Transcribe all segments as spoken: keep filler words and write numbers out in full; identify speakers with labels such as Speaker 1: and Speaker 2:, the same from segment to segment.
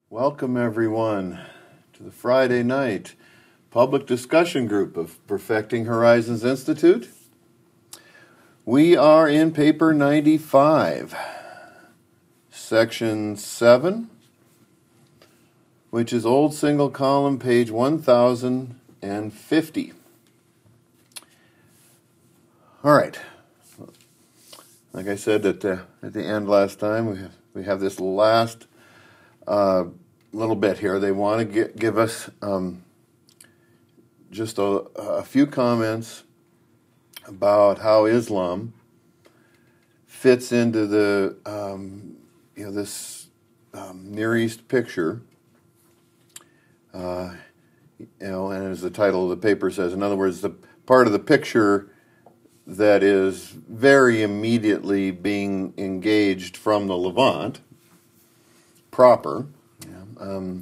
Speaker 1: Welcome, everyone, to the Friday night public discussion group of Perfecting Horizons Institute. We are in paper ninety-five, section seven, which is old single column, page one thousand fifty. All right. Like I said at the, at the end last time, we have, we have this last uh, little bit here. They want to get, give us um, just a, a few comments about how Islam fits into the um, you know this um, Near East picture. Uh, you know, and as the title of the paper says, in other words, the part of the picture that is very immediately being engaged from the Levant proper, yeah, um,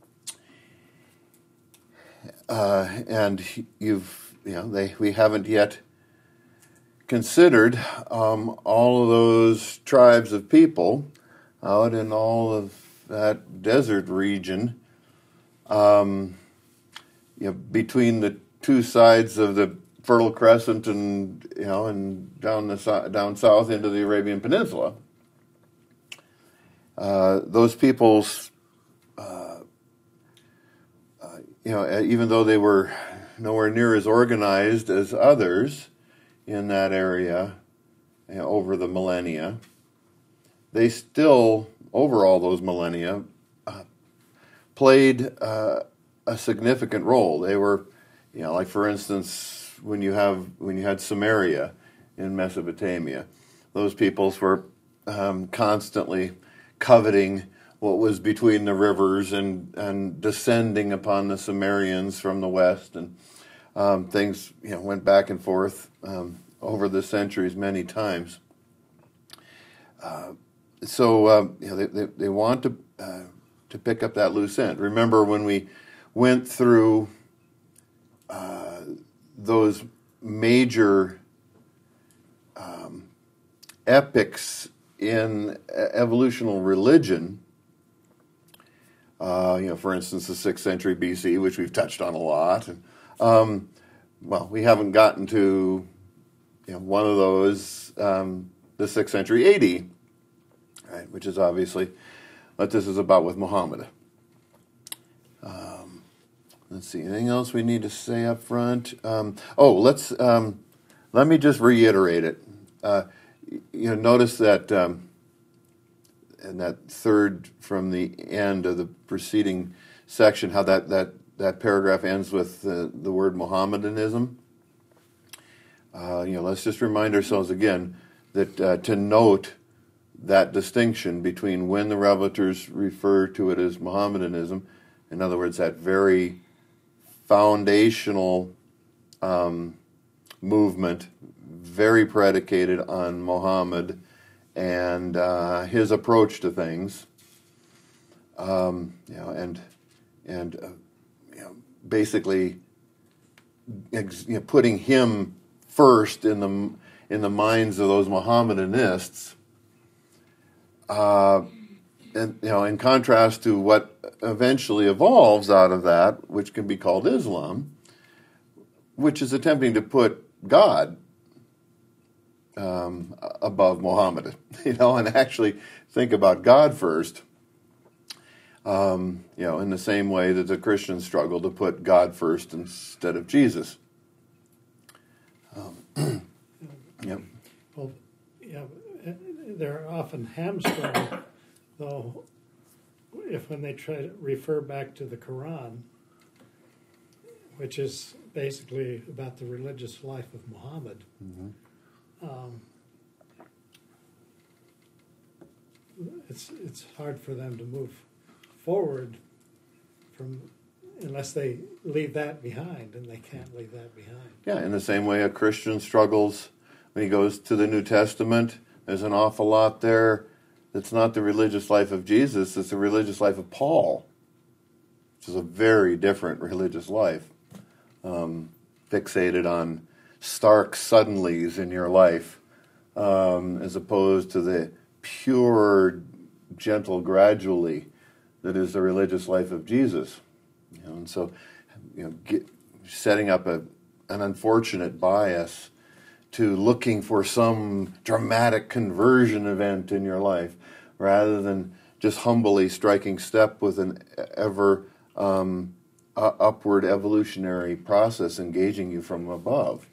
Speaker 1: uh, and you've you know they we haven't yet considered um, all of those tribes of people out in all of that desert region, um, you know, between the two sides of the Fertile Crescent and you know and down the down south into the Arabian Peninsula. Uh, those peoples, uh, uh, you know, even though they were nowhere near as organized as others in that area, you know, over the millennia, they still, over all those millennia, uh, played uh, a significant role. They were, you know, like for instance, when you have when you had Samaria in Mesopotamia, those peoples were um, constantly coveting what was between the rivers and, and descending upon the Sumerians from the west, and um, things you know went back and forth um, over the centuries many times. Uh, so uh, you know they, they they want to uh, to pick up that loose end. Remember when we went through uh, those major um, epics in evolutional religion, uh, you know, for instance, the sixth century B C, which we've touched on a lot. And, um, well, we haven't gotten to you know, one of those, um, the sixth century A D, right, which is obviously what this is about with Muhammad. Um, let's see, anything else we need to say up front? Um, oh, let's um, let me just reiterate it. Uh, You know, notice that um, in that third from the end of the preceding section, how that, that, that paragraph ends with the, the word Mohammedanism. Uh, you know, let's just remind ourselves again that uh, to note that distinction between when the revelators refer to it as Mohammedanism, in other words, that very foundational um, movement, very predicated on Muhammad and uh, his approach to things, um, you know, and and uh, you know, basically ex- you know, putting him first in the in the minds of those Mohammedanists, uh, and you know, in contrast to what eventually evolves out of that, which can be called Islam, which is attempting to put God Um, above Muhammad, you know, and actually think about God first, um, you know, in the same way that the Christians struggle to put God first instead of Jesus. Um, yep.
Speaker 2: Well, yeah, they're often hamstrung, though, if when they try to refer back to the Quran, which is basically about the religious life of Muhammad. Mm-hmm. Um, it's it's hard for them to move forward from unless they leave that behind, and they can't leave that behind.
Speaker 1: Yeah, in the same way a Christian struggles when he goes to the New Testament. There's an awful lot there that's not the religious life of Jesus, it's the religious life of Paul, which is a very different religious life, um, fixated on stark suddenlies in your life, um, as opposed to the pure, gentle, gradually that is the religious life of Jesus. You know, and so, you know, get, setting up a an unfortunate bias to looking for some dramatic conversion event in your life, rather than just humbly striking step with an ever um, uh, upward evolutionary process engaging you from above.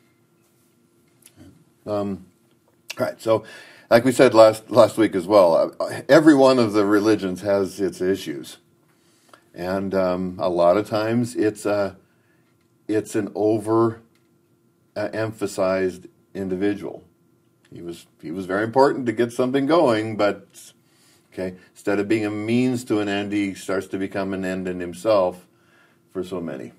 Speaker 1: Um, right. So, like we said last last week as well, every one of the religions has its issues, and um, a lot of times it's a it's an over uh, emphasized individual. He was he was very important to get something going, but okay, instead of being a means to an end, he starts to become an end in himself for so many.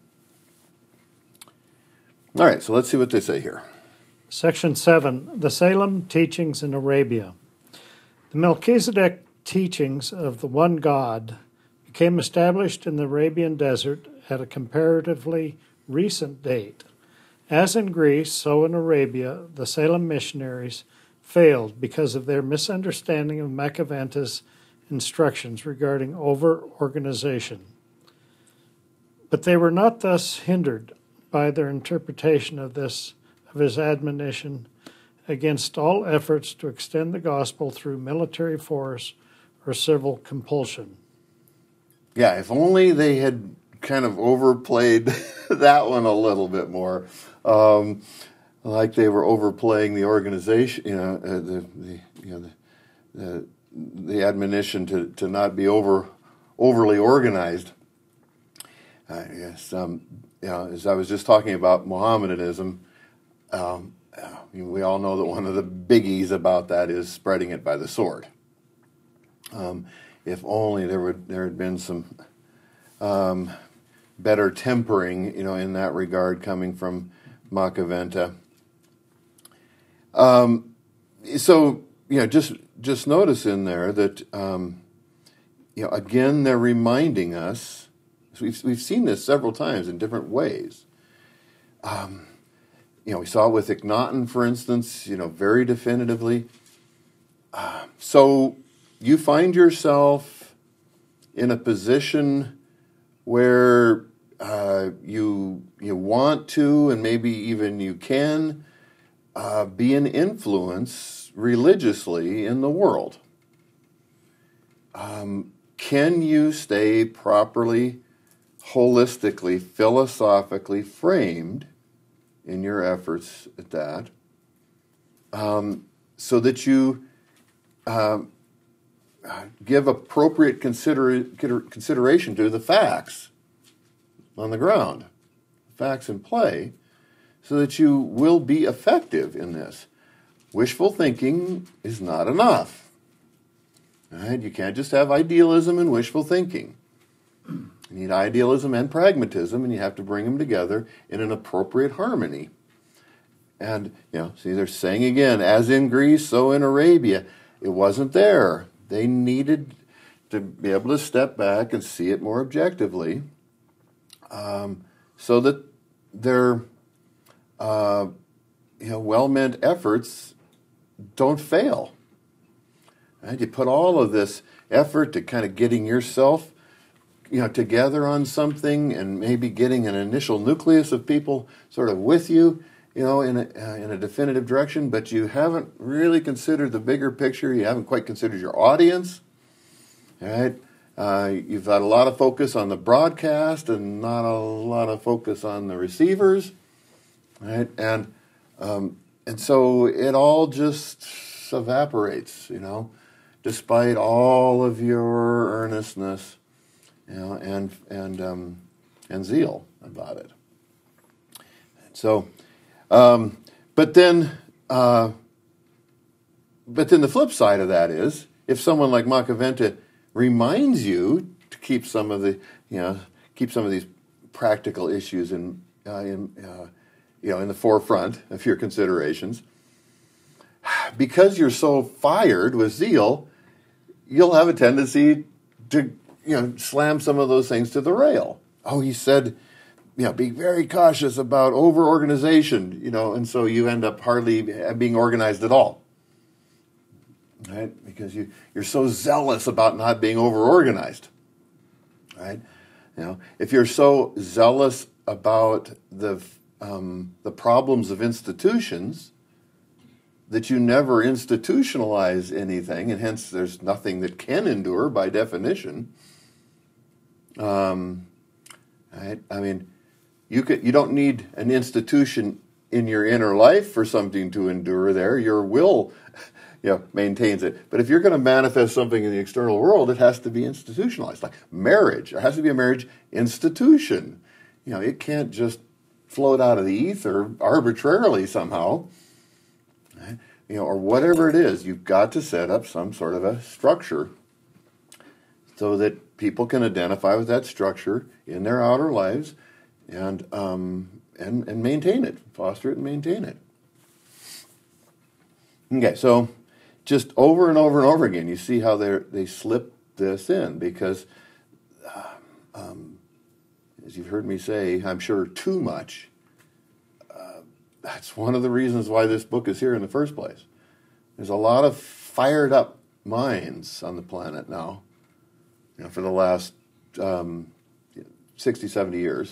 Speaker 1: All right, so let's see what they say here.
Speaker 2: Section seven, the Salem teachings in Arabia. The Melchizedek teachings of the one God became established in the Arabian desert at a comparatively recent date. As in Greece, so in Arabia, the Salem missionaries failed because of their misunderstanding of Macaventa's instructions regarding over-organization. But they were not thus hindered by their interpretation of this, of his admonition against all efforts to extend the gospel through military force or civil compulsion.
Speaker 1: Yeah, if only they had kind of overplayed that one a little bit more. Um, like they were overplaying the organization, you know, uh, the, the you know the, the the admonition to, to not be over overly organized. Uh, yes, um, you know, as I was just talking about Mohammedanism, um, we all know that one of the biggies about that is spreading it by the sword. Um, if only there would there had been some um, better tempering, you know, in that regard coming from Macaventa. Um, so, you know, just just notice in there that, um, you know, again, they're reminding us, we've, we've seen this several times in different ways. Um, you know, we saw it with Akhenaten, for instance, you know, very definitively. Uh, so you find yourself in a position where uh, you you want to, and maybe even you can, uh, be an influence religiously in the world. Um, can you stay properly, holistically, philosophically framed in your efforts at that, um, so that you uh, give appropriate consider- consideration to the facts on the ground, facts in play, so that you will be effective in this. Wishful thinking is not enough. Right? You can't just have idealism and wishful thinking. You need idealism and pragmatism, and you have to bring them together in an appropriate harmony. And, you know, see, they're saying again, as in Greece, so in Arabia. It wasn't there. They needed to be able to step back and see it more objectively, um, so that their uh, you know, well-meant efforts don't fail. Right? You put all of this effort to kind of getting yourself, you know, together on something, and maybe getting an initial nucleus of people sort of with you, you know, in a, uh, in a definitive direction, but you haven't really considered the bigger picture. You haven't quite considered your audience. Right? Uh, you've got a lot of focus on the broadcast and not a lot of focus on the receivers. Right? And um, and so it all just evaporates, you know, despite all of your earnestness, you know, and and um, and zeal about it. So, um, but then, uh, but then the flip side of that is, if someone like Macaventa reminds you to keep some of the, you know, keep some of these practical issues in uh, in uh, you know in the forefront of your considerations, because you're so fired with zeal, you'll have a tendency to, you know, slam some of those things to the rail. Oh, he said, you know, be very cautious about over-organization, you know, and so you end up hardly being organized at all, right? Because you, you're so zealous about not being over-organized. right? You know, if you're so zealous about the um, the problems of institutions that you never institutionalize anything, and hence there's nothing that can endure by definition. Um, right? I mean, you could you don't need an institution in your inner life for something to endure there. Your will, you know, maintains it. But if you're going to manifest something in the external world, it has to be institutionalized. Like marriage, there has to be a marriage institution. You know, it can't just float out of the ether arbitrarily somehow. Right? You know, or whatever it is, you've got to set up some sort of a structure so that people can identify with that structure in their outer lives and um, and and maintain it, foster it and maintain it. Okay, so just over and over and over again, you see how they they slip this in because, uh, um, as you've heard me say, I'm sure too much. Uh, that's one of the reasons why this book is here in the first place. There's a lot of fired up minds on the planet now, you know, for the last um, sixty, seventy years.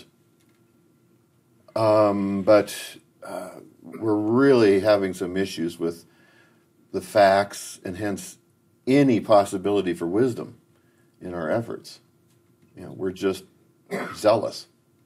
Speaker 1: Um, but uh, we're really having some issues with the facts and hence any possibility for wisdom in our efforts. You know, we're just zealous.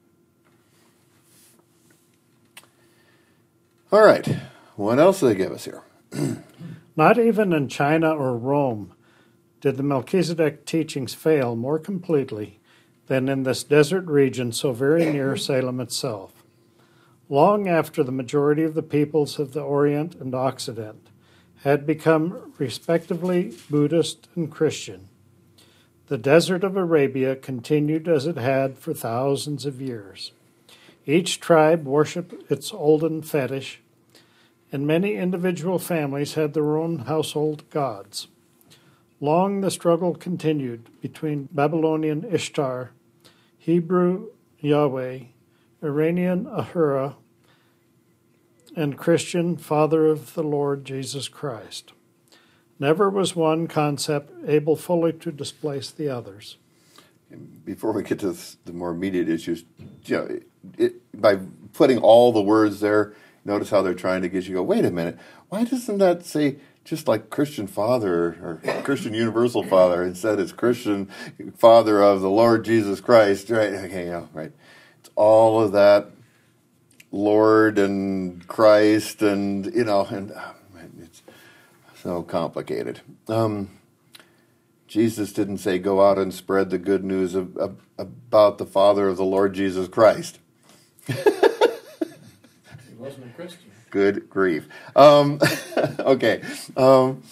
Speaker 1: All right, what else do they give us here?
Speaker 2: Not even in China or Rome did the Melchizedek teachings fail more completely than in this desert region so very near Salem itself. Long after the majority of the peoples of the Orient and Occident had become respectively Buddhist and Christian, the desert of Arabia continued as it had for thousands of years. Each tribe worshipped its olden fetish, and many individual families had their own household gods. Long the struggle continued between Babylonian Ishtar, Hebrew Yahweh, Iranian Ahura, and Christian Father of the Lord Jesus Christ. Never was one concept able fully to displace the others.
Speaker 1: Before we get to the more immediate issues, you know, it, it, by putting all the words there, notice how they're trying to get you to go, wait a minute, why doesn't that say just like Christian Father or Christian Universal Father instead it's Christian Father of the Lord Jesus Christ, right? Okay, yeah, right. It's all of that Lord and Christ and, you know, and oh, it's so complicated. Um, Jesus didn't say go out and spread the good news of, of, about the Father of the Lord Jesus Christ.
Speaker 2: He wasn't a Christian.
Speaker 1: Good grief. Um, okay. Um,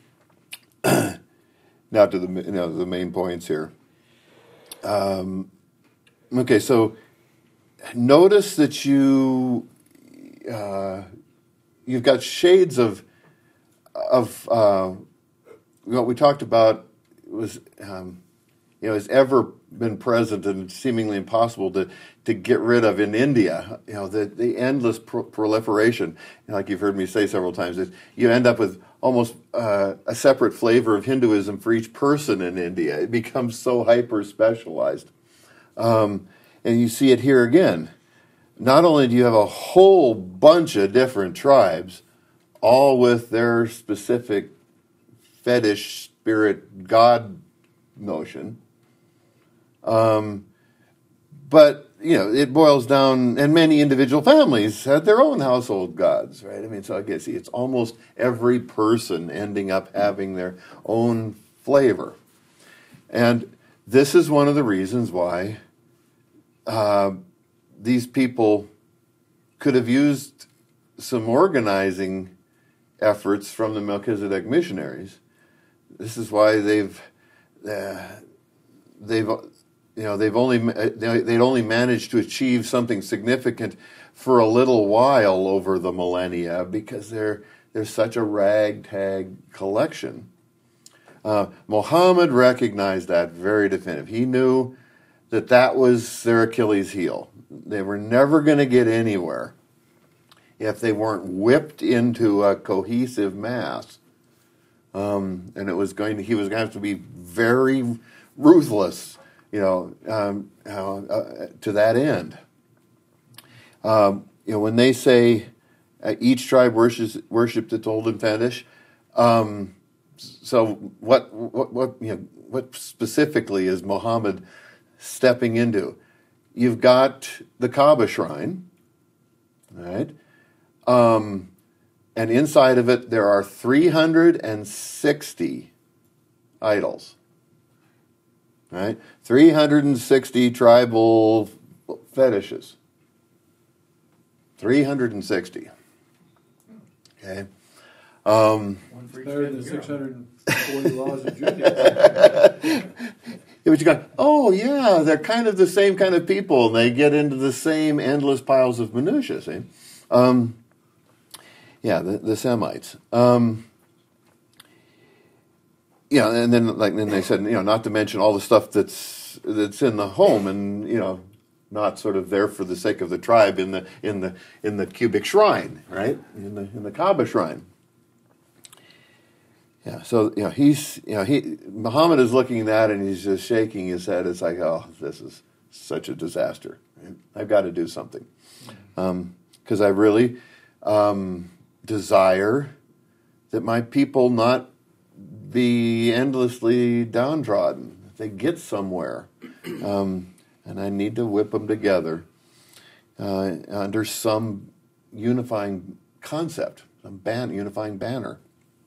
Speaker 1: now to the, you know, the main points here. Um, okay, so notice that you uh, you've got shades of of uh, what we talked about was um, you know has ever been present and seemingly impossible to to get rid of in India. You know the the endless pro- proliferation, like you've heard me say several times, is you end up with almost uh, a separate flavor of Hinduism for each person in India. It becomes so hyper specialized. Um, And you see it here again. Not only do you have a whole bunch of different tribes, all with their specific fetish, spirit, God notion, um, but, you know, it boils down, and many individual families had their own household gods, right? I mean, so I guess it's almost every person ending up having their own flavor. And this is one of the reasons why Uh, these people could have used some organizing efforts from the Melchizedek missionaries. This is why they've uh, they've you know they've only they'd only managed to achieve something significant for a little while over the millennia because they're they're such a ragtag collection. Uh, Muhammad recognized that very definitive. He knew that that was their Achilles heel. They were never going to get anywhere if they weren't whipped into a cohesive mass. Um, and it was going to, he was going to have to be very ruthless you know, um, uh, to that end. Um, you know, when they say uh, each tribe worships worshipped its olden fetish, um, so what, what, what, you know, what specifically is Muhammad stepping into? You've got the Kaaba shrine, right? Um, and inside of it, there are three hundred sixty idols, right? three hundred sixty tribal fetishes. three hundred sixty. Okay. Um,
Speaker 3: One for each better than six hundred forty laws of Judaism.
Speaker 1: But you got, oh yeah, they're kind of the same kind of people, and they get into the same endless piles of minutiae. See, um, yeah, the, the Semites. Um, yeah, and then like then they said, you know, not to mention all the stuff that's that's in the home, and you know, not sort of there for the sake of the tribe in the in the in the cubic shrine, right? In the in the Kaaba shrine. Yeah, so you know he's you know he Muhammad is looking at that and he's just shaking his head. It's like, oh, this is such a disaster. Right? I've got to do something because um, I really um, desire that my people not be endlessly downtrodden. That they get somewhere, um, and I need to whip them together uh, under some unifying concept, some ban- unifying banner.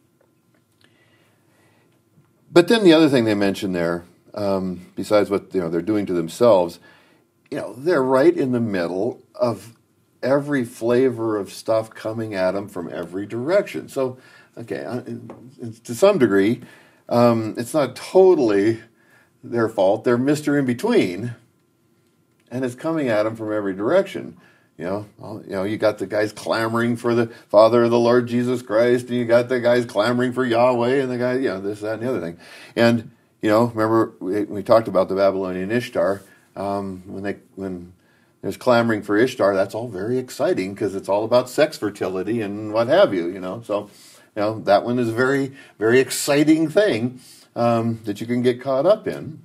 Speaker 1: But then the other thing they mentioned there, um, besides what you know they're doing to themselves, you know, they're right in the middle of every flavor of stuff coming at them from every direction. So, okay, uh, to some degree, um, it's not totally their fault. They're Mister In Between, and it's coming at them from every direction. You know, well, you know, you got the guys clamoring for the Father of the Lord Jesus Christ, and you got the guys clamoring for Yahweh, and the guy, you know, this, that, and the other thing. And you know, remember we, we talked about the Babylonian Ishtar. Um, when they when there's clamoring for Ishtar, that's all very exciting because it's all about sex fertility and what have you. You know, so you know that one is a very very exciting thing um, that you can get caught up in.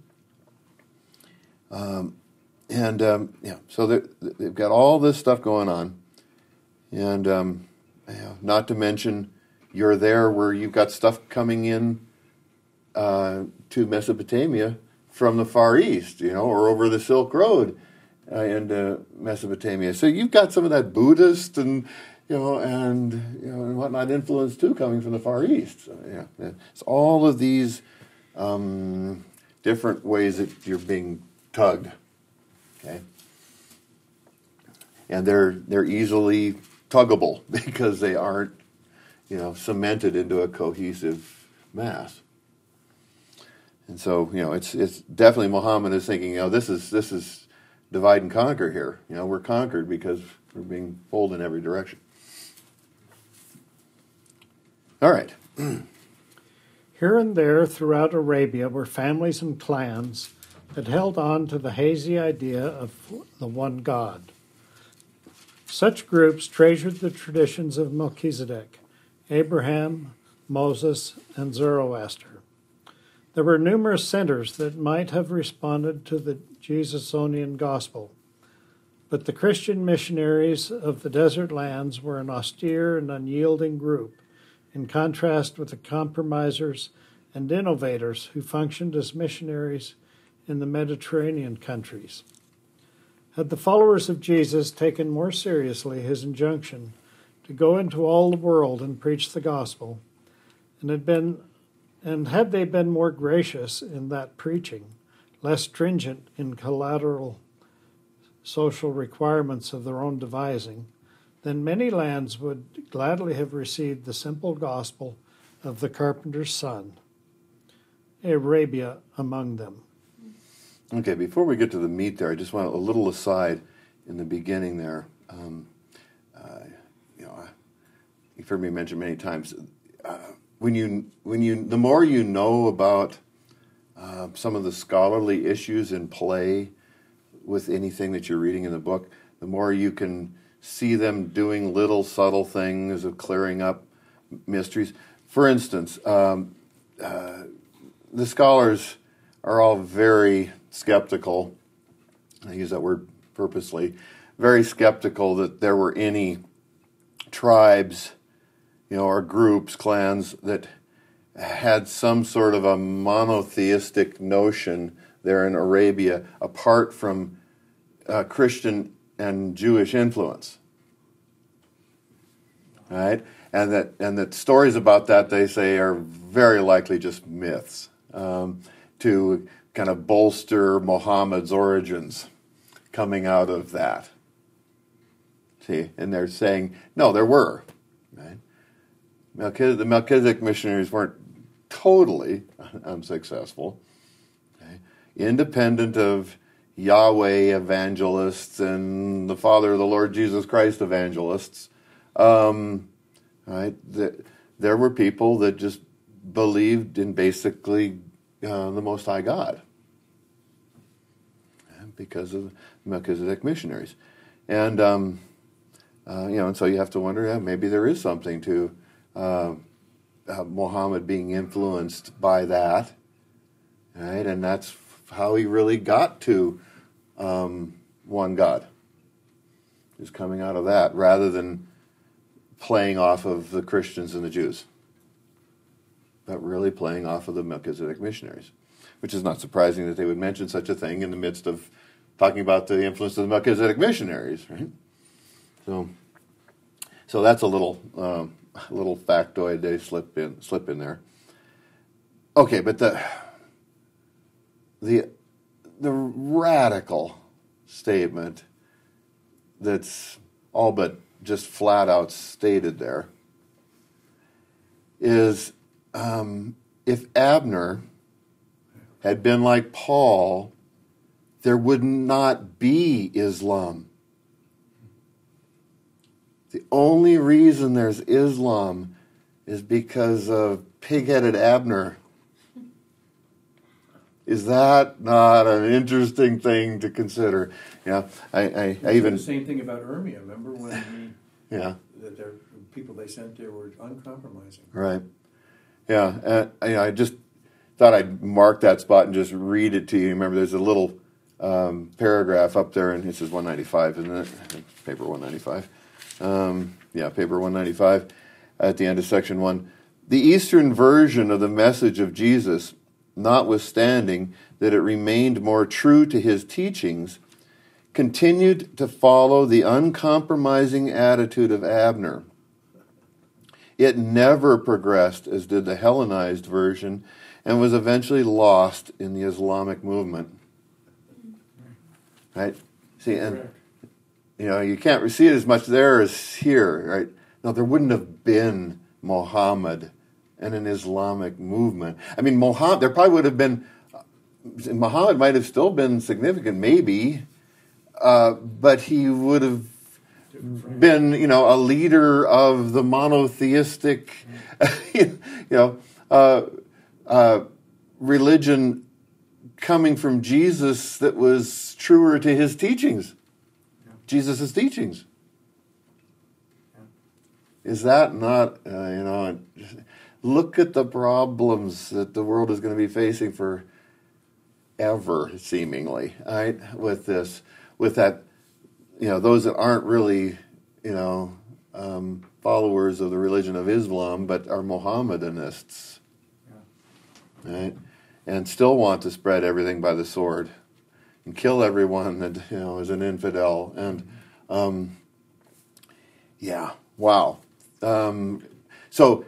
Speaker 1: Um, And, um, yeah, so they've got all this stuff going on. And um, you know, not to mention, you're there where you've got stuff coming in uh, to Mesopotamia from the Far East, you know, or over the Silk Road uh, into Mesopotamia. So you've got some of that Buddhist and, you know, and, you know, and whatnot influence, too, coming from the Far East. So, yeah, it's all of these um, different ways that you're being tugged. Okay, and they're they're easily tuggable because they aren't, you know, cemented into a cohesive mass. And so, you know, it's it's definitely Muhammad is thinking, you know, this is this is divide and conquer here. You know, we're conquered because we're being pulled in every direction. All right.
Speaker 2: Here and there throughout Arabia were families and clans that held on to the hazy idea of the one God. Such groups treasured the traditions of Melchizedek, Abraham, Moses, and Zoroaster. There were numerous centers that might have responded to the Jesusonian gospel, but the Christian missionaries of the desert lands were an austere and unyielding group, in contrast with the compromisers and innovators who functioned as missionaries in the Mediterranean countries. Had the followers of Jesus taken more seriously his injunction to go into all the world and preach the gospel, and had been, and had they been more gracious in that preaching, less stringent in collateral social requirements of their own devising, then many lands would gladly have received the simple gospel of the carpenter's son, Arabia among them.
Speaker 1: Okay, before we get to the meat there, I just want a little aside in the beginning there. Um, uh, you know, you've heard me mention many times, uh, when you, when you, the more you know about uh, some of the scholarly issues in play with anything that you're reading in the book, the more you can see them doing little subtle things of clearing up mysteries. For instance, um, uh, the scholars are all very skeptical. I use that word purposely. Very skeptical that there were any tribes, you know, or groups, clans that had some sort of a monotheistic notion there in Arabia, apart from uh, Christian and Jewish influence. Right? And that and that stories about that, they say, are very likely just myths um, to kind of bolster Muhammad's origins coming out of that. See, and they're saying, no, there were. Right? Melchizedek, the Melchizedek missionaries weren't totally unsuccessful. Okay? Independent of Yahweh evangelists and the Father of the Lord Jesus Christ evangelists, um, right? The, there were people that just believed in basically uh, the Most High God, and because of Melchizedek missionaries, and um, uh, you know, and so you have to wonder, yeah, maybe there is something to uh, uh, Muhammad being influenced by that, right? And that's how he really got to um, one God, is coming out of that, rather than playing off of the Christians and the Jews, but really playing off of the Melchizedek missionaries, which is not surprising that they would mention such a thing in the midst of talking about the influence of the Melchizedek missionaries, right? So, so that's a little um, a little factoid they slip in slip in there. Okay, but the the the radical statement that's all but just flat out stated there is, um, if Abner had been like Paul, there would not be Islam. The only reason there's Islam is because of pig-headed Abner. Is that not an interesting thing to consider? Yeah, I, I, I even
Speaker 3: the same thing about Urmia. Remember when he,
Speaker 1: yeah,
Speaker 3: that their people they sent there were uncompromising.
Speaker 1: Right. Yeah, and I, I just thought I'd mark that spot and just read it to you. Remember, there's a little um, paragraph up there, and it says one ninety-five, isn't it? Paper one ninety-five. Um, yeah, paper one ninety-five at the end of section one. The Eastern version of the message of Jesus, notwithstanding that it remained more true to his teachings, continued to follow the uncompromising attitude of Abner. It never progressed as did the Hellenized version, and was eventually lost in the Islamic movement. Right? See, and you know, you can't see it as much there as here, right? No, there wouldn't have been Muhammad and an Islamic movement. I mean, Muhammad, there probably would have been, Muhammad might have still been significant, maybe, uh, but he would have been, you know, a leader of the monotheistic, you know, uh, uh, religion coming from Jesus that was truer to his teachings, yeah. Jesus' teachings. Yeah. Is that not, uh, you know, look at the problems that the world is going to be facing for ever, seemingly, right, with this, with that, you know, those that aren't really, you know, um, followers of the religion of Islam, but are Mohammedanists, yeah. Right, and still want to spread everything by the sword and kill everyone that, you know, is an infidel. And um, yeah, wow. Um, so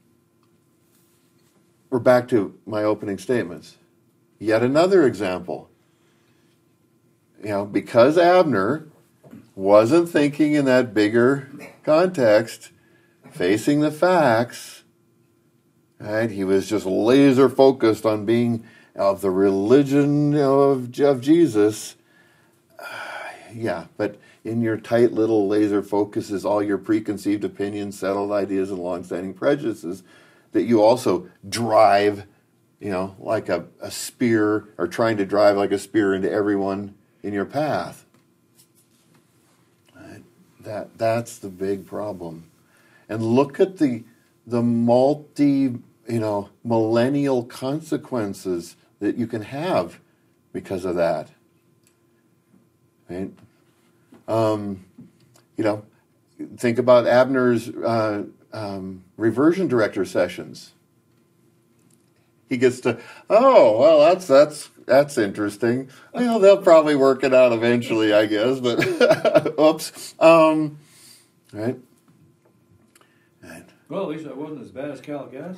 Speaker 1: we're back to my opening statements. Yet another example. You know, because Abner wasn't thinking in that bigger context, facing the facts, right? He was just laser focused on being of the religion, you know, of, of Jesus. Uh, yeah, but in your tight little laser focus is all your preconceived opinions, settled ideas, and long-standing prejudices that you also drive, you know, like a, a spear, or trying to drive like a spear into everyone in your path. Right? That that's the big problem. And look at the the multi, you know, millennial consequences that you can have because of that. Right? Um, you know, think about Abner's uh, um, reversion director sessions. He gets to, oh, well, that's that's that's interesting. Well, they'll probably work it out eventually, I guess. But oops, um, right. right.
Speaker 3: Well, at least I wasn't as bad as Cal Gas.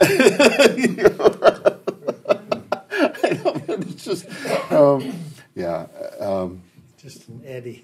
Speaker 1: I know, but it's just, um, yeah. Um,
Speaker 2: Just an eddy.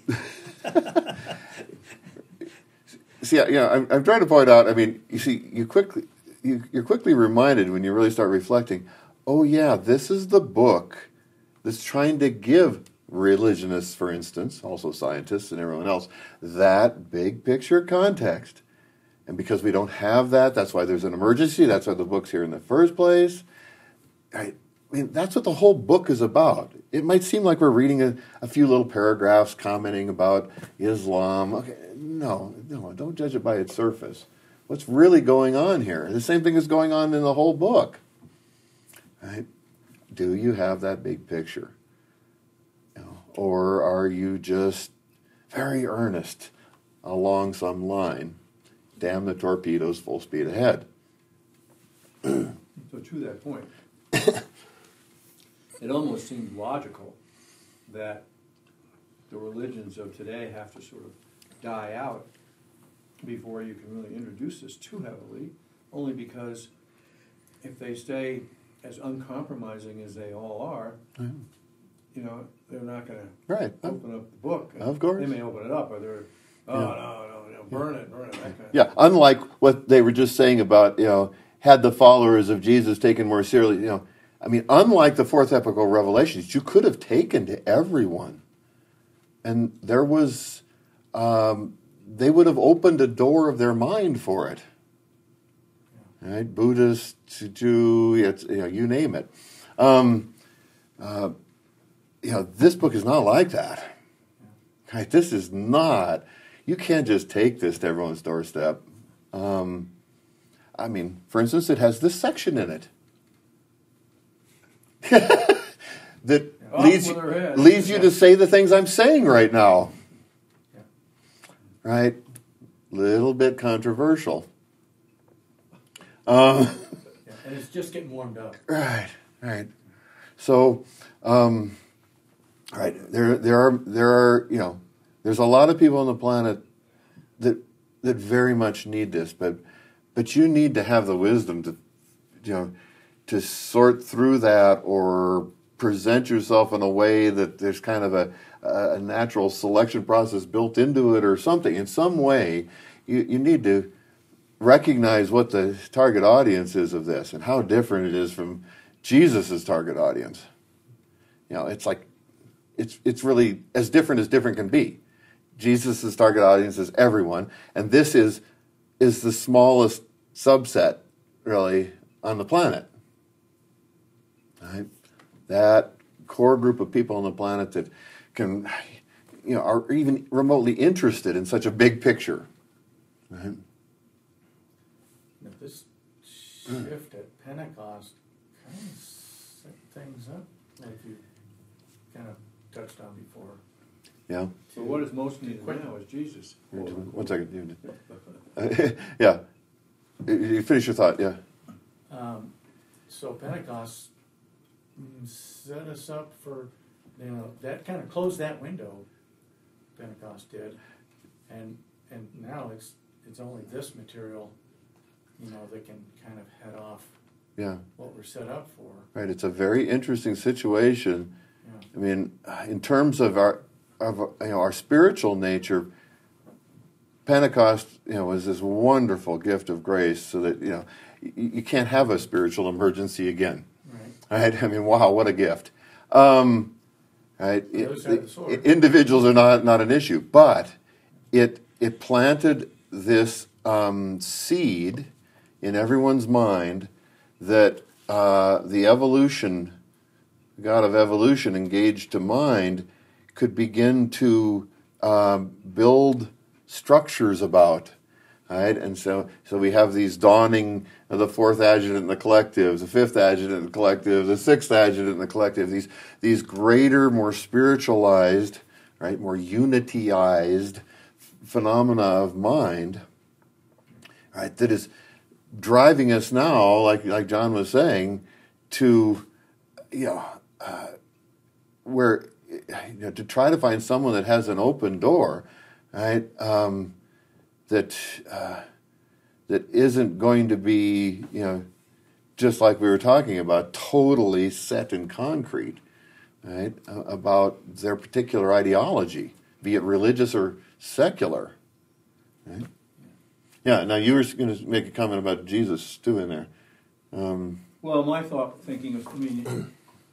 Speaker 1: see, yeah, you know, I'm, I'm trying to point out. I mean, you see, you quickly, you, you're quickly reminded when you really start reflecting. Oh, yeah, this is the book that's trying to give religionists, for instance, also scientists and everyone else, that big picture context. And because we don't have that, that's why there's an emergency. That's why the book's here in the first place. I, I mean, that's what the whole book is about. It might seem like we're reading a, a few little paragraphs commenting about Islam. Okay, no, no, don't judge it by its surface. What's really going on here? The same thing is going on in the whole book. Right? Do you have that big picture? You know, or are you just very earnest along some line? Damn the torpedoes, full speed ahead.
Speaker 3: So to that point, it almost seems logical that the religions of today have to sort of die out before you can really introduce this too heavily, only because if they stay as uncompromising as they all are,
Speaker 1: Mm.
Speaker 3: you know, they're not going to
Speaker 1: Right.
Speaker 3: open up the book.
Speaker 1: Of course.
Speaker 3: They may open it up, or they're, oh,
Speaker 1: Yeah.
Speaker 3: no, no, no, burn it, burn it, that kind of
Speaker 1: Yeah, unlike what they were just saying about, you know, had the followers of Jesus taken more seriously, you know, I mean, unlike the fourth epical revelations, you could have taken to everyone. And there was, um, they would have opened a door of their mind for it. Right? Buddhist, Jew, it's, you know, you name it. Um, uh, you know, this book is not like that. Right? This is not, you can't just take this to everyone's doorstep. Um, I mean, for instance, it has this section in it that
Speaker 3: Off
Speaker 1: leads,
Speaker 3: with her head.
Speaker 1: leads you to say the things I'm saying right now.
Speaker 3: Yeah.
Speaker 1: Right? Little bit controversial. Um,
Speaker 4: Yeah, and it's just getting warmed up.
Speaker 1: right, right. So, um, right, there, there are, there are, you know, there's a lot of people on the planet that that very much need this, but but you need to have the wisdom to, you know, to sort through that or present yourself in a way that there's kind of a, a natural selection process built into it or something. In some way, you, you need to recognize what the target audience is of this and how different it is from Jesus's target audience. You know, it's like, it's it's really as different as different can be. Jesus's target audience is everyone, and this is is the smallest subset, really, on the planet. Right? That core group of people on the planet that can, you know, are even remotely interested in such a big picture. Right?
Speaker 4: Now, this shift at Pentecost kind of set things up, like you kind of touched on before.
Speaker 1: Yeah.
Speaker 3: So what is most needed now is Jesus.
Speaker 1: One second. Yeah. You finish your thought, yeah.
Speaker 4: Um, so Pentecost mm, set us up for, you know, that kind of closed that window. Pentecost did, and and now it's it's only this material, you know, that can kind of head off
Speaker 1: Yeah.
Speaker 4: what we're set up for.
Speaker 1: Right. It's a very interesting situation.
Speaker 4: Yeah.
Speaker 1: I mean, in terms of our of you know our spiritual nature, Pentecost, you know, was this wonderful gift of grace, so that you know you, you can't have a spiritual emergency again.
Speaker 4: Right.
Speaker 1: Right? I mean, wow, what a gift. Um, right?
Speaker 4: The other side of the sword.
Speaker 1: It- individuals are not not an issue, but it it planted this um, seed in everyone's mind that uh, the evolution, God of evolution, engaged to mind, could begin to um, build structures about. right? And so, so we have these dawning of the fourth adjutant in the collective, the fifth adjutant in the collective, the sixth adjutant in the collective. These these greater, more spiritualized, right, more unityized phenomena of mind, right, that is driving us now, like like John was saying, to you know uh, where you know, to try to find someone that has an open door, right, um, that uh, that isn't going to be, you know, just like we were talking about, totally set in concrete, right, uh, about their particular ideology, be it religious or secular, right? Yeah. Now you were going to make a comment about Jesus too in there. Um,
Speaker 3: Well, my thought, thinking of, I mean,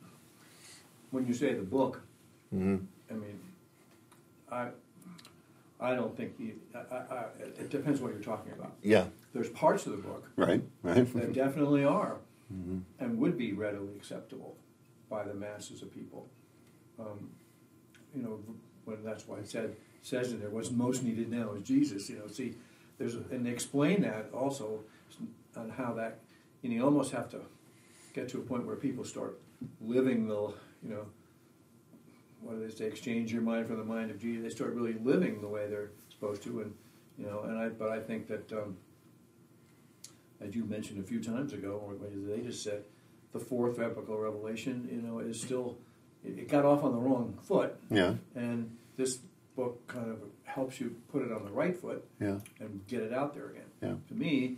Speaker 3: when you say the book,
Speaker 1: mm-hmm.
Speaker 3: I mean, I, I don't think the, I, I, it depends what you're talking about.
Speaker 1: Yeah.
Speaker 3: There's parts of the book
Speaker 1: Right. Right.
Speaker 3: that definitely are
Speaker 1: Mm-hmm.
Speaker 3: and would be readily acceptable by the masses of people. Um, you know, when that's why it said says in there, what's most needed now is Jesus. You know, see, there's a, and they explain that also on how that, you know, you almost have to get to a point where people start living the, you know, what do they say, exchange your mind for the mind of Jesus. They start really living the way they're supposed to, and you know, and I, but I think that, um, as you mentioned a few times ago, or they just said, the fourth epical revelation, you know, is still, it, it got off on the wrong foot,
Speaker 1: Yeah.
Speaker 3: and this book kind of helps you put it on the right foot
Speaker 1: Yeah.
Speaker 3: and get it out there again.
Speaker 1: Yeah.
Speaker 3: To me,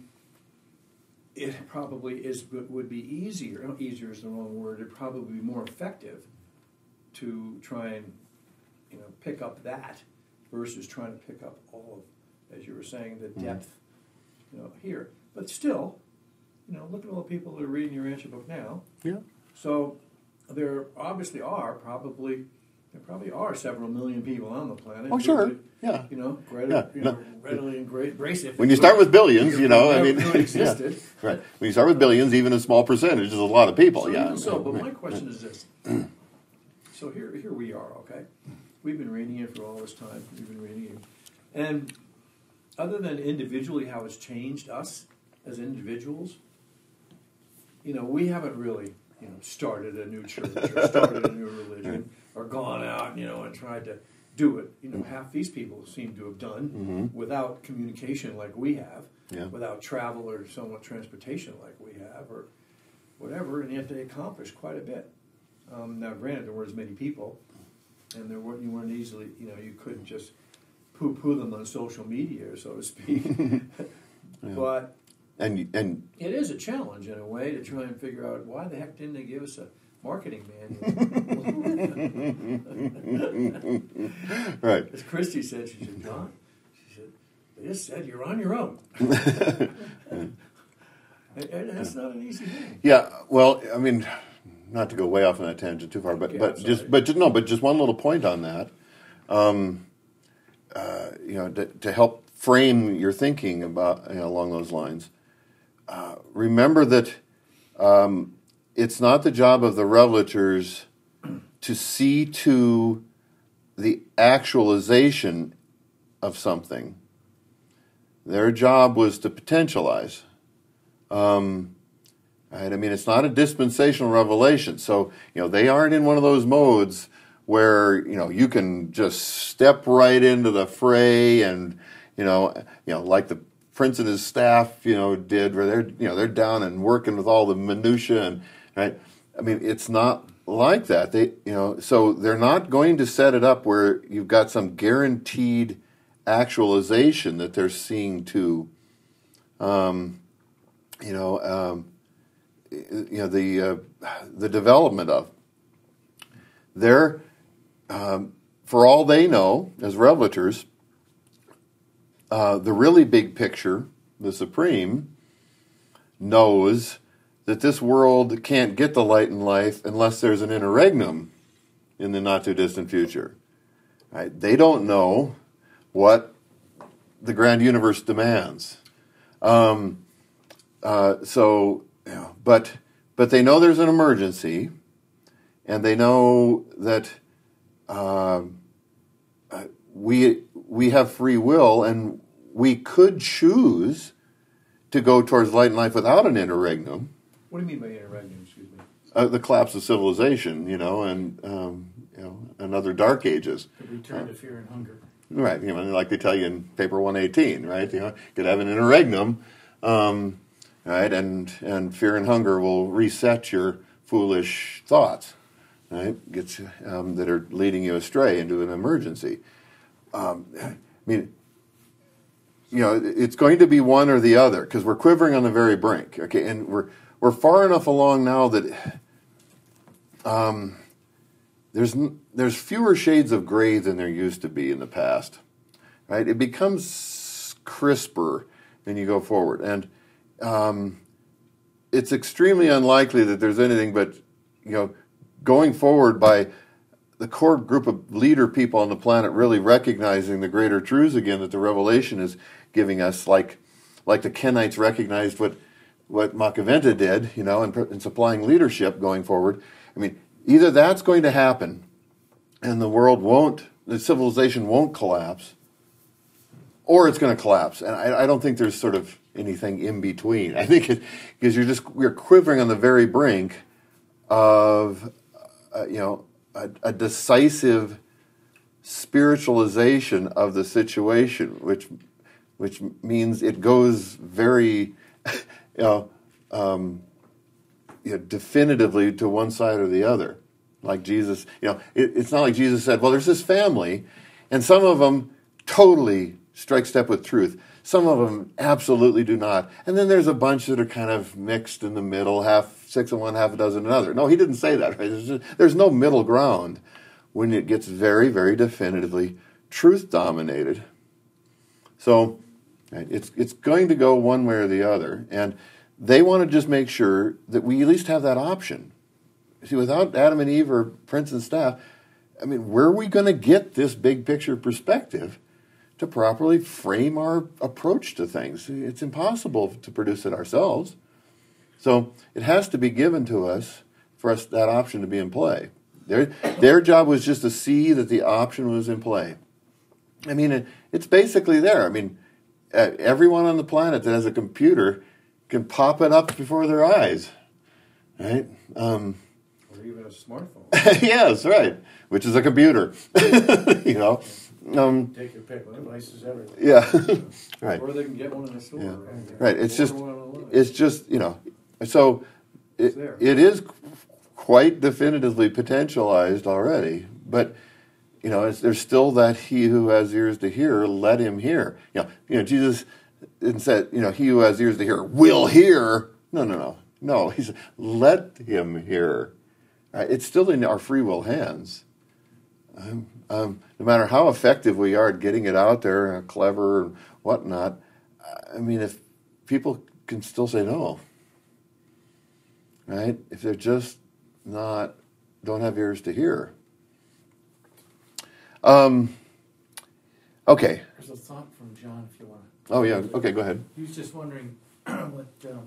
Speaker 3: it probably is would be easier. No, easier is the wrong word. It'd probably be more effective to try and, you know, pick up that versus trying to pick up all of, as you were saying, the depth, you know, here. But still, you know, look at all the people that are reading your answer book now.
Speaker 1: Yeah.
Speaker 3: So there obviously are probably there probably are several million people on the planet.
Speaker 1: Oh,
Speaker 3: who
Speaker 1: sure.
Speaker 3: would,
Speaker 1: Yeah.
Speaker 3: You know, readily,
Speaker 1: Yeah.
Speaker 3: you know,
Speaker 1: No.
Speaker 3: readily embrace it.
Speaker 1: When you start with billions, you know, I
Speaker 3: If it
Speaker 1: mean,
Speaker 3: really existed.
Speaker 1: yeah. Right. When you start with billions, even a small percentage is a lot of people.
Speaker 3: So
Speaker 1: yeah.
Speaker 3: even so, but
Speaker 1: Right.
Speaker 3: my question is this. So here, here we are, okay? We've been reading it for all this time. We've been reading it. And other than individually how it's changed us as individuals, you know, we haven't really, you know, started a new church or started a new religion or gone out, you know, and tried to do it. You know, half these people seem to have done
Speaker 1: Mhm.
Speaker 3: without communication like we have,
Speaker 1: Yeah.
Speaker 3: without travel or somewhat transportation like we have, or whatever, and yet they accomplished quite a bit. Um, now, granted, there weren't as many people, and there weren't you weren't easily, you know, you couldn't just poo-poo them on social media, so to speak. But
Speaker 1: And and
Speaker 3: it is a challenge in a way to try and figure out why the heck didn't they give us a marketing manual?
Speaker 1: right.
Speaker 3: As Christy said, she said, John, she said, they just said you're on your own. and, and that's not an easy thing.
Speaker 1: Yeah. Well, I mean, not to go way off on that tangent too far, but
Speaker 3: Okay,
Speaker 1: but
Speaker 3: I'm
Speaker 1: just
Speaker 3: sorry.
Speaker 1: but just no, but just one little point on that. Um, uh, you know, to, to help frame your thinking about, you know, along those lines. Uh, remember that um, it's not the job of the revelators to see to the actualization of something. Their job was to potentialize. Um, right? I mean, it's not a dispensational revelation. So, you know, they aren't in one of those modes where, you know, you can just step right into the fray and, you know, you know, like the Prince and his staff, you know, did, where they're, you know, they're down and working with all the minutia, and right. I mean, it's not like that. They, you know, so they're not going to set it up where you've got some guaranteed actualization that they're seeing to. Um, you know, um, you know the uh, the development of. They're, um, for all they know, as revelators. Uh, the really big picture, the Supreme, knows that this world can't get the light and life unless there's an interregnum in the not-too-distant future. Right? They don't know what the grand universe demands. Um, uh, so, you know, but but they know there's an emergency, and they know that uh, we we have free will, and we could choose to go towards light and life without an interregnum,
Speaker 3: What do you mean by interregnum, excuse me?
Speaker 1: uh, the collapse of civilization, you know, and um, you know, and other dark ages.
Speaker 4: To return to fear and hunger.
Speaker 1: Right, you know, like they tell you in paper one eighteen, right? You know, you could have an interregnum, um, right, and and fear and hunger will reset your foolish thoughts, right? Gets um, that are leading you astray into an emergency. Um, I mean, you know, it's going to be one or the other because we're quivering on the very brink. Okay, and we're we're far enough along now that um, there's there's fewer shades of gray than there used to be in the past. Right, it becomes crisper when you go forward, and um, it's extremely unlikely that there's anything but, you know, going forward by the core group of leader people on the planet really recognizing the greater truths again that the Revelation is giving us, like like the Kenites recognized what what Makaventa did, you know, in, in supplying leadership going forward. I mean, either that's going to happen, and the world won't, the civilization won't collapse, or it's going to collapse. And I, I don't think there's sort of anything in between. I think it, because you're just we're quivering on the very brink of, uh, you know, a, a decisive spiritualization of the situation, which which means it goes very, you know, um, you know, definitively to one side or the other. Like Jesus, you know, it, it's not like Jesus said, well, there's this family, and some of them totally strike step with truth. Some of them absolutely do not. And then there's a bunch that are kind of mixed in the middle, half six of one, half a dozen another. No, he didn't say that. Right? There's, just, there's no middle ground when it gets very, very definitively truth-dominated. So right, it's it's going to go one way or the other. And they want to just make sure that we at least have that option. See, without Adam and Eve or Prince and Staff, I mean, where are we going to get this big picture perspective to properly frame our approach to things? It's impossible to produce it ourselves. So it has to be given to us for us that option to be in play. Their, their job was just to see that the option was in play. I mean, it, it's basically there. I mean, uh, everyone on the planet that has a computer can pop it up before their eyes, right? Um,
Speaker 3: Or even a smartphone.
Speaker 1: yes, right, which is a computer, you know. Um,
Speaker 4: Take your pick, devices everywhere.
Speaker 1: yeah, right.
Speaker 3: Or they can get one in the store.
Speaker 1: Yeah.
Speaker 3: Right.
Speaker 1: Right. It's
Speaker 3: Order
Speaker 1: just,
Speaker 3: one online.
Speaker 1: it's just, you know, so it,
Speaker 3: It's there.
Speaker 1: it is quite definitively potentialized already, but, you know, it's, there's still that he who has ears to hear, let him hear. You know, you know, Jesus didn't say, you know, he who has ears to hear will hear. No, no, no. No, he said, let him hear. Right? It's still in our free will hands. Um, um, no matter how effective we are at getting it out there, uh, clever and whatnot, I mean, if people can still say no, right? If they're just not, don't have ears to hear. Um, okay.
Speaker 4: There's a thought from John, if you want to.
Speaker 1: Oh, yeah. Okay, go ahead.
Speaker 4: He was just wondering what um,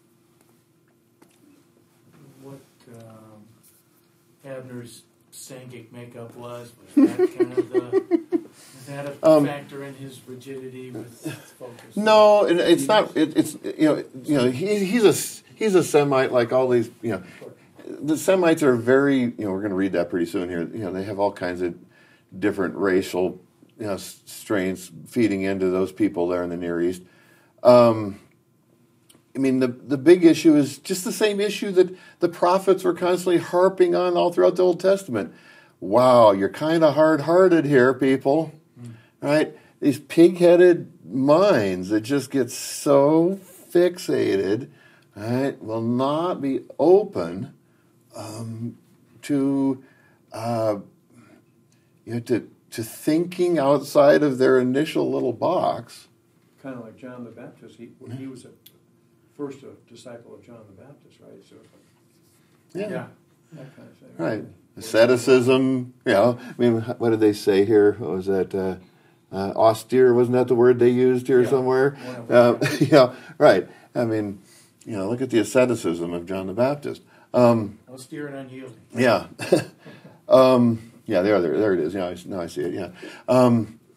Speaker 4: what um, Abner's Sangic makeup was. Was that kind of the, was that a
Speaker 1: Um,
Speaker 4: factor in his rigidity with focus?
Speaker 1: No, it, it's not. It, it's you know, you know, he, he's a he's a Semite like all these. You know, the Semites are very. You know, we're going to read that pretty soon here. You know, they have all kinds of different racial, you know, strains feeding into those people there in the Near East. Um, I mean, the the big issue is just the same issue that the prophets were constantly harping on all throughout the Old Testament. Wow, you're kind of hard-hearted here, people, mm. right? These pig-headed minds that just get so fixated, right, will not be open um, to, uh, you know, to to thinking outside of their initial little box.
Speaker 3: Kind of like John the Baptist. He, he was a first a disciple of John the Baptist, right? So,
Speaker 1: Yeah.
Speaker 4: Yeah.
Speaker 3: that kind of thing.
Speaker 1: Right. Asceticism, you know, I mean, what did they say here? What was that? Uh, uh, austere, wasn't that the word they used here
Speaker 4: Yeah.
Speaker 1: somewhere?
Speaker 4: Whatever.
Speaker 1: Uh, yeah, right. I mean, you know, look at the asceticism of John the Baptist. Um,
Speaker 4: Austere and unyielding.
Speaker 1: yeah. um, yeah, there, there, there it is. Yeah, I, now I see it, yeah. Um,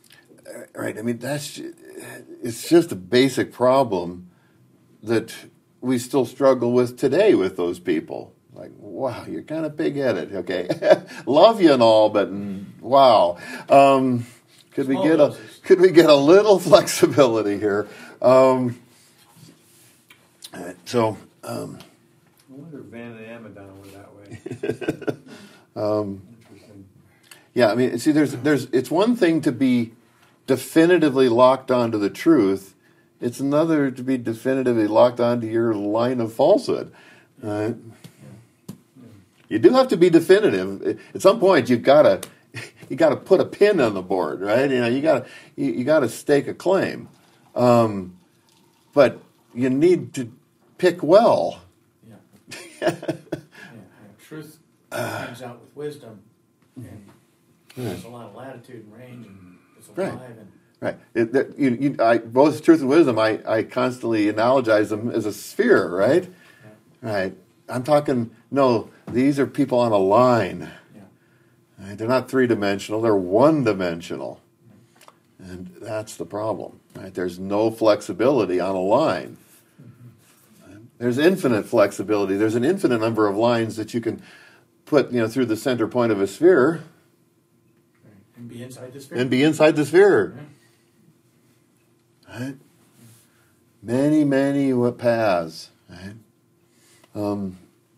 Speaker 1: right. I mean, that's it's just a basic problem that we still struggle with today with those people. Like, wow, you're kind of pig-headed. Okay, love you and all, but wow, um, could we
Speaker 4: Small
Speaker 1: get
Speaker 4: doses.
Speaker 1: a could we get a little flexibility here? Um, all right, so. Um,
Speaker 3: I wonder if Van and Amadon were that way.
Speaker 1: um,
Speaker 3: Interesting.
Speaker 1: Yeah, I mean, see, there's, there's, it's one thing to be definitively locked onto the truth. It's another to be definitively locked onto your line of falsehood. Right? You do have to be definitive. At some point, you've got to, you got to put a pin on the board, right? You know, you got to, you, you got to stake a claim. Um, but you need to pick well.
Speaker 4: Yeah. yeah. And truth comes out with wisdom, and there's a lot of latitude and range, and it's alive.
Speaker 1: Right.
Speaker 4: And
Speaker 1: Right. It, that, you, you, I, both truth and wisdom, I, I constantly analogize them as a sphere, right?
Speaker 4: yeah.
Speaker 1: Right. I'm talking, no, these are people on a line.
Speaker 4: Yeah.
Speaker 1: Right? They're not three-dimensional, they're one-dimensional. And that's the problem. Right? There's no flexibility on a line. There's infinite flexibility. There's an infinite number of lines that you can put, you know, through the center point of a sphere
Speaker 4: and be inside the sphere.
Speaker 1: and be inside the sphere.
Speaker 4: Yeah.
Speaker 1: Right? Many, many what paths. Right? Um,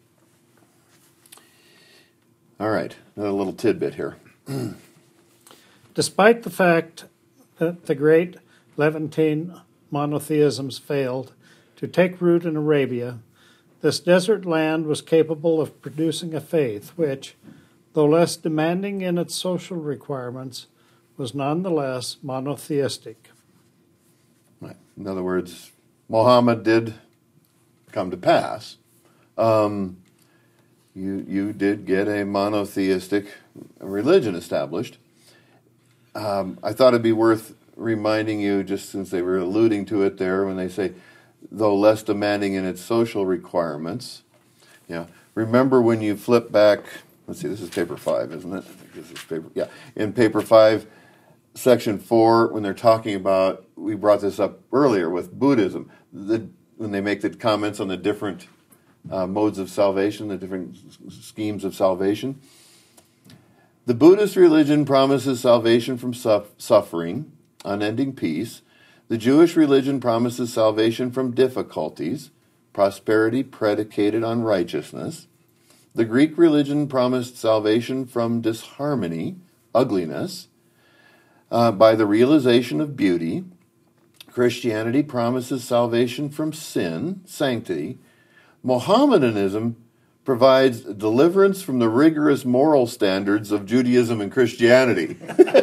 Speaker 1: all right, another little tidbit here.
Speaker 2: Despite the fact that the great Levantine monotheisms failed to take root in Arabia, this desert land was capable of producing a faith which, though less demanding in its social requirements, was nonetheless monotheistic.
Speaker 1: Right. In other words, Muhammad did come to pass. Um, you you did get a monotheistic religion established. Um, I thought it'd be worth reminding you, just since they were alluding to it there, when they say, though less demanding in its social requirements. Yeah. Remember when you flip back, let's see, this is paper five, isn't it? I think this is paper, yeah. In paper five, section four, when they're talking about, we brought this up earlier with Buddhism, the, when they make the comments on the different uh, modes of salvation, the different s- schemes of salvation. The Buddhist religion promises salvation from su- suffering, unending peace. The Jewish religion promises salvation from difficulties, prosperity predicated on righteousness. The Greek religion promised salvation from disharmony, ugliness, uh, by the realization of beauty. Christianity promises salvation from sin, sanctity. Mohammedanism provides deliverance from the rigorous moral standards of Judaism and Christianity.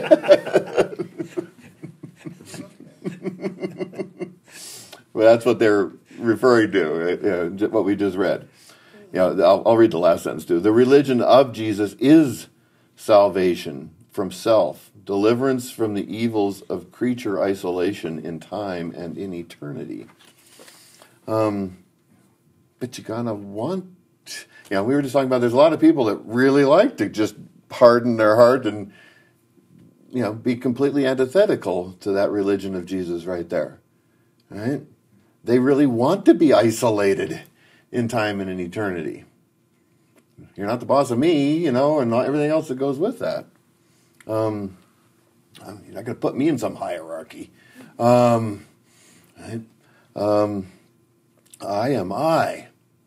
Speaker 1: Well, that's what they're referring to, right? Yeah, what we just read. Yeah, I'll, I'll read the last sentence too. The religion of Jesus is salvation from self, deliverance from the evils of creature isolation in time and in eternity. Um, but you're gonna want, you know, we were just talking about there's a lot of people that really like to just harden their heart and, you know, be completely antithetical to that religion of Jesus right there. Right? They really want to be isolated in time and in eternity. You're not the boss of me, you know, and everything else that goes with that. Um, you're not going to put me in some hierarchy. Um, right? um, I am I.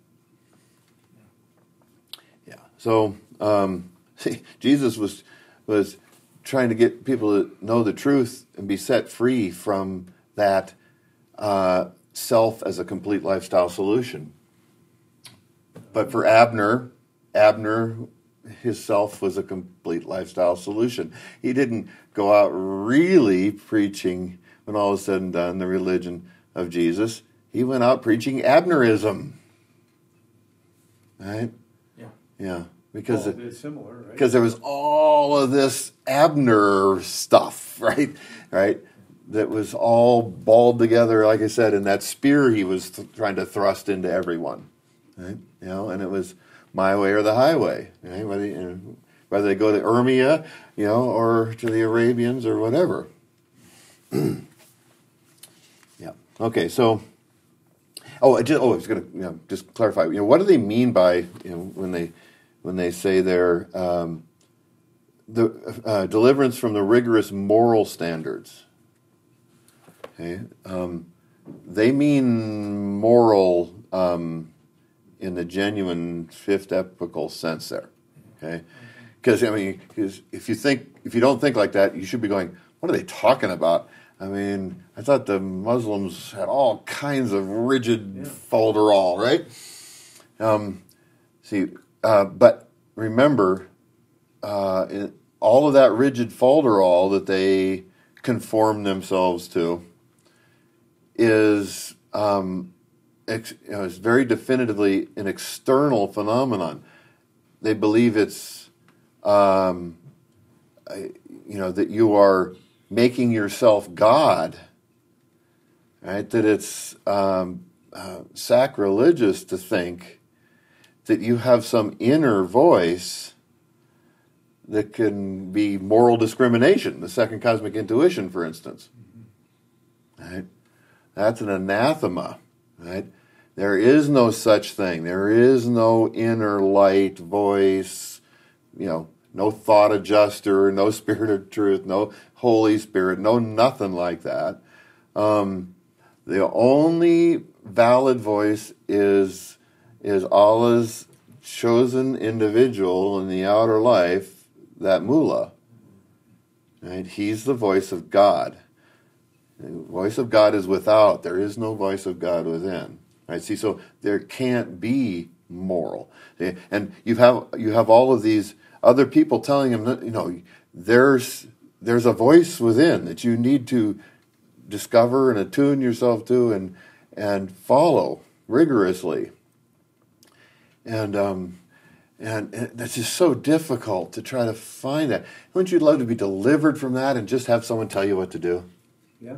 Speaker 1: Yeah. So um, see, Jesus was was trying to get people to know the truth and be set free from that uh, self as a complete lifestyle solution. But for Abner, Abner, his self was a complete lifestyle solution. He didn't go out really preaching, when all is said and done, the religion of Jesus. He went out preaching Abnerism. Right?
Speaker 4: Yeah.
Speaker 1: Yeah. Because
Speaker 3: Well,
Speaker 1: it,
Speaker 3: it's similar, right?
Speaker 1: because there was all of this Abner stuff, right? Right? That was all balled together, like I said, in that spear he was th- trying to thrust into everyone. Right? You know, and it was my way or the highway. Right? Whether, you know, whether they go to Urmia, you know, or to the Arabians or whatever. Yeah. Okay. So, oh, I just, oh, I was going to you know, just clarify. You know, what do they mean by you know when they when they say they're um, the uh, deliverance from the rigorous moral standards? Okay. Um, they mean moral um, in the genuine fifth epical sense there. Okay. Because I mean, 'cause if you think if you don't think like that, you should be going, what are they talking about? I mean, I thought the Muslims had all kinds of rigid
Speaker 3: Yeah.
Speaker 1: folderol, right? Um, see, uh, but remember, uh, in, all of that rigid folderol that they conform themselves to is um, ex, you know, is very definitively an external phenomenon. They believe it's, um, you know, that you are making yourself God, right? That it's um, uh, sacrilegious to think that you have some inner voice that can be moral discrimination, the second cosmic intuition, for instance. Mm-hmm. Right? That's an anathema, right? There is no such thing. There is no inner light voice, you know, no thought adjuster, no spirit of truth, no Holy Spirit, no nothing like that. Um, the only valid voice is is Allah's chosen individual in the outer life, that mullah. Right? He's the voice of God. The voice of God is without. There is no voice of God within. Right? See, so there can't be moral. And you have you have all of these other people telling him that, you know, there's there's a voice within that you need to discover and attune yourself to and and follow rigorously. And um, and, and that's just so difficult to try to find that. Wouldn't you love to be delivered from that and just have someone tell you what to do?
Speaker 3: Yeah.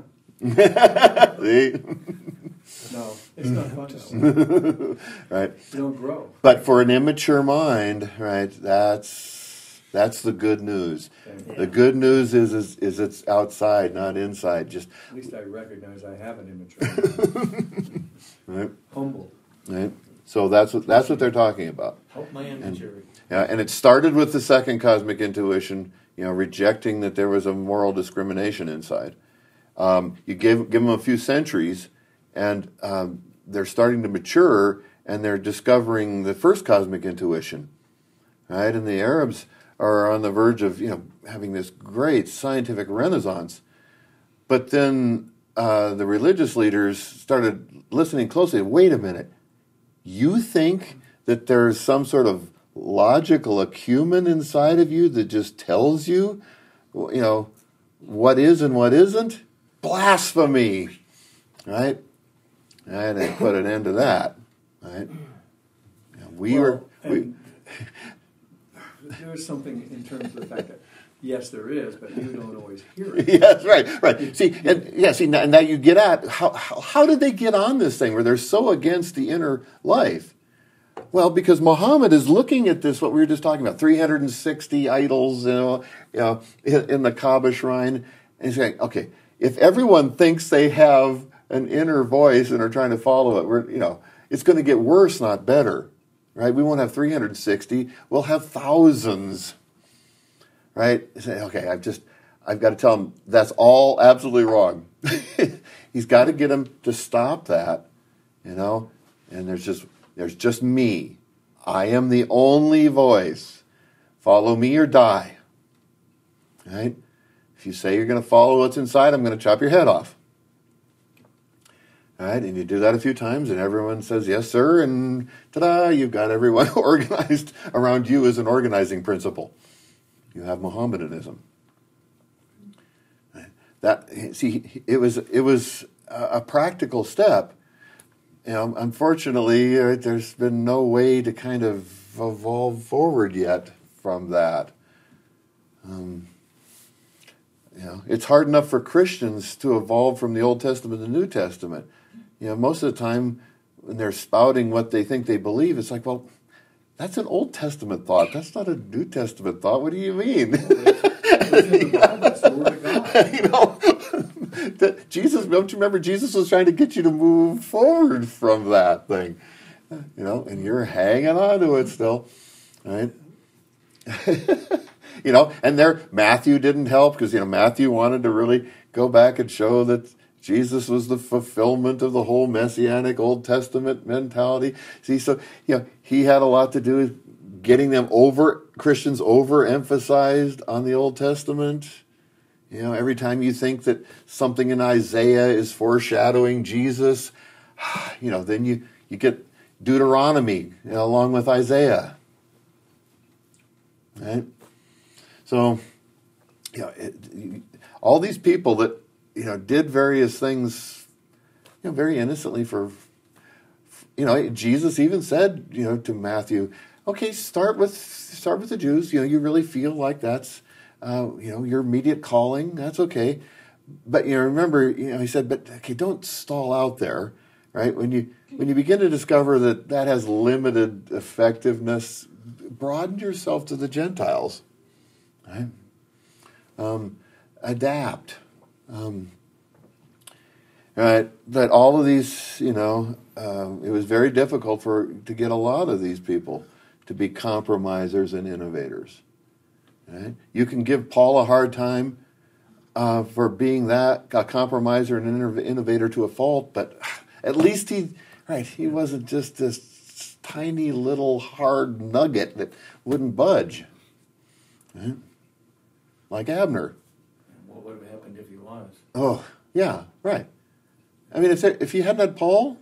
Speaker 1: See?
Speaker 3: No, it's not fun though.
Speaker 1: Right.
Speaker 3: You don't grow.
Speaker 1: But for an immature mind, right, that's that's the good news.
Speaker 3: Yeah.
Speaker 1: The good news is, is is it's outside, not inside. Just
Speaker 3: At least I recognize I have an immature.
Speaker 1: right,
Speaker 3: Humble.
Speaker 1: right. So that's what that's what they're talking about.
Speaker 4: Help my immaturity.
Speaker 1: Yeah, and it started with the second cosmic intuition, you know, rejecting that there was a moral discrimination inside. Um, you give give them a few centuries, and um, they're starting to mature, and they're discovering the first cosmic intuition, right? And the Arabs are on the verge of, you know, having this great scientific renaissance. But then uh, the religious leaders started listening closely. Wait a minute. You think that there's some sort of logical acumen inside of you that just tells you, you know, what is and what isn't? Blasphemy, right? And they put an end to that, right? We
Speaker 3: Well,
Speaker 1: were... We,
Speaker 3: and there is something in terms of the fact that, yes, there is, but you don't always hear it.
Speaker 1: yes, right, right. See, and yeah, see, now, now you get at how, how how did they get on this thing where they're so against the inner life? Well, because Muhammad is looking at this, what we were just talking about, three hundred sixty idols, you know, you know, in, in the Kaaba shrine, and he's saying, okay, if everyone thinks they have an inner voice and are trying to follow it, we're, you know, it's going to get worse, not better, right? We won't have three hundred sixty; we'll have thousands. Right? Say, okay, I've just, I've got to tell him that's all absolutely wrong. He's got to get him to stop that, you know. And there's just, there's just me. I am the only voice. Follow me or die. Right? If you say you're going to follow what's inside, I'm going to chop your head off. All right? And you do that a few times, and everyone says yes, sir, and ta-da! You've got everyone organized around you as an organizing principle. You have Mohammedanism. That see, it was it was a practical step. You know, unfortunately, uh, there's been no way to kind of evolve forward yet from that. Um, you know, it's hard enough for Christians to evolve from the Old Testament to the New Testament. You know, most of the time when they're spouting what they think they believe, it's like, well, that's an Old Testament thought. That's not a New Testament thought. What do you mean?
Speaker 3: It's in the Bible. It's the Word of God.
Speaker 1: You know, Jesus, don't you remember Jesus was trying to get you to move forward from that thing? You know, and you're hanging on to it still, right? You know, and there, Matthew didn't help because, you know, Matthew wanted to really go back and show that Jesus was the fulfillment of the whole Messianic Old Testament mentality. See, so, you know, he had a lot to do with getting them over, Christians overemphasized on the Old Testament. You know, every time you think that something in Isaiah is foreshadowing Jesus, you know, then you, you get Deuteronomy, you know, along with Isaiah. Right? So, you know, it, all these people that, you know, did various things, you know, very innocently for, you know, Jesus even said, you know, to Matthew, okay, start with, start with the Jews. You know, you really feel like that's, uh, you know, your immediate calling. That's okay. But, you know, remember, you know, he said, but, okay, don't stall out there, right? When you, when you begin to discover that that has limited effectiveness, broaden yourself to the Gentiles, right? Um, adapt. Um, right, that all of these, you know, uh, it was very difficult for to get a lot of these people to be compromisers and innovators. Right? You can give Paul a hard time uh, for being that a compromiser and an innovator to a fault, but at least he, right, he wasn't just this tiny little hard nugget that wouldn't budge, right? Like Abner.
Speaker 4: What would have happened if he was?
Speaker 1: Oh, yeah, right. I mean, if there, if you hadn't had Paul,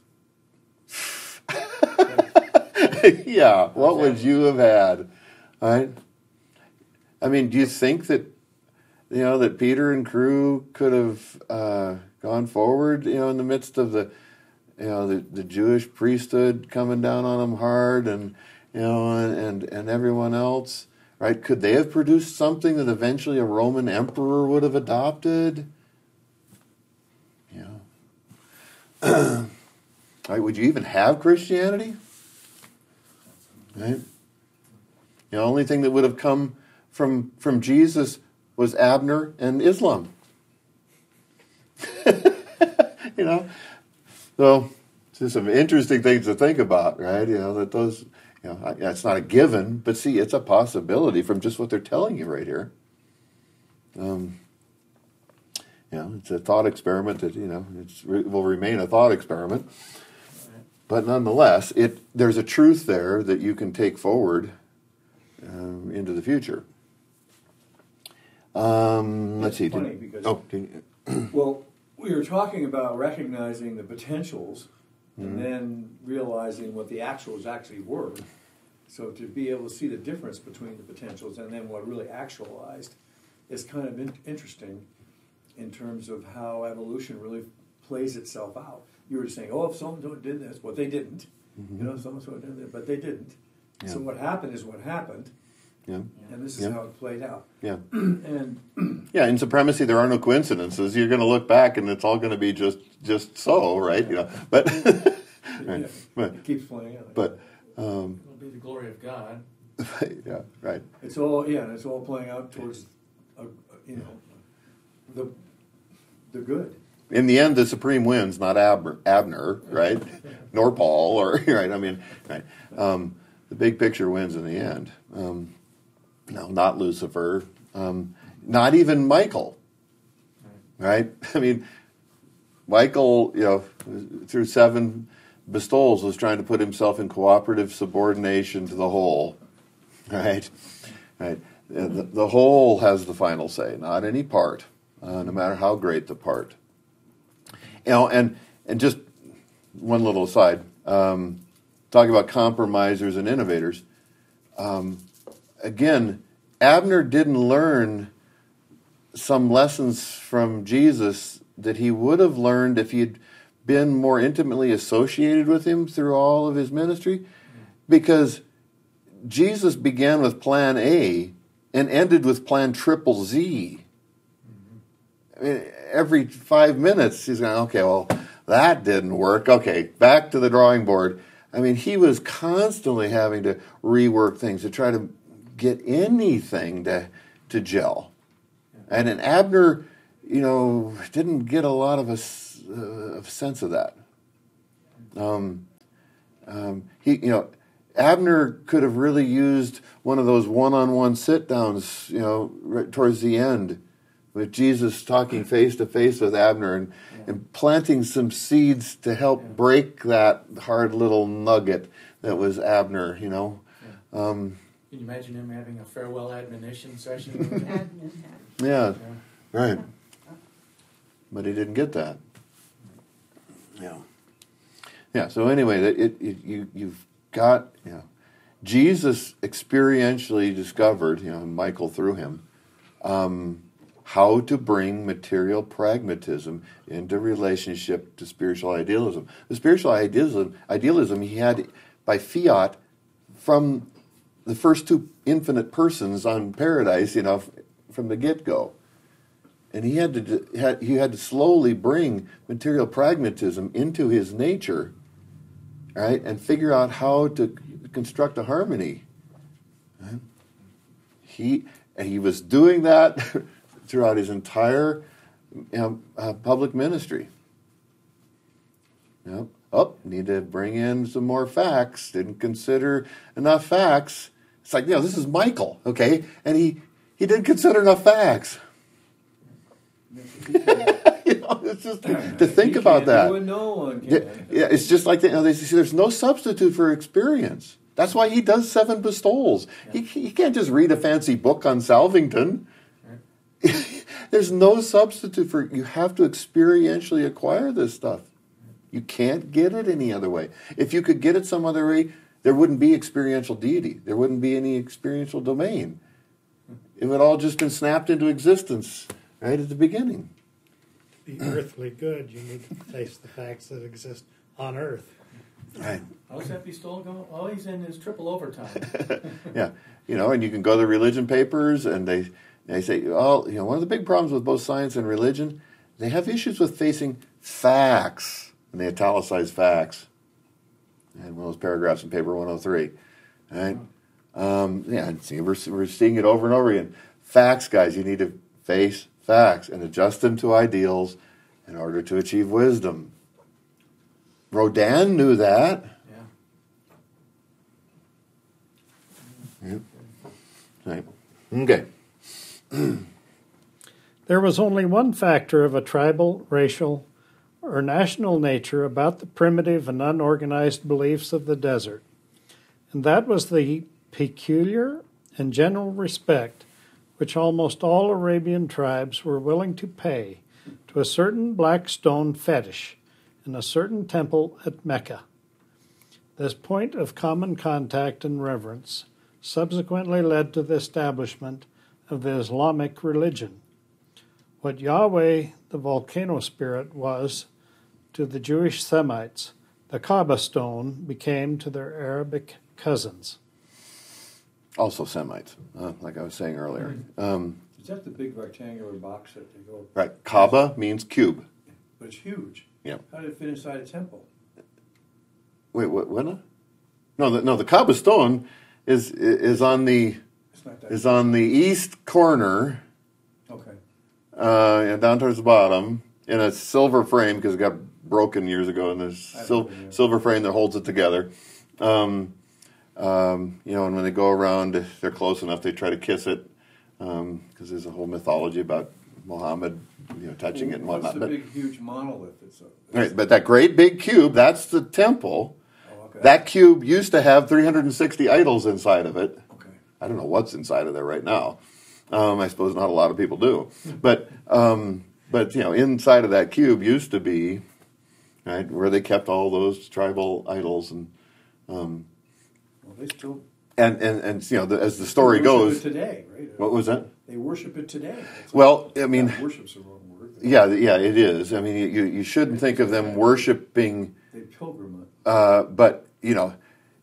Speaker 1: yeah, what would you have had, right? I mean, do you think that, you know, that Peter and crew could have uh, gone forward, you know, in the midst of the, you know, the, the Jewish priesthood coming down on them hard, and you know, and, and and everyone else, right? Could they have produced something that eventually a Roman emperor would have adopted? Yeah. Right? Would you even have Christianity? Right? The only thing that would have come from from Jesus was Abner and Islam. You know, so it's just some interesting things to think about, right? You know, that those, you know, it's not a given, but see, it's a possibility from just what they're telling you right here. Um, you know, it's a thought experiment that, you know, it's, it will remain a thought experiment. But nonetheless, it there's a truth there that you can take forward um, into the future. Um, let's see.
Speaker 3: It's funny
Speaker 1: did,
Speaker 3: because,
Speaker 1: oh, did,
Speaker 3: well, we were talking about recognizing the potentials and
Speaker 1: Mhm.
Speaker 3: then realizing what the actuals actually were. So to be able to see the difference between the potentials and then what really actualized is kind of in- interesting in terms of how evolution really plays itself out. You were saying, oh, if so-and-so did this, well, they didn't.
Speaker 1: Mhm.
Speaker 3: You know, so-and-so did this, but they didn't.
Speaker 1: Yeah.
Speaker 3: So what happened is what happened,
Speaker 1: yeah,
Speaker 3: and this is
Speaker 1: Yeah.
Speaker 3: how it played out.
Speaker 1: yeah,
Speaker 3: And
Speaker 1: yeah. In supremacy, there are no coincidences. You're going to look back, and it's all going to be just just so, right? You know, but right.
Speaker 3: yeah,
Speaker 1: but
Speaker 3: it keeps playing out.
Speaker 1: but um,
Speaker 4: It'll be the glory of God.
Speaker 1: yeah, right.
Speaker 3: It's all yeah, and it's all playing out towards, a, you know, the the good.
Speaker 1: In the end, the supreme wins, not Abner, Abner, right? Nor Paul, or right? I mean, right? Um, the big picture wins in the end. Um, no, not Lucifer. Um, not even Michael, right? I mean, Michael, you know, through seven bestowals, was trying to put himself in cooperative subordination to the whole, right? Right. The, the whole has the final say, not any part, uh, no matter how great the part. You know, and and just one little aside, um, talking about compromisers and innovators. Um, again, Abner didn't learn some lessons from Jesus that he would have learned if he had been more intimately associated with him through all of his ministry, because Jesus began with plan A and ended with plan triple Z. I mean, every five minutes he's going, okay, well, that didn't work. Okay, back to the drawing board. I mean, he was constantly having to rework things to try to get anything to to gel. And in Abner, you know, didn't get a lot of a, s- uh, of sense of that. Um, um, he, you know, Abner could have really used one of those one-on-one sit-downs, you know, right towards the end, with Jesus talking face to face with Abner and,
Speaker 4: Yeah.
Speaker 1: and planting some seeds to help
Speaker 4: Yeah.
Speaker 1: break that hard little nugget that was Abner, you know.
Speaker 4: Yeah.
Speaker 1: Um,
Speaker 4: Can you imagine him having a farewell admonition session?
Speaker 5: Admin.
Speaker 1: yeah,
Speaker 4: Yeah.
Speaker 1: right. But he didn't get that. Yeah. Yeah. So anyway, it, it, it you you've got you know, Jesus experientially discovered, you know, and Michael through him, um, how to bring material pragmatism into relationship to spiritual idealism. The spiritual idealism, idealism he had by fiat from the first two infinite persons on paradise, you know, f- from the get-go. And he had to d- had, he had to slowly bring material pragmatism into his nature, right, and figure out how to construct a harmony. Right? He and he was doing that throughout his entire you know, uh, public ministry. You know, oh, need to bring in some more facts. Didn't consider enough facts. It's like, you know, this is Michael, okay, and he he didn't consider enough facts. You know, it's just to, to think
Speaker 3: He
Speaker 1: about
Speaker 3: can't
Speaker 1: that.
Speaker 3: do it, no one
Speaker 1: Yeah,
Speaker 3: can.
Speaker 1: yeah, it's just like, you know, they say there's no substitute for experience. That's why he does seven pistols. He, he can't just read a fancy book on Salvington. There's no substitute for it. You have to experientially acquire this stuff. You can't get it any other way. If you could get it some other way, there wouldn't be experiential deity. There wouldn't be any experiential domain. It would all just been snapped into existence right at the beginning.
Speaker 2: To be earthly good, you need to face the facts that exist on earth.
Speaker 1: Right.
Speaker 4: How's that pistol going? Oh, he's in his triple overtime.
Speaker 1: Yeah, you know, and you can go to the religion papers, and they they say, oh, you know, one of the big problems with both science and religion, they have issues with facing facts, and they italicize facts. And one of those paragraphs in paper one oh three, right? Um, yeah, see, we're we're seeing it over and over again. Facts, guys, you need to face facts and adjust them to ideals in order to achieve wisdom. Rodin knew that.
Speaker 4: Yeah.
Speaker 1: Yeah. Right. Okay.
Speaker 2: There was only one factor of a tribal, racial, or national nature about the primitive and unorganized beliefs of the desert, and that was the peculiar and general respect which almost all Arabian tribes were willing to pay to a certain black stone fetish in a certain temple at Mecca. This point of common contact and reverence subsequently led to the establishment of the Islamic religion. What Yahweh, the volcano spirit, was to the Jewish Semites, the Kaaba stone became to their Arabic cousins.
Speaker 1: Also Semites, uh, like I was saying earlier. Um,
Speaker 3: Is that the big rectangular box that they go?
Speaker 1: right. Kaaba means cube.
Speaker 3: But it's huge.
Speaker 1: Yeah.
Speaker 3: How did it fit inside a temple?
Speaker 1: Wait, what? What? now? No, the, no. The Kaaba stone is is on the
Speaker 3: It's not that.
Speaker 1: is on the east corner,
Speaker 3: Okay.
Speaker 1: uh, and down towards the bottom, in a silver frame because it got broken years ago, and there's
Speaker 3: I've
Speaker 1: sil-
Speaker 3: been there.
Speaker 1: silver frame that holds it together. Um, um, you know, and when they go around, if they're close enough, they try to kiss it because there's a whole mythology about Muhammad, you know, touching it and
Speaker 3: What's
Speaker 1: whatnot.
Speaker 3: the
Speaker 1: But,
Speaker 3: big, huge monolith that's up?
Speaker 1: right, but that great big cube, that's the temple.
Speaker 3: Oh, okay.
Speaker 1: That cube used to have three hundred sixty idols inside of it.
Speaker 3: Okay.
Speaker 1: I don't know what's inside of there right now. Um, I suppose not a lot of people do. But, um, but you know, inside of that cube used to be, right, where they kept all those tribal idols. And, um,
Speaker 3: Well, they still
Speaker 1: and, and, and you know, the, as the story
Speaker 3: worship
Speaker 1: goes.
Speaker 3: it today, right?
Speaker 1: What was that?
Speaker 3: They worship it today. It's
Speaker 1: Well, I mean,
Speaker 3: not worship's the wrong word.
Speaker 1: yeah, yeah, it is. I mean, you, you shouldn't think of them worshiping,
Speaker 3: They pilgrim it.
Speaker 1: uh, but, you know,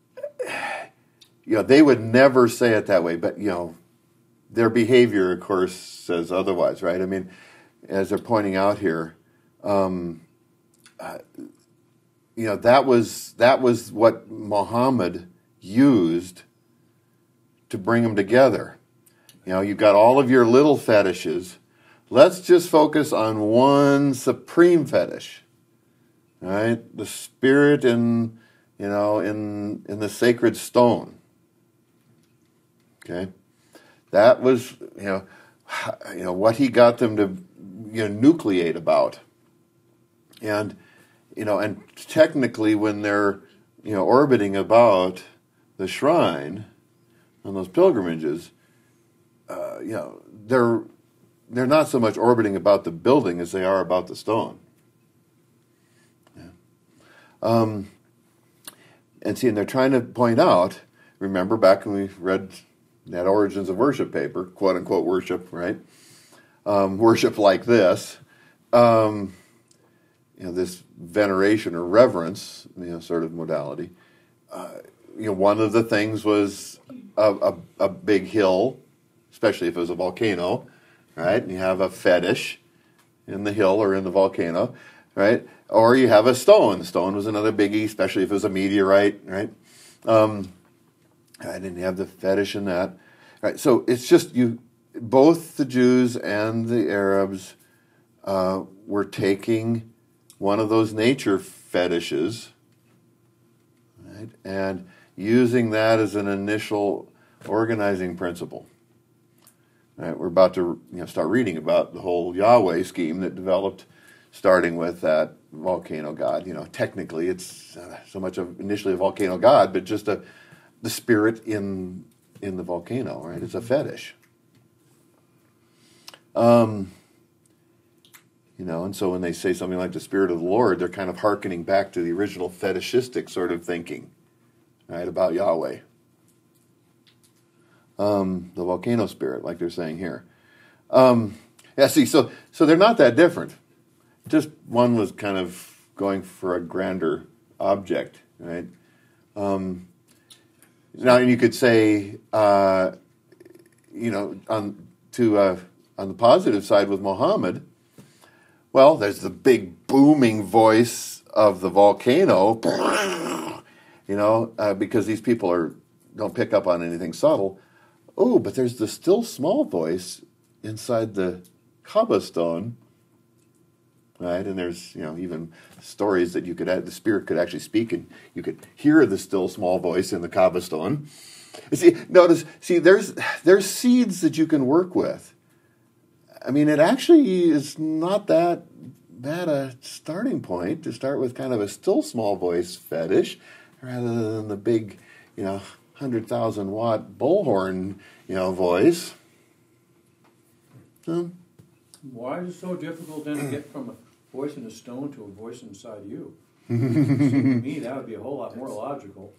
Speaker 1: you know, they would never say it that way, but, you know, their behavior, of course, says otherwise, right? I mean, as they're pointing out here, um, uh, you know, that was that was what Muhammad used to bring them together. You know, you've got all of your little fetishes, let's just focus on one supreme fetish, right? The spirit in, you know, in in the sacred stone. Okay, that was, you know, you know what he got them to, you know, nucleate about, and you know, and technically when they're, you know, orbiting about the shrine on those pilgrimages, uh, you know, they're they're not so much orbiting about the building as they are about the stone. Yeah. Um, and see, and they're trying to point out, remember back when we read that Origins of Worship paper, quote unquote worship, right? Um, worship like this, um, you know, this veneration or reverence, you know, sort of modality. Uh, you know, one of the things was a, a, a big hill, especially if it was a volcano, right? And you have a fetish in the hill or in the volcano, right? Or you have a stone. The stone was another biggie, especially if it was a meteorite, right? Um, I didn't have the fetish in that. Right, so it's just you. Both the Jews and the Arabs uh, were taking one of those nature fetishes, right, and using that as an initial organizing principle. Right, we're about to, you know, start reading about the whole Yahweh scheme that developed, starting with that volcano god. You know, technically it's uh, so much of initially a volcano god, but just a the spirit in in the volcano, right? It's a fetish. Um, you know, and so when they say something like the Spirit of the Lord, they're kind of hearkening back to the original fetishistic sort of thinking, right, about Yahweh. Um, the volcano spirit, like they're saying here. Um, yeah, see, so so they're not that different. Just one was kind of going for a grander object, right? Um, now, and you could say, uh, you know, on to uh, on the positive side with Muhammad, well, there's the big booming voice of the volcano, you know, uh, because these people are don't pick up on anything subtle. Oh, but there's the still small voice inside the Kaaba stone, right? And there's, you know, even stories that you could add, the spirit could actually speak, and you could hear the still small voice in the Kaaba stone. You see, notice, see, there's there's seeds that you can work with. I mean, it actually is not that bad a starting point to start with kind of a still small voice fetish, rather than the big, you know, hundred thousand watt bullhorn, you know, voice. So,
Speaker 3: why is it so difficult then to get from a voice in a stone to a voice inside you? To me, that would be a whole lot more logical.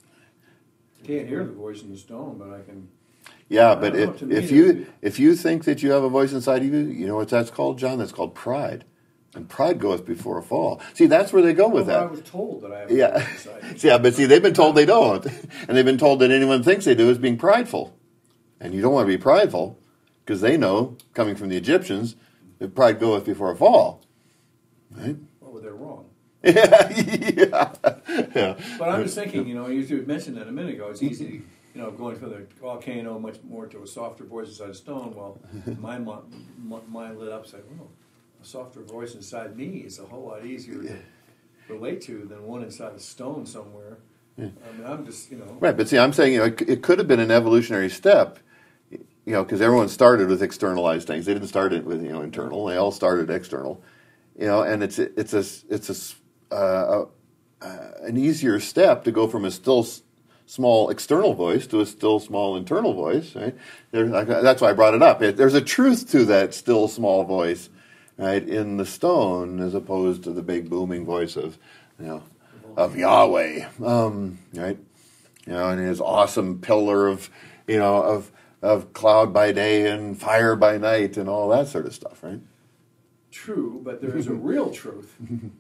Speaker 3: I can't hear the voice in the stone, but I can.
Speaker 1: Yeah,
Speaker 3: I
Speaker 1: but
Speaker 3: don't know,
Speaker 1: if,
Speaker 3: to me
Speaker 1: if
Speaker 3: it
Speaker 1: you
Speaker 3: would be-
Speaker 1: if you think that you have a voice inside of you, you know what that's called, John? That's called pride. And pride goeth before a fall. See, that's where they go with
Speaker 3: Well, I
Speaker 1: that.
Speaker 3: was told that I have a
Speaker 1: Yeah.
Speaker 3: voice inside me.
Speaker 1: Yeah, but see, they've been told they don't. And they've been told that anyone thinks they do is being prideful. And you don't want to be prideful, because they know, coming from the Egyptians, that pride goeth before a fall. Right?
Speaker 3: Well, they're wrong.
Speaker 1: Yeah, yeah. Yeah.
Speaker 3: But I'm just thinking, you know, you mentioned that a minute ago. It's easy, to, you know, going from the volcano much more to a softer voice inside a stone. Well, my mi- mi- mind lit up, saying, "Well, a softer voice inside me is a whole lot easier to relate to than one inside a stone somewhere." I mean, I'm just, you know,
Speaker 1: Right, but see, I'm saying, you know, it, it could have been an evolutionary step, you know, because everyone started with externalized things. They didn't start it with, you know, internal. They all started external, you know, and it's it's a it's a, uh, a uh, an easier step to go from a still s- small external voice to a still small internal voice, right? There, that's why I brought it up. It, there's a truth to that still small voice, right, in the stone, as opposed to the big booming voice of, you know, of Yahweh, um, right? You know, and his awesome pillar of, you know, of of cloud by day and fire by night and all that sort of stuff, right?
Speaker 3: true, but there is a real truth,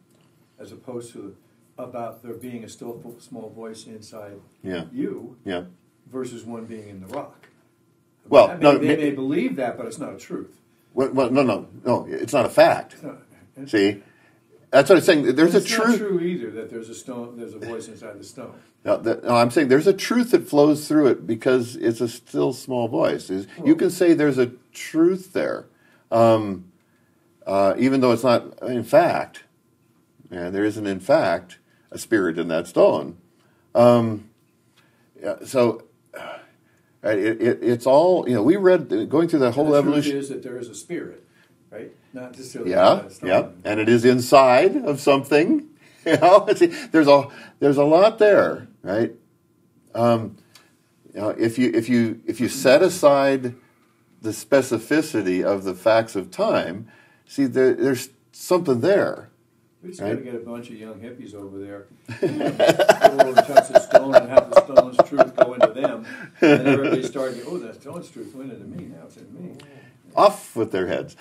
Speaker 3: as opposed to about there being a still fo- small voice inside
Speaker 1: Yeah,
Speaker 3: you
Speaker 1: yeah.
Speaker 3: versus one being in the rock.
Speaker 1: Well,
Speaker 3: I mean,
Speaker 1: no,
Speaker 3: they
Speaker 1: ma-
Speaker 3: may believe that, but it's not a truth.
Speaker 1: Well, well, no, no, no. It's not a fact.
Speaker 3: It's not, it's,
Speaker 1: See, that's what I'm saying. There's a
Speaker 3: it's not
Speaker 1: truth.
Speaker 3: true either that there's a stone, there's a voice inside the stone.
Speaker 1: No, that, no, I'm saying there's a truth that flows through it because it's a still small voice. Is you
Speaker 3: Well-
Speaker 1: can say there's a truth there, um, uh, even though it's not in fact, and there isn't in fact a spirit in that stone. Um, yeah, so uh, it, it, it's all, you know, we read, going through that whole
Speaker 3: the
Speaker 1: evolution.
Speaker 3: truth is that there is a spirit, right? Not necessarily
Speaker 1: Yeah,
Speaker 3: a stone.
Speaker 1: yeah, and it is inside of something. You know, see, there's a there's a lot there, right? Um, you know, if you if you if you set aside the specificity of the facts of time, see, there, there's something there.
Speaker 3: We just
Speaker 1: Right.
Speaker 3: got to get a bunch of young hippies over there, go over and touch the stone and have the stone's truth go into them, and everybody started. Oh, that stone's truth went into me. Now it's in me.
Speaker 1: Off with their heads.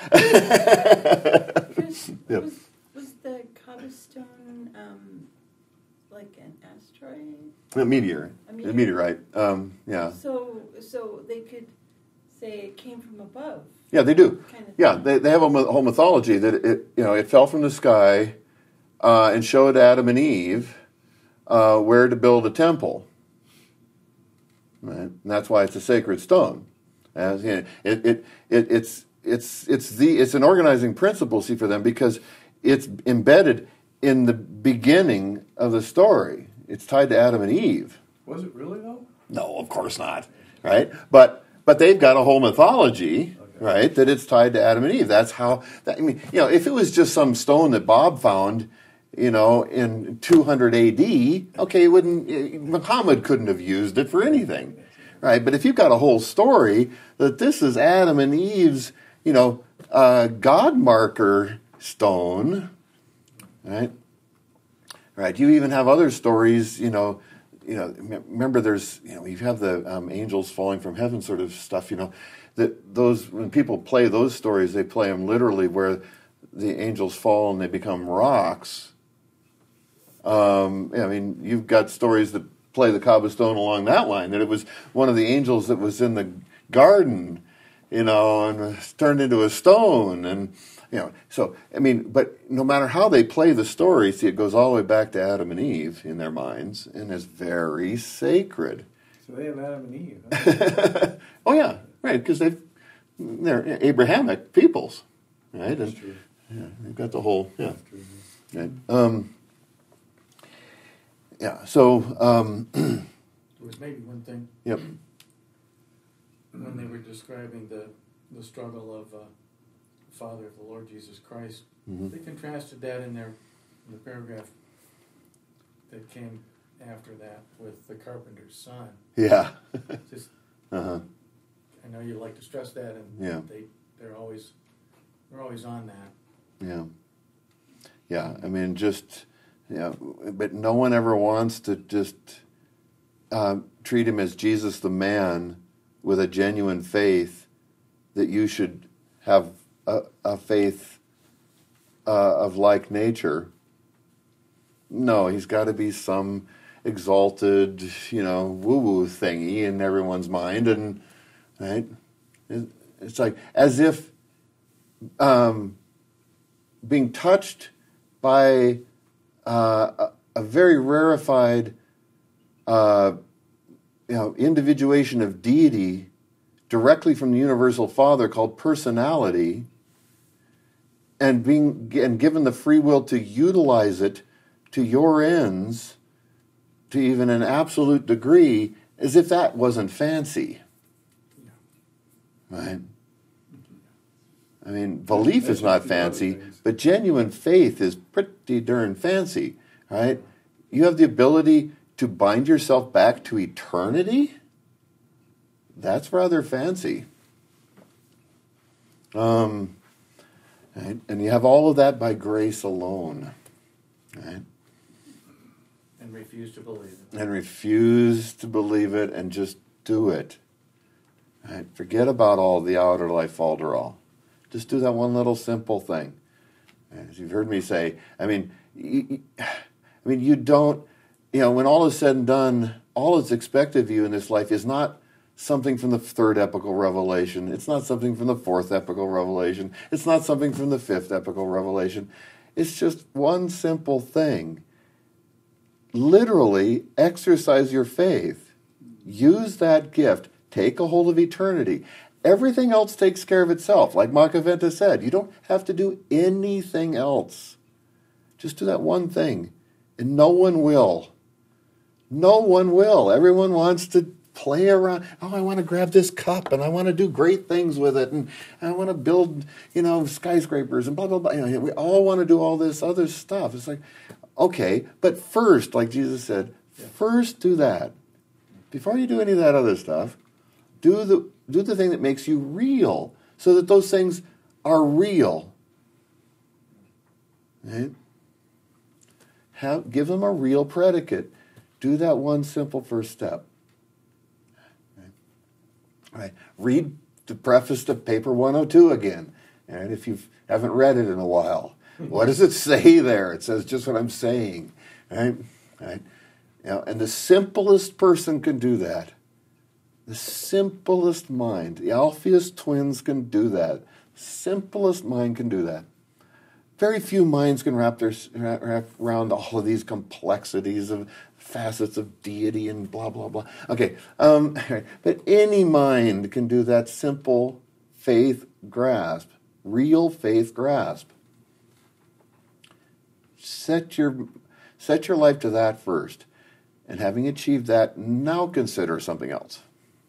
Speaker 5: Chris,
Speaker 1: Yep.
Speaker 5: was, was the cobblestone um, like an asteroid?
Speaker 1: A meteor,
Speaker 5: A
Speaker 1: a
Speaker 5: meteor?
Speaker 1: meteorite. Um, yeah,
Speaker 5: So, so they could say it came from above,
Speaker 1: yeah, they do.
Speaker 5: kind of.
Speaker 1: Yeah,
Speaker 5: thing.
Speaker 1: they they have a whole mythology that it you know it fell from the sky uh, and showed Adam and Eve uh, where to build a temple. Right, and that's why it's a sacred stone. As you know, it, it it it's it's it's the it's an organizing principle, see, for them, because it's embedded in the beginning of the story. It's tied to Adam and Eve.
Speaker 3: Was it really though?
Speaker 1: No, of course not. Right? But but they've got a whole mythology,
Speaker 3: Okay.
Speaker 1: right, that it's tied to Adam and Eve. That's how that, I mean, you know, if it was just some stone that Bob found, you know, in two hundred A D, okay, it wouldn't eh, Muhammad couldn't have used it for anything. Right? But if you've got a whole story that this is Adam and Eve's, you know, uh, God marker stone, right? Right. You even have other stories, you know, you know. Remember, there's, you know, you have the um, angels falling from heaven, sort of stuff. You know, that those when people play those stories, they play them literally, where the angels fall and they become rocks. Um, I mean, you've got stories that play the cobblestone along that line. That it was one of the angels that was in the garden, you know, and was turned into a stone, and. You know, so, I mean, but no matter how they play the story, see, it goes all the way back to Adam and Eve in their minds, and is very sacred.
Speaker 3: So they have Adam and Eve. Huh?
Speaker 1: Oh, yeah, right, because they've, they're Abrahamic peoples, right?
Speaker 3: That's
Speaker 1: And,
Speaker 3: true.
Speaker 1: yeah, they've got the whole, yeah.
Speaker 3: That's true.
Speaker 1: Right. Um, yeah, so, um,
Speaker 4: There was maybe one thing
Speaker 1: yep,
Speaker 4: when they were describing the, the struggle of uh, the Father of the Lord Jesus Christ.
Speaker 1: Mhm.
Speaker 4: They contrasted that in their in the paragraph that came after that with the carpenter's son.
Speaker 1: yeah,
Speaker 4: Just,
Speaker 1: uh-huh,
Speaker 4: I know you like to stress that, and
Speaker 1: Yeah.
Speaker 4: they they're always they're always on that.
Speaker 1: yeah. Yeah, I mean, just, yeah, but no one ever wants to just uh, treat him as Jesus the man with a genuine faith that you should have a, a faith uh, of like nature. No, he's got to be some exalted, you know, woo-woo thingy in everyone's mind, and right, It- it's like as if um, being touched by uh, a, a very rarefied, uh, you know, individuation of deity directly from the universal Father called personality, and being and given the free will to utilize it to your ends to even an absolute degree, as if that wasn't fancy. Right? I mean, belief is not fancy, but genuine faith is pretty darn fancy, right? You have the ability to bind yourself back to eternity? That's rather fancy. Um, right? And you have all of that by grace alone, right?
Speaker 4: And refuse to believe it.
Speaker 1: And refuse to believe it and just do it. Right? Forget about all the outer life falderall. Just do that one little simple thing. As you've heard me say, I mean, you, I mean, you don't, you know, when all is said and done, all that's expected of you in this life is not something from the third epical revelation. It's not something from the fourth epical revelation. It's not something from the fifth epical revelation. It's just one simple thing. Literally exercise your faith. Use that gift. Take a hold of eternity. Everything else takes care of itself. Like Machiavelli said, you don't have to do anything else. Just do that one thing. And no one will. No one will. Everyone wants to play around. Oh, I want to grab this cup and I want to do great things with it. And I want to build, you know, skyscrapers and blah, blah, blah. You know, we all want to do all this other stuff. It's like, okay, but first, like Jesus said, first do that. Before you do any of that other stuff, do the do the thing that makes you real, so that those things are real. Right? Have, give them a real predicate. Do that one simple first step. Right? Right. Read the preface to paper one oh two again, and if you haven't read it in a while. What does it say there? It says just what I'm saying. Right? Right? You know, and the simplest person can do that. The simplest mind. The Alpheus twins can do that. Simplest mind can do that. Very few minds can wrap their wrap around all of these complexities of facets of deity and blah, blah, blah. Okay, um, but any mind can do that simple faith grasp, real faith grasp. Set your, set your life to that first. And having achieved that, now consider something else.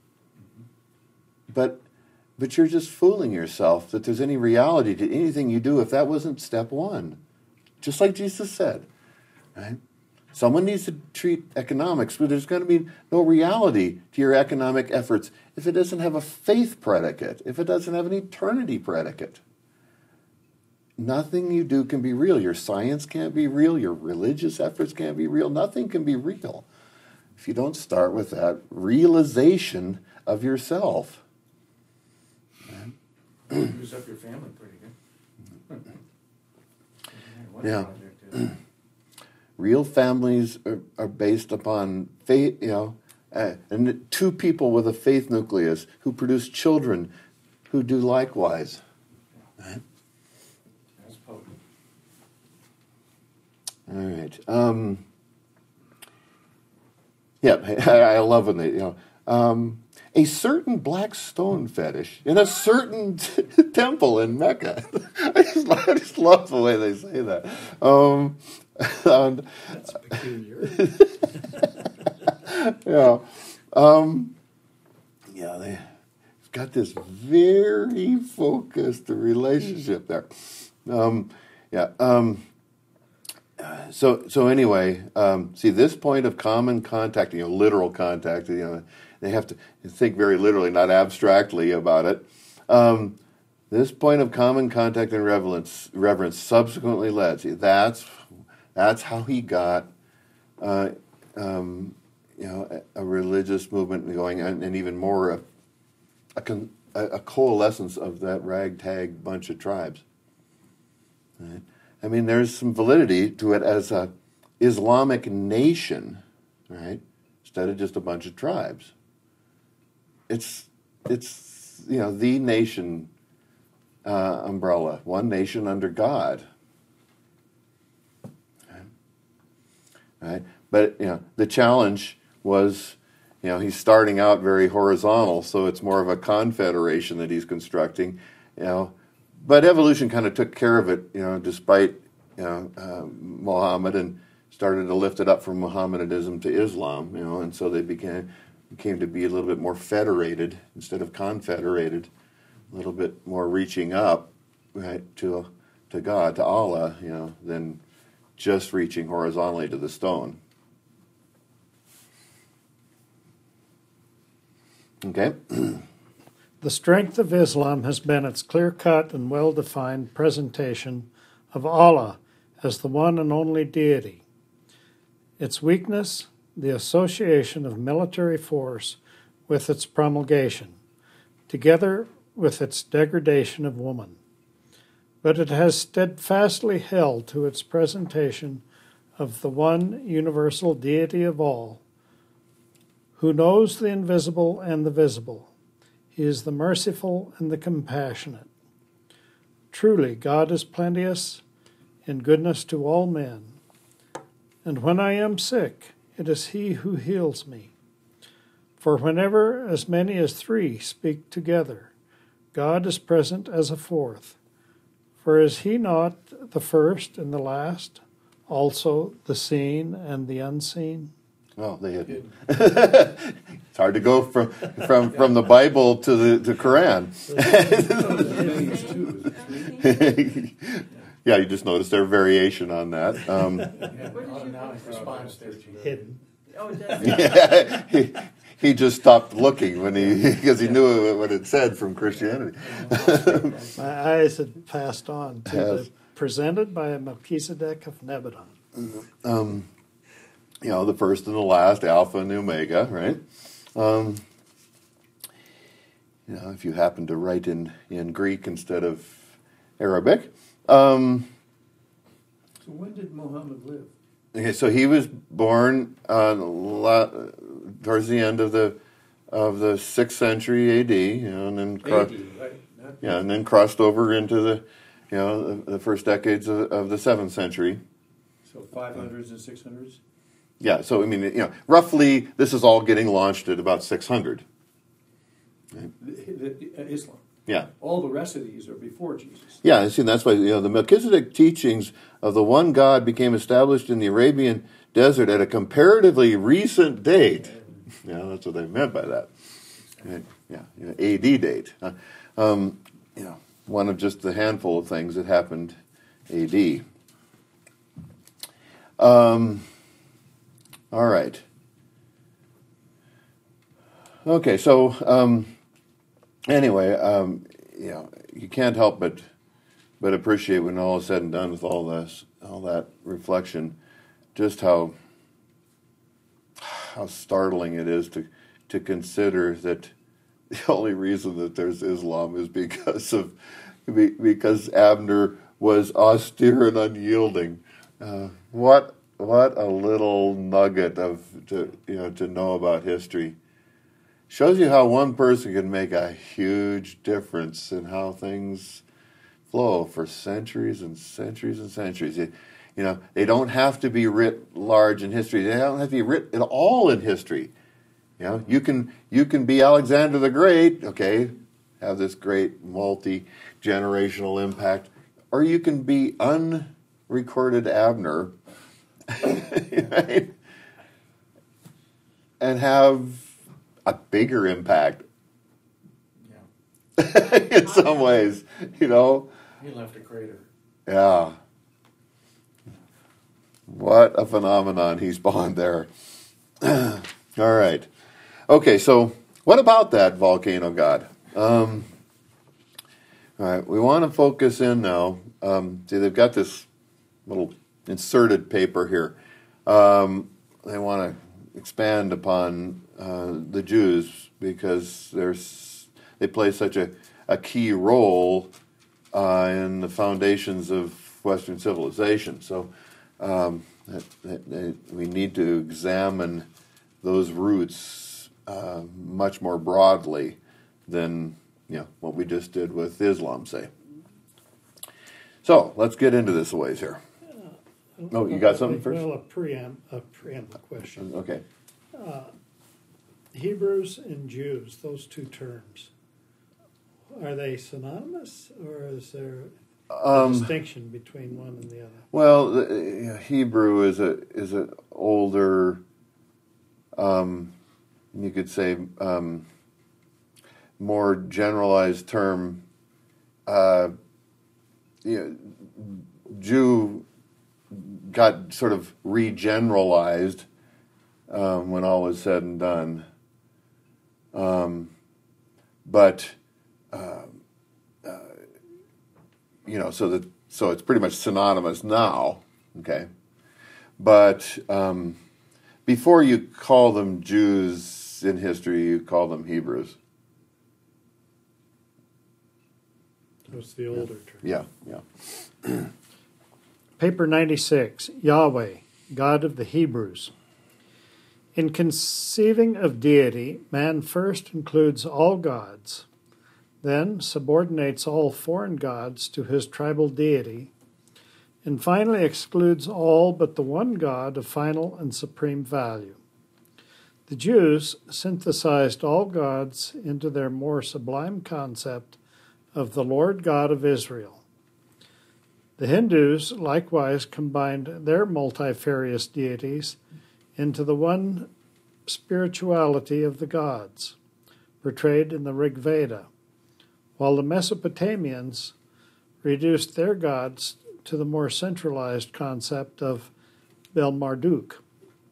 Speaker 1: But but you're just fooling yourself that there's any reality to anything you do if that wasn't step one. Just like Jesus said. Right? Someone needs to treat economics, but there's going to be no reality to your economic efforts if it doesn't have a faith predicate, if it doesn't have an eternity predicate. Nothing you do can be real. Your science can't be real. Your religious efforts can't be real. Nothing can be real if you don't start with that realization of yourself.
Speaker 4: Use up your family pretty good. What a
Speaker 1: Yeah.
Speaker 4: project is.
Speaker 1: Real families are, are based upon faith, you know, uh, and two people with a faith nucleus who produce children who do likewise. Right?
Speaker 4: That's potent.
Speaker 1: All right. Um, yeah, I, I love when they, you know, um, a certain black stone fetish in a certain t- temple in Mecca. I just, I just love the way they say that. Um, and,
Speaker 2: That's peculiar.
Speaker 1: yeah. Um, yeah, they've got this very focused relationship there. Um, yeah. Um, so, so anyway, um, see, this point of common contact, you know, literal contact, you know, they have to think very literally, not abstractly about it. Um, this point of common contact and reverence, reverence subsequently led. See, that's that's how he got, uh, um, you know, a, a religious movement going, and, and even more a, a, con, a, a coalescence of that ragtag bunch of tribes. Right? I mean, there's some validity to it as a Islamic nation, right? Instead of just a bunch of tribes. It's, it's you know, the nation uh, umbrella, one nation under God. Right? Right? But, you know, the challenge was, you know, he's starting out very horizontal, so it's more of a confederation that he's constructing, you know. But evolution kind of took care of it, you know, despite, you know, uh, Muhammad, and started to lift it up from Mohammedanism to Islam, you know, and so they became came to be a little bit more federated instead of confederated, a little bit more reaching up, right, to to God, to Allah, you know, than just reaching horizontally to the stone. Okay.
Speaker 2: The strength of Islam has been its clear-cut and well-defined presentation of Allah as the one and only deity. Its weakness, the association of military force with its promulgation, together with its degradation of woman. But it has steadfastly held to its presentation of the one universal deity of all, who knows the invisible and the visible. He is the merciful and the compassionate. Truly, God is plenteous in goodness to all men. And when I am sick, it is he who heals me. For whenever as many as three speak together, God is present as a fourth. For is he not the first and the last, also the seen and the unseen?
Speaker 1: Well, they had. It's hard to go from from from the Bible to the to Quran. Yeah, you just noticed their variation on that. Um,
Speaker 4: Autonomic response there, Chief.
Speaker 2: Hidden.
Speaker 5: Oh, it does.
Speaker 1: yeah, he, he just stopped looking when he because he knew what it said from Christianity.
Speaker 2: My eyes had passed on to
Speaker 1: Yes.
Speaker 2: the presented by Melchizedek of Nebadon.
Speaker 1: Um, you know, the first and the last, Alpha and the Omega, right? Um, you know, if you happen to write in, in Greek instead of Arabic. Um,
Speaker 3: So when did Muhammad live?
Speaker 1: okay, so he was born uh, la- towards the end of the of the sixth century A D, you know, and then cro-
Speaker 3: A D, right? Not-
Speaker 1: yeah, and then crossed over into the you know the, the first decades of, of the seventh century.
Speaker 3: So five hundreds and six hundreds?
Speaker 1: Yeah, so I mean, you know, roughly this is all getting launched at about six hundred.
Speaker 3: The- the- uh, Islam.
Speaker 1: Yeah,
Speaker 3: All the rest of these are before Jesus.
Speaker 1: yeah. See, that's why you know the Melchizedek teachings of the one God became established in the Arabian desert at a comparatively recent date. Yeah, that's what they meant by that. Right. Yeah, yeah, A D date. Uh, um, you know, one of just the handful of things that happened A D. Um, all right. Okay, so um, anyway, um, you know, you can't help but but appreciate when all is said and done with all this, all that reflection, just how how startling it is to to consider that the only reason that there's Islam is because of because Abner was austere and unyielding. Uh, what what a little nugget of to you know to know about history. Shows you how one person can make a huge difference in how things flow for centuries and centuries and centuries. You, you know, they don't have to be writ large in history. They don't have to be writ at all in history. You know, you can you can be Alexander the Great, okay, have this great multi-generational impact, or you can be unrecorded Abner, right? And have a bigger impact
Speaker 4: Yeah.
Speaker 1: in some ways, you know.
Speaker 4: He left a crater.
Speaker 1: Yeah. What a phenomenon he spawned there. All right. Okay, so what about that volcano god? Um, all right, we want to focus in now. Um, see, they've got this little inserted paper here. Um, they want to expand upon uh, the Jews because there's they play such a, a key role uh, in the foundations of Western civilization. So um, that, that, that we need to examine those roots uh, much more broadly than you know what we just did with Islam, say. So let's get into this a ways here. Oh, you got something first?
Speaker 2: Well, a preamble, a preamble question.
Speaker 1: Okay.
Speaker 2: Hebrews and Jews, those two terms, are they synonymous, or is there a
Speaker 1: Um,
Speaker 2: distinction between one and the other?
Speaker 1: Well, the, uh, Hebrew is a is an older, um, you could say, um, more generalized term. Uh, you know, Jew got sort of regeneralized um, when all was said and done, um, but. Uh, You know, so that so it's pretty much synonymous now, okay. But um, before you call them Jews in history, you call them Hebrews.
Speaker 2: What's the older term?
Speaker 1: Yeah, yeah.
Speaker 2: Paper ninety-six, Yahweh, God of the Hebrews. In conceiving of deity, man first includes all gods, then subordinates all foreign gods to his tribal deity, and finally excludes all but the one God of final and supreme value. The Jews synthesized all gods into their more sublime concept of the Lord God of Israel. The Hindus likewise combined their multifarious deities into the one spirituality of the gods, portrayed in the Rig Veda, while the Mesopotamians reduced their gods to the more centralized concept of Bel-Marduk.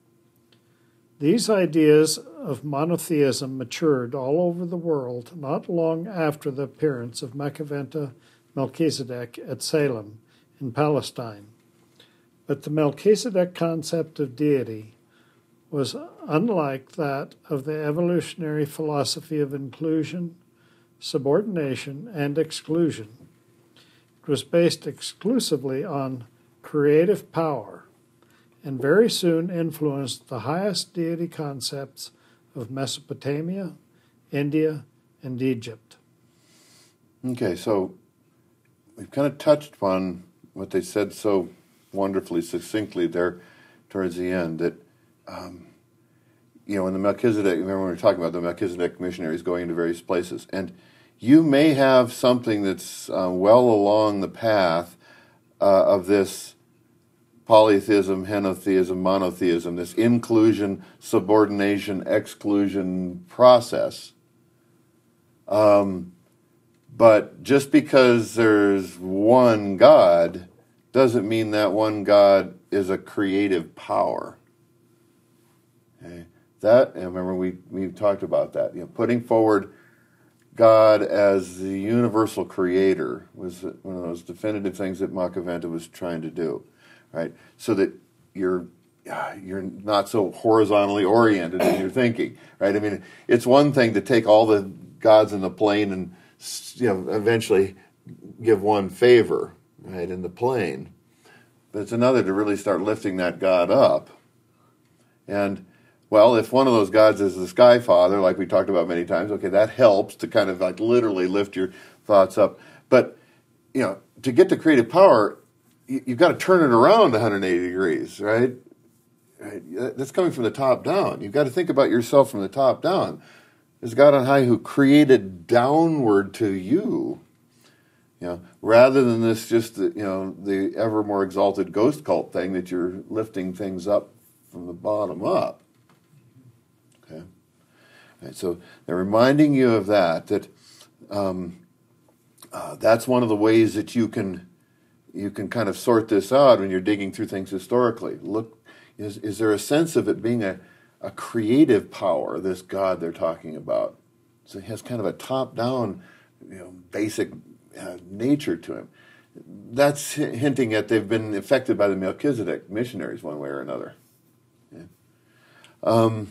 Speaker 2: These ideas of monotheism matured all over the world not long after the appearance of Machaventa Melchizedek at Salem in Palestine. But the Melchizedek concept of deity was unlike that of the evolutionary philosophy of inclusion, subordination, and exclusion. It was based exclusively on creative power, and very soon influenced the highest deity concepts of Mesopotamia, India, and Egypt.
Speaker 1: Okay, so we've kind of touched upon what they said so wonderfully, succinctly there towards the end, that, um, you know, in the Melchizedek, remember when we were talking about the Melchizedek missionaries going into various places, and you may have something that's uh, well along the path uh, of this polytheism, henotheism, monotheism, this inclusion, subordination, exclusion process. Um, but just because there's one God doesn't mean that one God is a creative power. Okay? That, and remember we, we talked about that, you know, putting forward God as the universal creator was one of those definitive things that Machaventa was trying to do, right? So that you're you're not so horizontally oriented in your thinking, right? I mean, it's one thing to take all the gods in the plane and, you know, eventually give one favor, right, in the plane, but it's another to really start lifting that God up. And well, if one of those gods is the Sky Father, like we talked about many times, okay, that helps to kind of like literally lift your thoughts up. But, you know, to get to creative power, you, you've got to turn it around one hundred eighty degrees, right? right? That's coming from the top down. You've got to think about yourself from the top down. There's God on high who created downward to you, you know, rather than this just, the, you know, the ever more exalted ghost cult thing that you're lifting things up from the bottom up. Okay, right, so they're reminding you of that. That um, uh, that's one of the ways that you can you can kind of sort this out when you're digging through things historically. Look, is is there a sense of it being a, a creative power? This God they're talking about, so he has kind of a top-down, you know, basic uh, nature to him. That's hinting at they've been affected by the Melchizedek missionaries one way or another. Yeah. Um,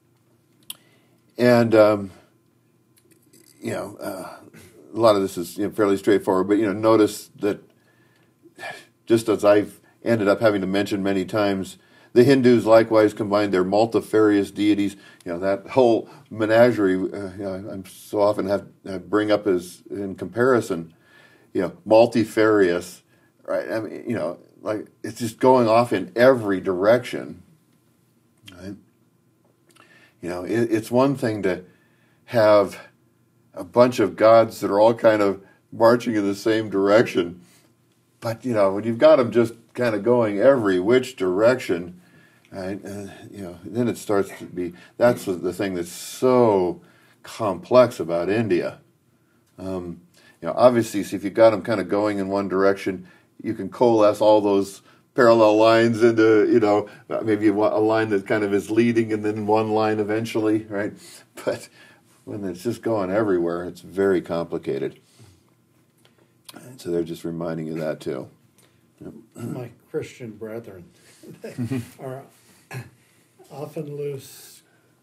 Speaker 1: And, um, you know, uh, a lot of this is, you know, fairly straightforward, but, you know, notice that just as I've ended up having to mention many times, the Hindus likewise combined their multifarious deities. You know, that whole menagerie, uh, you know, I'm so often have uh, bring up as in comparison, you know, multifarious, right? I mean, you know, like it's just going off in every direction, right? You know, it, it's one thing to have a bunch of gods that are all kind of marching in the same direction, but, you know, when you've got them just kind of going every which direction, right, uh, you know, then it starts to be, that's the, the thing that's so complex about India. Um, you know, obviously, see, if you've got them kind of going in one direction, you can coalesce all those parallel lines into, you know, maybe a line that kind of is leading and then one line eventually, right? But when it's just going everywhere, it's very complicated. And so they're just reminding you that too. Yep.
Speaker 2: My Christian brethren they are often lose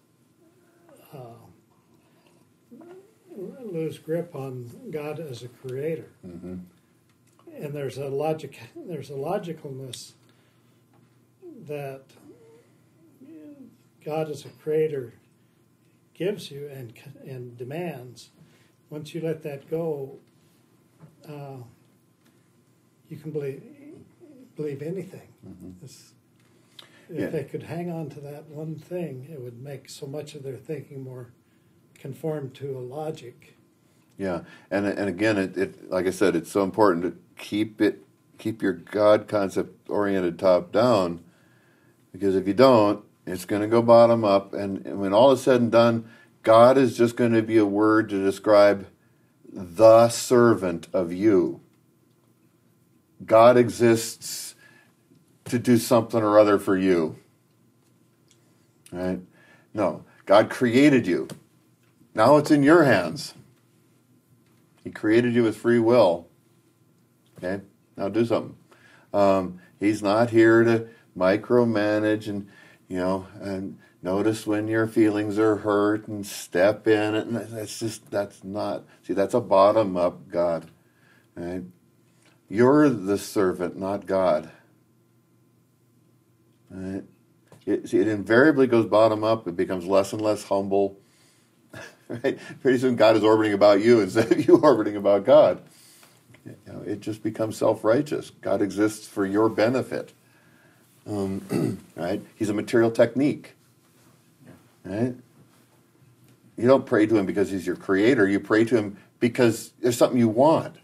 Speaker 2: uh, lose grip on God as a creator.
Speaker 1: Mm-hmm.
Speaker 2: And there's a logic, there's a logicalness that God as a creator gives you and and demands. Once you let that go, uh, you can believe believe anything.
Speaker 1: Mm-hmm.
Speaker 2: This, if
Speaker 1: Yeah.
Speaker 2: they could hang on to that one thing, it would make so much of their thinking more conform to a logic
Speaker 1: Yeah, and and again, it, it like I said, it's so important to keep it, keep your God concept oriented top down, because if you don't, it's going to go bottom up, and, and when all is said and done, God is just going to be a word to describe the servant of you. God exists to do something or other for you. Right? No, God created you. Now it's in your hands. He created you with free will. Okay? Now do something. Um, he's not here to micromanage and, you know, and notice when your feelings are hurt and step in it. And that's just, that's not, see, that's a bottom-up God. Right? You're the servant, not God. Right? It, see, it invariably goes bottom up. It becomes less and less humble. Right? Pretty soon God is orbiting about you instead of you orbiting about God. You know, it just becomes self-righteous. God exists for your benefit. Um, right? He's a material technique. Right? You don't pray to him because he's your creator. You pray to him because there's something you want.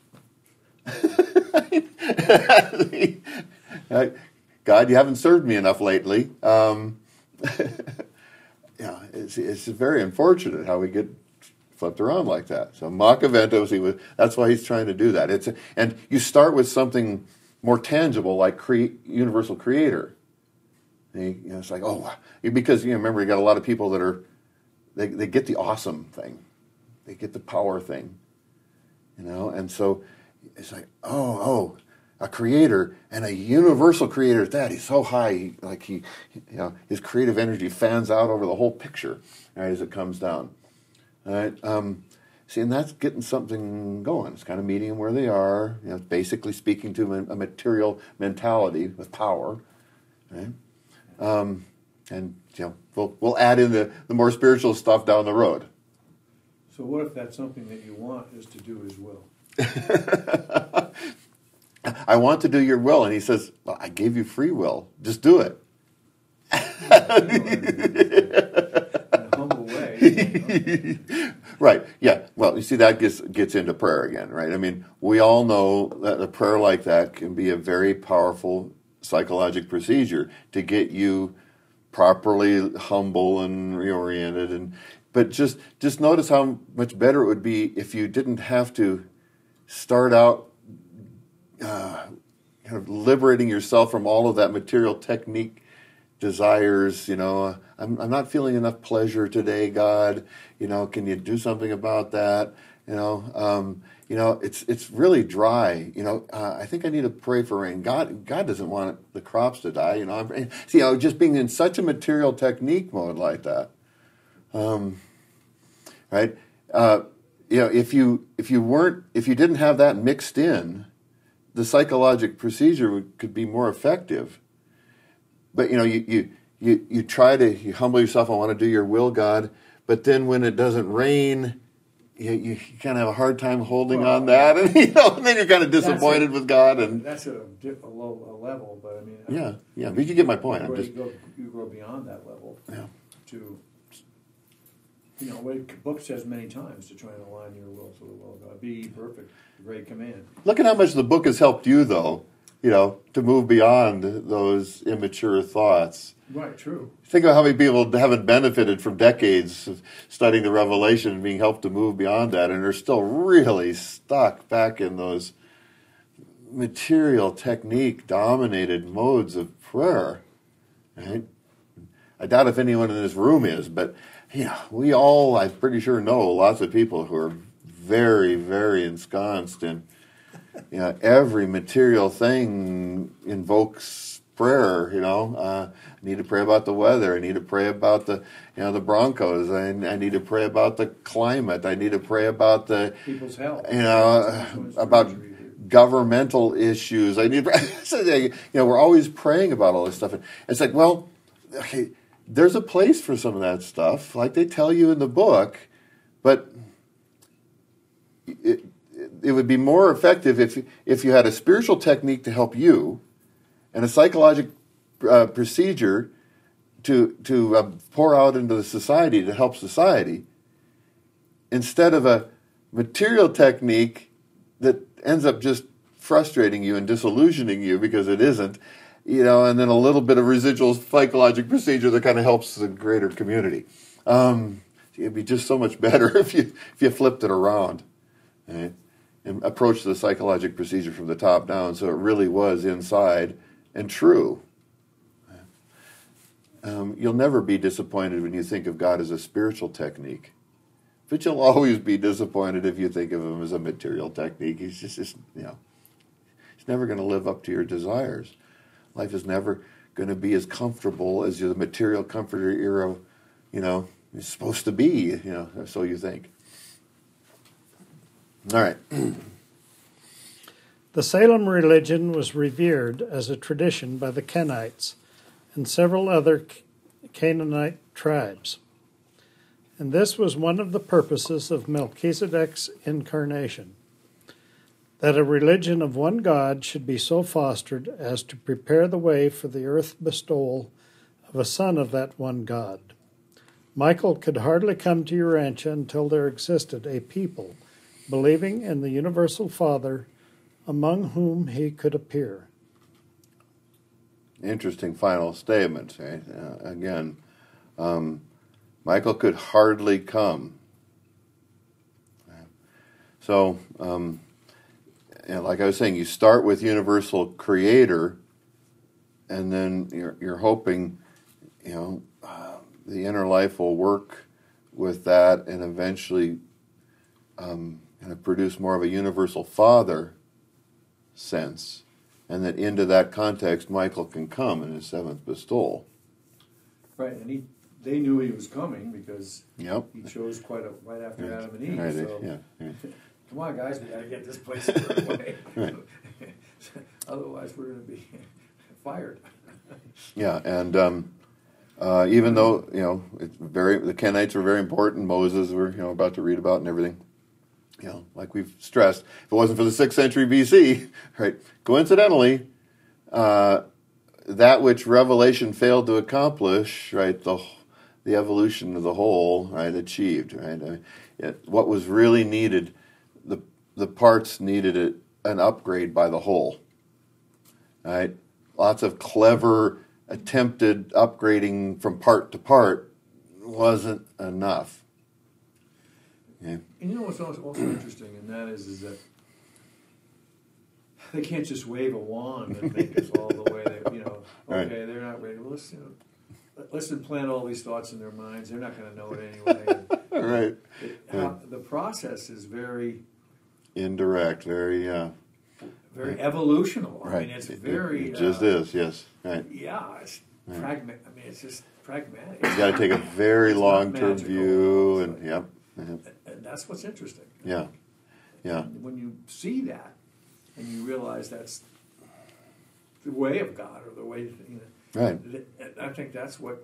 Speaker 1: Right? God, you haven't served me enough lately. Um, yeah, it's, it's very unfortunate how we get flipped around like that. So Machiaventos, he was, that's why he's trying to do that. It's a, and you start with something more tangible like cre- universal creator. And you, you know, it's like, oh, because you know, remember, you got a lot of people that are, they, they get the awesome thing. They get the power thing. You know, and so it's like, oh, oh, a creator and a universal creator at that. He's so high, he, like he, you know, his creative energy fans out over the whole picture, right, as it comes down. All right, um, see, and that's getting something going. It's kind of meeting them where they are. You know, basically speaking to a material mentality with power, right? Um, and you know, we'll we'll add in the, the more spiritual stuff down the road.
Speaker 3: So what if that's something that you want is to do his will?
Speaker 1: I want to do your will. And he says, well, I gave you free will. Just do it.
Speaker 3: In a humble way. You know?
Speaker 1: Right. Yeah. Well, you see, that gets gets into prayer again, right? I mean, we all know that a prayer like that can be a very powerful psychological procedure to get you properly humble and reoriented. And but just just notice how much better it would be if you didn't have to start out uh, kind of liberating yourself from all of that material technique desires. You know, uh, I'm I'm not feeling enough pleasure today, God. You know, can you do something about that? You know, um, you know, it's it's really dry. You know, uh, I think I need to pray for rain. God, God doesn't want the crops to die. You know, I'm, see, you know, just being in such a material technique mode like that, um, right? Uh, you know, if you if you weren't if you didn't have that mixed in, the psychological procedure would, could be more effective. But you know, you you you, you try to you humble yourself. I want to do your will, God. But then when it doesn't rain, you, you kind of have a hard time holding well, on that, and you know, and then you're kind of disappointed a, with God. And
Speaker 3: that's a, a low a level, but I mean,
Speaker 1: yeah, yeah. But you get my point.
Speaker 3: You,
Speaker 1: I'm just
Speaker 3: you, go, you go beyond that level.
Speaker 1: Yeah.
Speaker 3: To you know, what the book says many times, to try and align your will to the will of God. Be ye perfect, the great command.
Speaker 1: Look at how much the book has helped you, though. You know, to move beyond those immature thoughts.
Speaker 3: Right, true.
Speaker 1: Think about how many people haven't benefited from decades of studying the Revelation and being helped to move beyond that, and are still really stuck back in those material technique-dominated modes of prayer. Right? I doubt if anyone in this room is, but you know, we all, I'm pretty sure, know lots of people who are very, very ensconced in, you know, every material thing invokes prayer. You know, uh, I need to pray about the weather. I need to pray about the, you know, the Broncos. I, I need to pray about the climate. I need to pray about the
Speaker 3: people's health.
Speaker 1: You know, uh, about governmental issues. I need, so they, you know, we're always praying about all this stuff. And it's like, well, okay, there's a place for some of that stuff, like they tell you in the book, but it, it would be more effective if if you had a spiritual technique to help you, and a psychological uh, procedure to to uh, pour out into the society to help society, instead of a material technique that ends up just frustrating you and disillusioning you because it isn't, you know, and then a little bit of residual psychologic procedure that kind of helps the greater community. Um, it'd be just so much better if you if you flipped it around, right? And approached the psychologic procedure from the top down, so it really was inside and true. Um, you'll never be disappointed when you think of God as a spiritual technique, but you'll always be disappointed if you think of him as a material technique. He's just, just you know, he's never going to live up to your desires. Life is never going to be as comfortable as the material comforter era, you know, is supposed to be, you know, so you think. All right.
Speaker 2: The Salem religion was revered as a tradition by the Kenites and several other Canaanite tribes. And this was one of the purposes of Melchizedek's incarnation, that a religion of one God should be so fostered as to prepare the way for the earth bestowal of a son of that one God. Michael could hardly come to Urantia until there existed a people believing in the universal Father among whom he could appear.
Speaker 1: Interesting final statement. Right? Uh, again, um, Michael could hardly come. So, um, you know, like I was saying, you start with universal creator, and then you're, you're hoping, you know, uh, the inner life will work with that and eventually um, kind of produce more of a universal father sense. And that into that context, Michael can come in his seventh bestowal.
Speaker 3: Right, and he, they knew he was coming because
Speaker 1: Yep.
Speaker 3: he chose quite a, right after
Speaker 1: Right.
Speaker 3: Adam and Eve.
Speaker 1: Right,
Speaker 3: So,
Speaker 1: yeah, yeah.
Speaker 3: come on, guys, we got to get this place squared away.
Speaker 1: Right.
Speaker 3: Otherwise, we're going to be fired.
Speaker 1: Yeah, and um, uh, even though, you know, it's very, the Kenites were very important, Moses we're, you know, about to read about and everything. You know, like we've stressed, if it wasn't for the sixth century B C, right, coincidentally, uh, that which Revelation failed to accomplish, right, the the evolution of the whole, right, achieved, right. Uh, it, what was really needed, the the parts needed it, an upgrade by the whole, right. Lots of clever attempted upgrading from part to part wasn't enough. Yeah.
Speaker 3: And you know what's also, also interesting, and that is, is that they can't just wave a wand and make us all the way that, you know, okay,
Speaker 1: Right.
Speaker 3: they're not ready. Well, let's, you know, let's implant all these thoughts in their minds. They're not going to know it anyway. And
Speaker 1: Right.
Speaker 3: it, how, the process is very,
Speaker 1: Indirect, very, uh,
Speaker 3: very evolutional. I
Speaker 1: right.
Speaker 3: mean, it's
Speaker 1: It-
Speaker 3: very.
Speaker 1: It, just
Speaker 3: uh,
Speaker 1: is, yes, right.
Speaker 3: Yeah, it's
Speaker 1: Right.
Speaker 3: pragmatic. I mean, it's just pragmatic.
Speaker 1: You got to take a very
Speaker 3: It's not
Speaker 1: long-term
Speaker 3: magical.
Speaker 1: view,
Speaker 3: It's
Speaker 1: and
Speaker 3: like-
Speaker 1: yep, yep,
Speaker 3: And that's what's interesting.
Speaker 1: yeah, yeah,
Speaker 3: And when you see that, and you realize that's the way of God, or the way, you know,
Speaker 1: right,
Speaker 3: th- I think that's what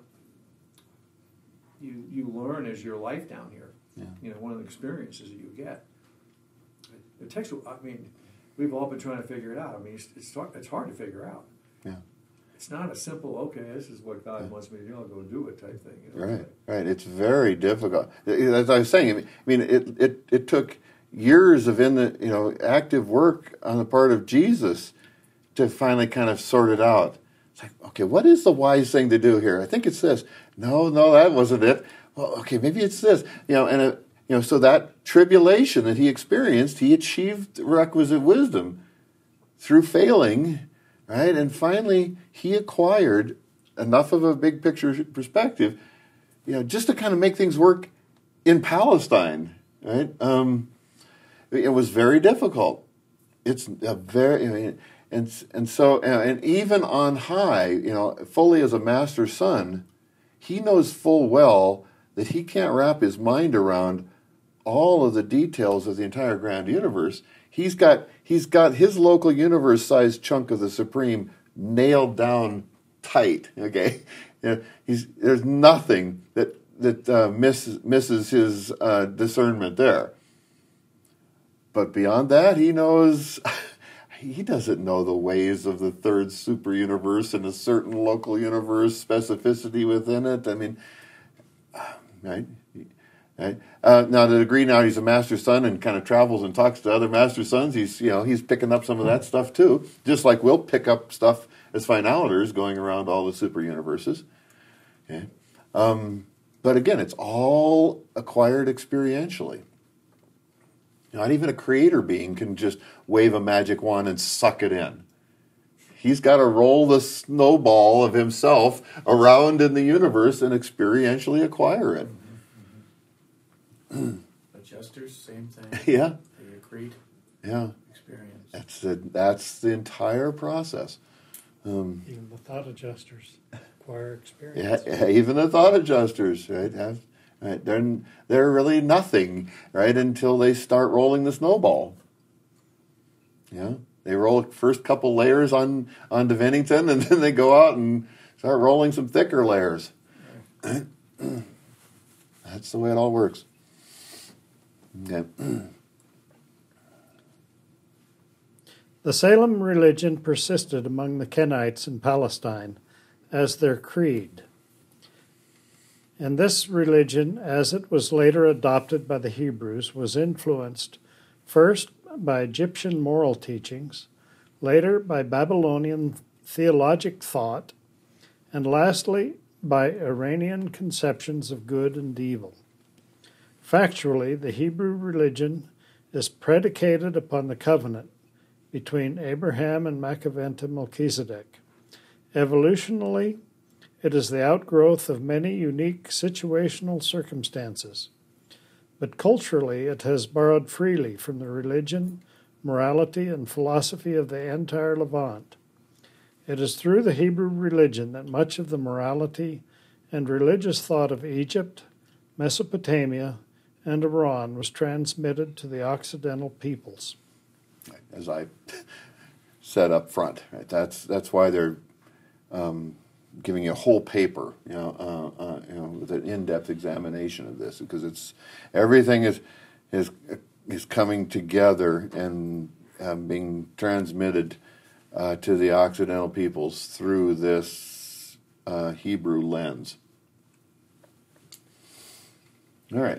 Speaker 3: you you learn as your life down here.
Speaker 1: yeah,
Speaker 3: You know, one of the experiences that you get. It takes. a- I mean, we've all been trying to figure it out. I mean, it's it's, hard- it's hard to figure out.
Speaker 1: yeah.
Speaker 3: It's not a simple, okay, this is what God wants me to do, I'll go do it type thing. You know?
Speaker 1: Right, right. It's very difficult. As I was saying, I mean, it it it took years of in the you know active work on the part of Jesus to finally kind of sort it out. It's like, okay, what is the wise thing to do here? I think it's this. No, no, that wasn't it. Well, okay, maybe it's this. You know, and it, you know, so that tribulation that he experienced, he achieved requisite wisdom through failing, right? And finally, he acquired enough of a big picture perspective, you know, just to kind of make things work in Palestine, right? Um, it was very difficult. It's a very, I mean, and and so and even on high, you know, fully as a master son, he knows full well that he can't wrap his mind around all of the details of the entire grand universe. He's got he's got his local universe-sized chunk of the supreme nailed down tight. Okay, you know, he's there's nothing that that uh, misses misses his uh, discernment there. But beyond that, he knows. He doesn't know the ways of the third super universe and a certain local universe specificity within it. I mean, right? Right? Uh, now, to the degree now he's a master son and kind of travels and talks to other master sons, he's you know he's picking up some of that stuff too. Just like we'll pick up stuff as finaliters going around all the super universes. Okay, um, but again, it's all acquired experientially. Not even a creator being can just wave a magic wand and suck it in. He's got to roll the snowball of himself around in the universe and experientially acquire it.
Speaker 4: Adjusters, same thing.
Speaker 1: Yeah.
Speaker 4: They accrete
Speaker 1: Yeah.
Speaker 4: experience.
Speaker 1: That's the, that's the entire process. Um,
Speaker 2: Even the thought adjusters acquire experience.
Speaker 1: yeah, even the thought adjusters, right? Have, right? They're, they're really nothing, right, until they start rolling the snowball. Yeah. They roll the first couple layers on, on Divinington, and then they go out and start rolling some thicker layers. That's the way it all works. Okay.
Speaker 2: The Salem religion persisted among the Kenites in Palestine as their creed. And this religion, as it was later adopted by the Hebrews, was influenced first by Egyptian moral teachings, later by Babylonian theologic thought, and lastly by Iranian conceptions of good and evil. Factually, the Hebrew religion is predicated upon the covenant between Abraham and Machaventa Melchizedek. Evolutionally, it is the outgrowth of many unique situational circumstances. But culturally, it has borrowed freely from the religion, morality, and philosophy of the entire Levant. It is through the Hebrew religion that much of the morality and religious thought of Egypt, Mesopotamia, and Iran was transmitted to the Occidental peoples.
Speaker 1: As I said up front, right? That's that's why they're um, giving you a whole paper, you know, uh, uh, you know, with an in-depth examination of this, because it's everything is is is coming together and um, being transmitted uh, to the Occidental peoples through this uh, Hebrew lens. All right.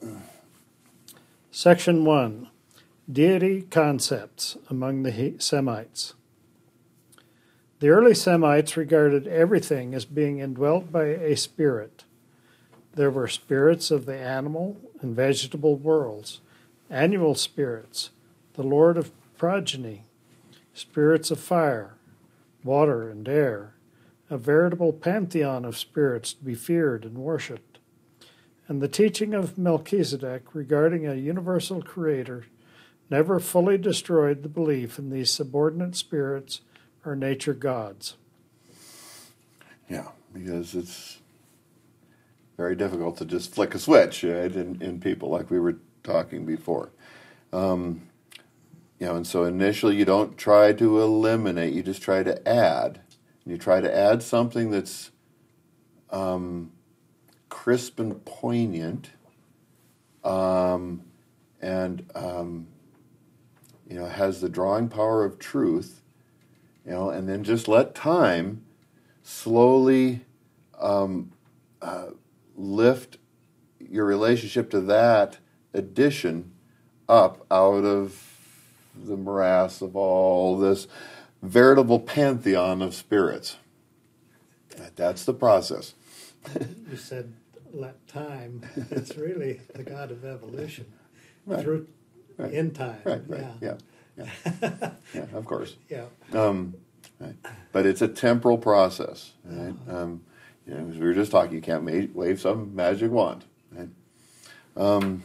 Speaker 2: Section one. Deity concepts among the Semites. The early Semites regarded everything as being indwelt by a spirit. There were spirits of the animal and vegetable worlds, annual spirits, the Lord of progeny, spirits of fire, water, and air, a veritable pantheon of spirits to be feared and worshipped. And the teaching of Melchizedek regarding a universal creator never fully destroyed the belief in these subordinate spirits or nature gods.
Speaker 1: Yeah, because it's very difficult to just flick a switch, right, in, in people, like we were talking before. Um, you know, and so initially you don't try to eliminate, you just try to add. And you try to add something that's um, crisp and poignant, um, and um, you know, has the drawing power of truth, you know, and then just let time slowly um, uh, lift your relationship to that addition up out of the morass of all this veritable pantheon of spirits. That's the process.
Speaker 2: You said let time. It's really the God of evolution.
Speaker 1: Right.
Speaker 2: Through
Speaker 1: Right.
Speaker 2: in time.
Speaker 1: Right, right,
Speaker 2: Yeah.
Speaker 1: yeah, yeah, yeah, of course.
Speaker 2: Yeah.
Speaker 1: Um, right. But it's a temporal process, right? Um, you know, as we were just talking, you can't ma- wave some magic wand, right? Um,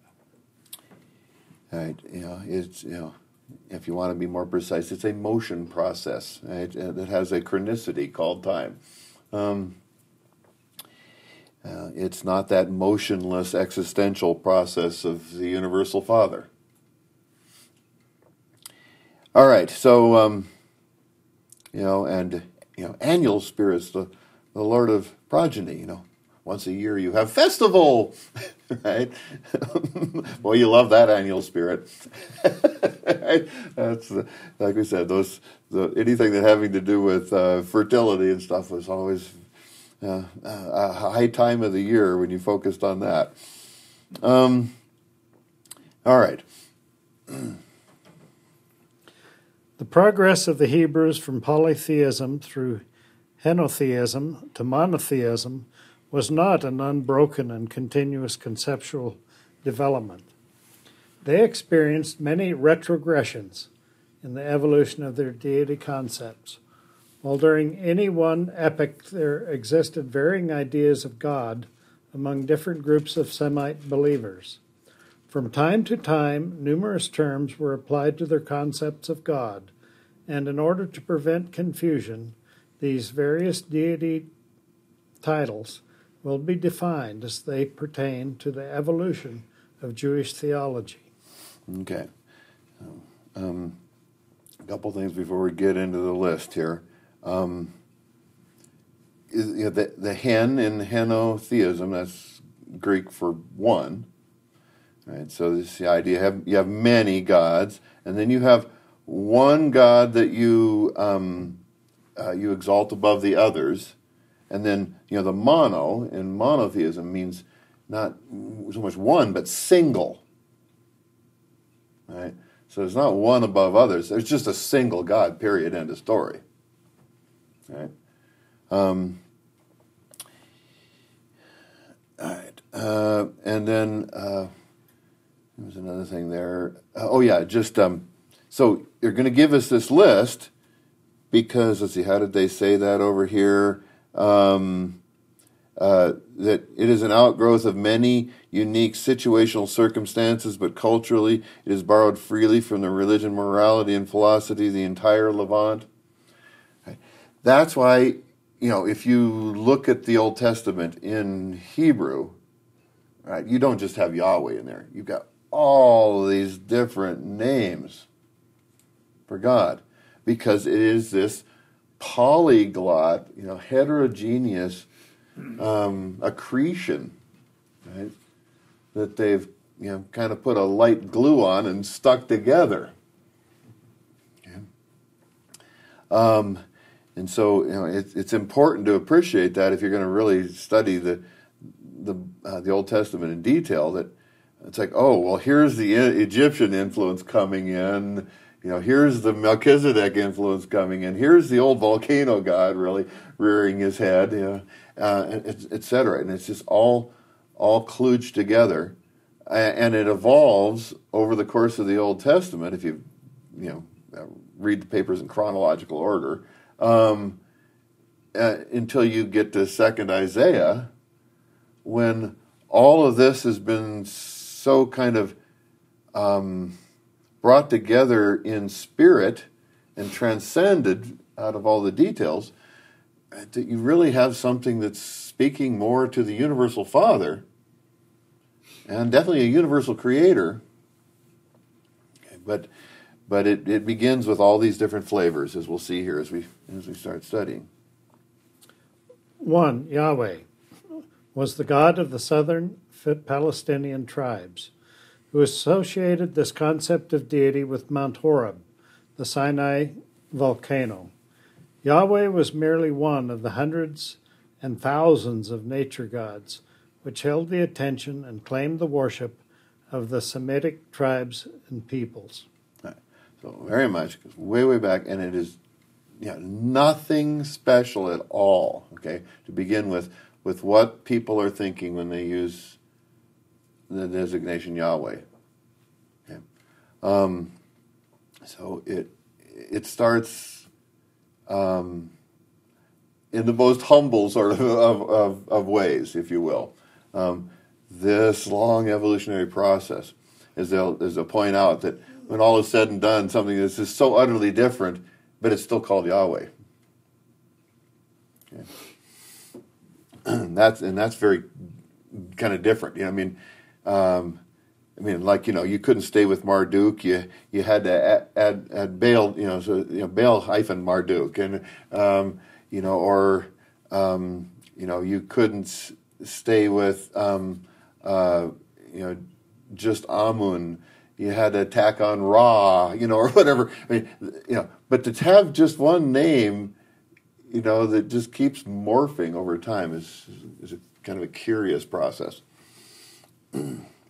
Speaker 1: right, you know, it's, you know, if you want to be more precise, it's a motion process, right? That has a chronicity called time. Um, uh, it's not that motionless existential process of the Universal Father. All right, so, um, you know, and, you know, annual spirits, the, the Lord of progeny, you know, once a year you have festival, right? Boy, you love that annual spirit. Right? That's, uh, like we said, those the, anything that having to do with uh, fertility and stuff was always uh, a high time of the year when you focused on that. Um, all right.
Speaker 2: The progress of the Hebrews from polytheism through henotheism to monotheism was not an unbroken and continuous conceptual development. They experienced many retrogressions in the evolution of their deity concepts. While during any one epoch there existed varying ideas of God among different groups of Semite believers. From time to time, numerous terms were applied to their concepts of God, and in order to prevent confusion, these various deity titles will be defined as they pertain to the evolution of Jewish theology.
Speaker 1: Okay. Um, a couple things before we get into the list here. Um, is, you know, the, the hen in henotheism, that's Greek for one. Right? So this is the idea. You have, you have many gods, and then you have one God that you um, uh, you exalt above the others. And then, you know, the mono in monotheism means not so much one, but single. Right? So there's not one above others. There's just a single God, period, end of story. Right? Um, all right. Uh, and then, uh, there was another thing there. Uh, oh, yeah, just, um, so you're going to give us this list because, let's see, how did they say that over here? Um, uh, that it is an outgrowth of many unique situational circumstances, but culturally it is borrowed freely from the religion, morality, and philosophy of the entire Levant. That's why, you know, if you look at the Old Testament in Hebrew, right, you don't just have Yahweh in there. You've got all these different names for God, because it is this polyglot, you know, heterogeneous um, accretion, right, that they've, you know, kind of put a light glue on and stuck together. Okay. Um, and so, you know, it, it's important to appreciate that if you're going to really study the the uh, the Old Testament in detail. That it's like, oh, well, here's the Egyptian influence coming in. You know, here's the Melchizedek influence coming in. Here's the old volcano god really rearing his head, you know, uh, et cetera. And it's just all all kludged together, and it evolves over the course of the Old Testament. If you you know read the papers in chronological order, um, uh, until you get to Second Isaiah, when all of this has been so kind of um, brought together in spirit and transcended out of all the details, that you really have something that's speaking more to the universal Father and definitely a universal Creator. But but it, it begins with all these different flavors, as we'll see here as we as we start studying.
Speaker 2: One, Yahweh was the God of the southern Palestinian tribes, who associated this concept of deity with Mount Horeb, the Sinai volcano. Yahweh was merely one of the hundreds and thousands of nature gods which held the attention and claimed the worship of the Semitic tribes and peoples.
Speaker 1: Right. So very much goes way, way back, and it is you know, nothing special at all, okay, to begin with, with what people are thinking when they use the designation Yahweh. Okay. Um, so it it starts um, in the most humble sort of, of, of, of ways, if you will. Um, this long evolutionary process, as they'll, as they'll point out, that when all is said and done, something that's just so utterly different, but it's still called Yahweh. Okay. that's and that's very kind of different. You know, I mean, um, I mean, like you know, you couldn't stay with Marduk. You you had to add add, add Baal. You know, so you know, Baal hyphen Marduk, and um, you know, or um, you know, you couldn't s- stay with um, uh, you know, just Amun. You had to tack on Ra, you know, or whatever. I mean, you know, but to have just one name, you know, that just keeps morphing over time is is a kind of a curious process.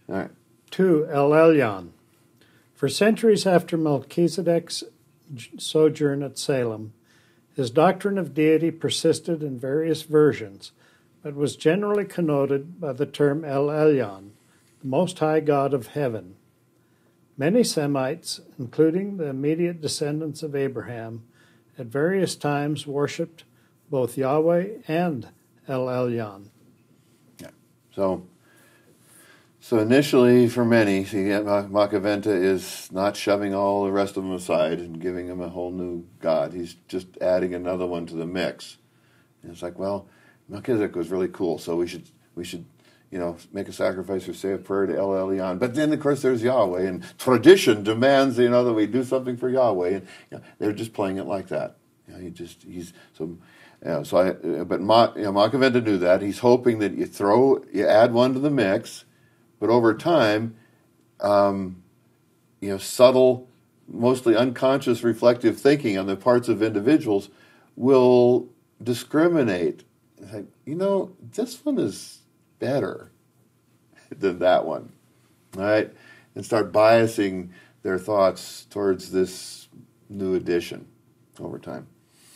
Speaker 1: All right.
Speaker 2: Two, El Elyon. For centuries after Melchizedek's sojourn at Salem, his doctrine of deity persisted in various versions, but was generally connoted by the term El Elyon, the Most High God of Heaven. Many Semites, including the immediate descendants of Abraham, at various times worshipped both Yahweh and El Elyon.
Speaker 1: Yeah. So, so initially, for many, see, Macaventa is not shoving all the rest of them aside and giving them a whole new god. He's just adding another one to the mix. And it's like, well, Melchizedek was really cool, so we should we should you know make a sacrifice or say a prayer to El Elyon. But then, of course, there's Yahweh, and tradition demands you know that we do something for Yahweh, and you know, they're just playing it like that. You know, he just he's so. You know, so I, but Ma, you know, Macaventa knew that. He's hoping that you throw you add one to the mix. But over time, um, you know, subtle, mostly unconscious reflective thinking on the parts of individuals will discriminate. Like, you know, this one is better than that one, right? And start biasing their thoughts towards this new addition over time.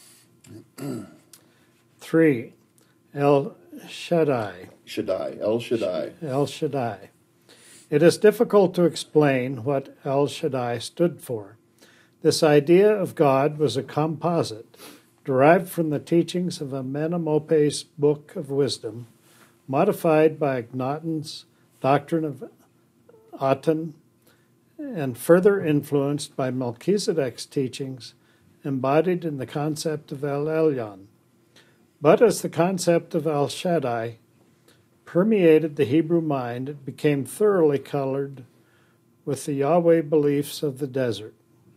Speaker 2: Three, El Shaddai.
Speaker 1: Shaddai, El Shaddai.
Speaker 2: El Shaddai. It is difficult to explain what El Shaddai stood for. This idea of God was a composite derived from the teachings of Amenemope's Book of Wisdom, modified by Akhenaten's doctrine of Aten, and further influenced by Melchizedek's teachings embodied in the concept of El Elyon. But as the concept of El Shaddai permeated the Hebrew mind, it became thoroughly colored with the Yahweh beliefs of the desert.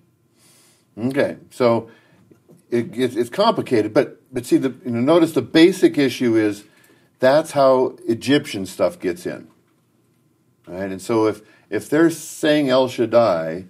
Speaker 1: Okay, so it, it, it's complicated, but but see, the, you know, notice the basic issue is that's how Egyptian stuff gets in, right? And so if if they're saying El Shaddai,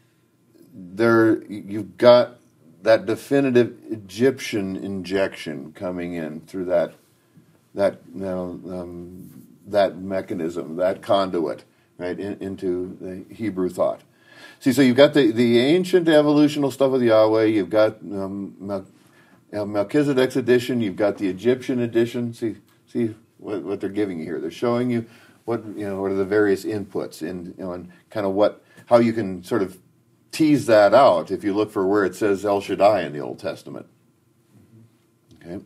Speaker 1: there you've got that definitive Egyptian injection coming in through that that you know, um, that mechanism, that conduit, right, in, into the Hebrew thought. See, so you've got the, the ancient evolutional stuff of Yahweh, you've got um, Mel, you know, Melchizedek's edition, you've got the Egyptian edition. See, see what, what they're giving you here. They're showing you what you know what are the various inputs in you know and kind of what how you can sort of tease that out if you look for where it says El Shaddai in the Old Testament. Okay.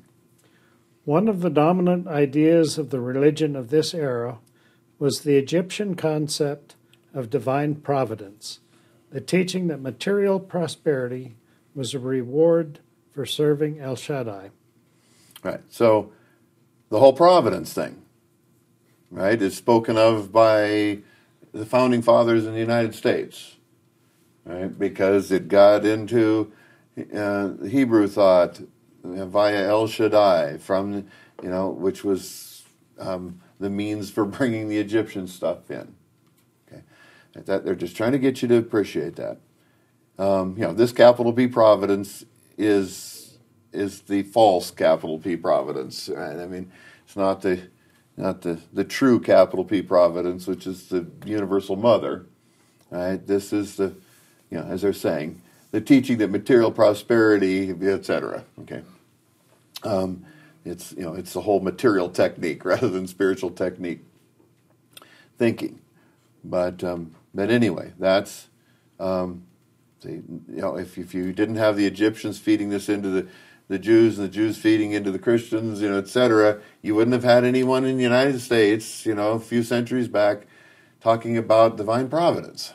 Speaker 2: One of the dominant ideas of the religion of this era was the Egyptian concept of divine providence, the teaching that material prosperity was a reward for serving El Shaddai.
Speaker 1: Right. So the whole providence thing, right, is spoken of by the founding fathers in the United States, right, because it got into uh, Hebrew thought via El Shaddai, from you know, which was um, the means for bringing the Egyptian stuff in. Okay, that they're just trying to get you to appreciate that. Um, you know, this capital P Providence is is the false capital P Providence. Right? I mean, it's not the not the the true capital P Providence, which is the universal mother. Right? This is the, you know, as they're saying, the teaching that material prosperity, et cetera. Okay, um, it's you know it's the whole material technique rather than spiritual technique thinking. But um, but anyway, that's um, see, you know if if you didn't have the Egyptians feeding this into the the Jews and the Jews feeding into the Christians, you know, et cetera, you wouldn't have had anyone in the United States, you know, a few centuries back, talking about divine providence.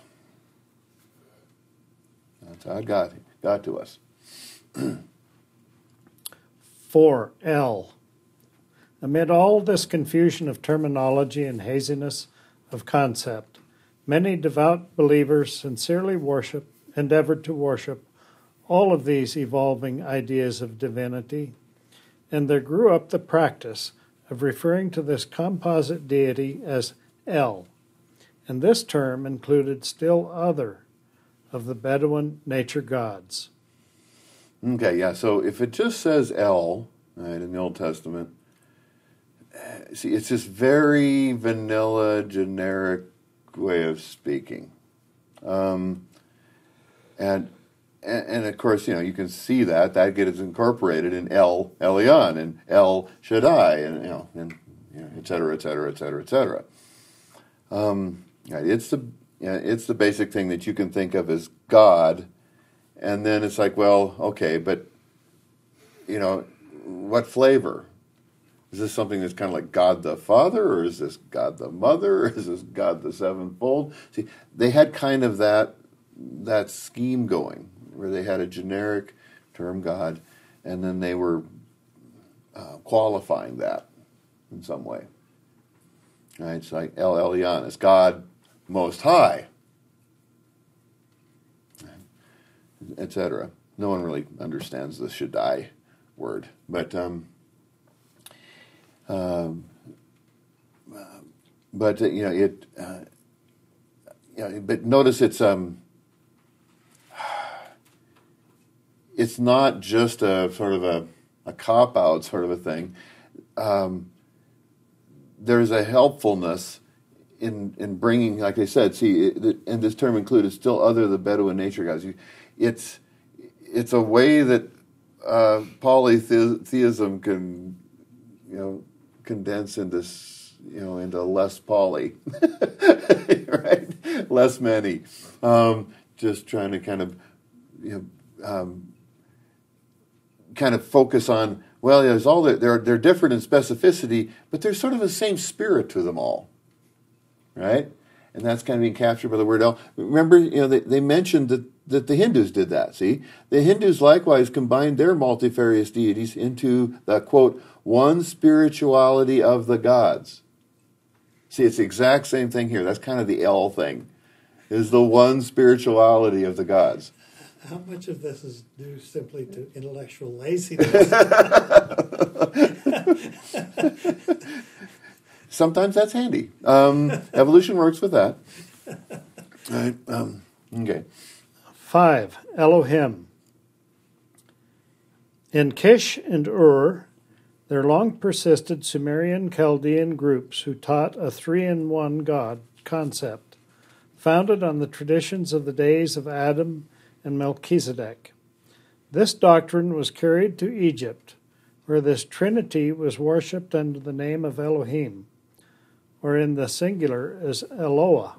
Speaker 1: That's how it got, got to us.
Speaker 2: Four, L. Amid all this confusion of terminology and haziness of concept, many devout believers sincerely worship, endeavored to worship all of these evolving ideas of divinity, and there grew up the practice of referring to this composite deity as El, and this term included still other of the Bedouin nature gods.
Speaker 1: Okay, yeah, so if it just says El, right, in the Old Testament, see, it's this very vanilla, generic way of speaking. Um, and, and and of course, you know, you can see that that gets incorporated in El Elyon and El Shaddai, and you know, and you know, et cetera, et cetera, et cetera, et cetera. Um, it's the you know, it's the basic thing that you can think of as God, and then it's like, well, okay, but you know, what flavor? Is this something that's kind of like God the Father, or is this God the Mother, or is this God the Sevenfold? See, they had kind of that that scheme going, where they had a generic term God, and then they were uh, qualifying that in some way. Right? It's like El Elyon is God Most High, et cetera. No one really understands the Shaddai word, but um, um, uh, but uh, you know it. Uh, you know, but notice it's um, it's not just a sort of a, a cop out sort of a thing. Um, there's a helpfulness in in bringing, like I said, see, it, and this term included still other the Bedouin nature guys. You, it's it's a way that uh, polytheism can, you know, condense into, you know, into less poly, right? Less many. Um, just trying to kind of, you know, um, kind of focus on. Well, there's all the, they're they're different in specificity, but there's sort of the same spirit to them all, right? And that's kind of being captured by the word El. Remember, you know, they, they mentioned that, that the Hindus did that, see? The Hindus likewise combined their multifarious deities into the, quote, one spirituality of the gods. See, it's the exact same thing here. That's kind of the El thing, is the one spirituality of the gods.
Speaker 2: How much of this is due simply to intellectual laziness?
Speaker 1: Sometimes that's handy. Um, evolution works with that. Right. Um, okay.
Speaker 2: Five, Elohim. In Kish and Ur, there long persisted Sumerian Chaldean groups who taught a three-in-one God concept, founded on the traditions of the days of Adam and Melchizedek. This doctrine was carried to Egypt, where this trinity was worshipped under the name of Elohim, or in the singular as Eloah.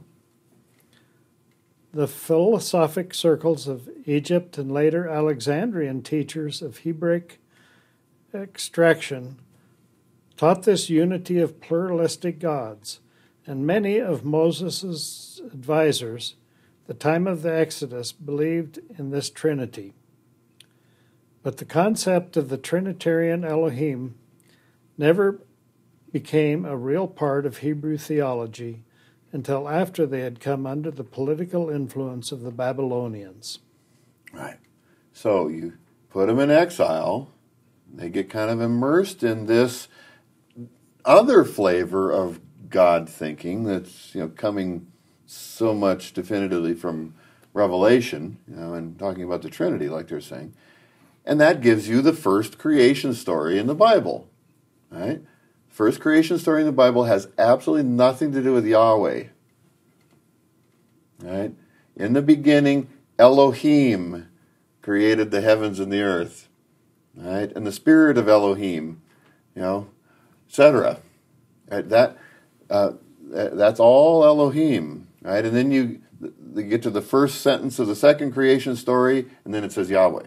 Speaker 2: The philosophic circles of Egypt and later Alexandrian teachers of Hebraic extraction taught this unity of pluralistic gods, and many of Moses' advisors, the time of the Exodus, believed in this trinity. But the concept of the Trinitarian Elohim never became a real part of Hebrew theology until after they had come under the political influence of the Babylonians.
Speaker 1: Right. So you put them in exile, they get kind of immersed in this other flavor of God thinking that's, you know, coming so much definitively from Revelation, you know, and talking about the Trinity, like they're saying. And that gives you the first creation story in the Bible, right? First creation story in the Bible has absolutely nothing to do with Yahweh, right? In the beginning, Elohim created the heavens and the earth, right? And the spirit of Elohim, you know, et cetera. Right? That uh, that's all Elohim, right? And then you, you get to the first sentence of the second creation story, and then it says Yahweh.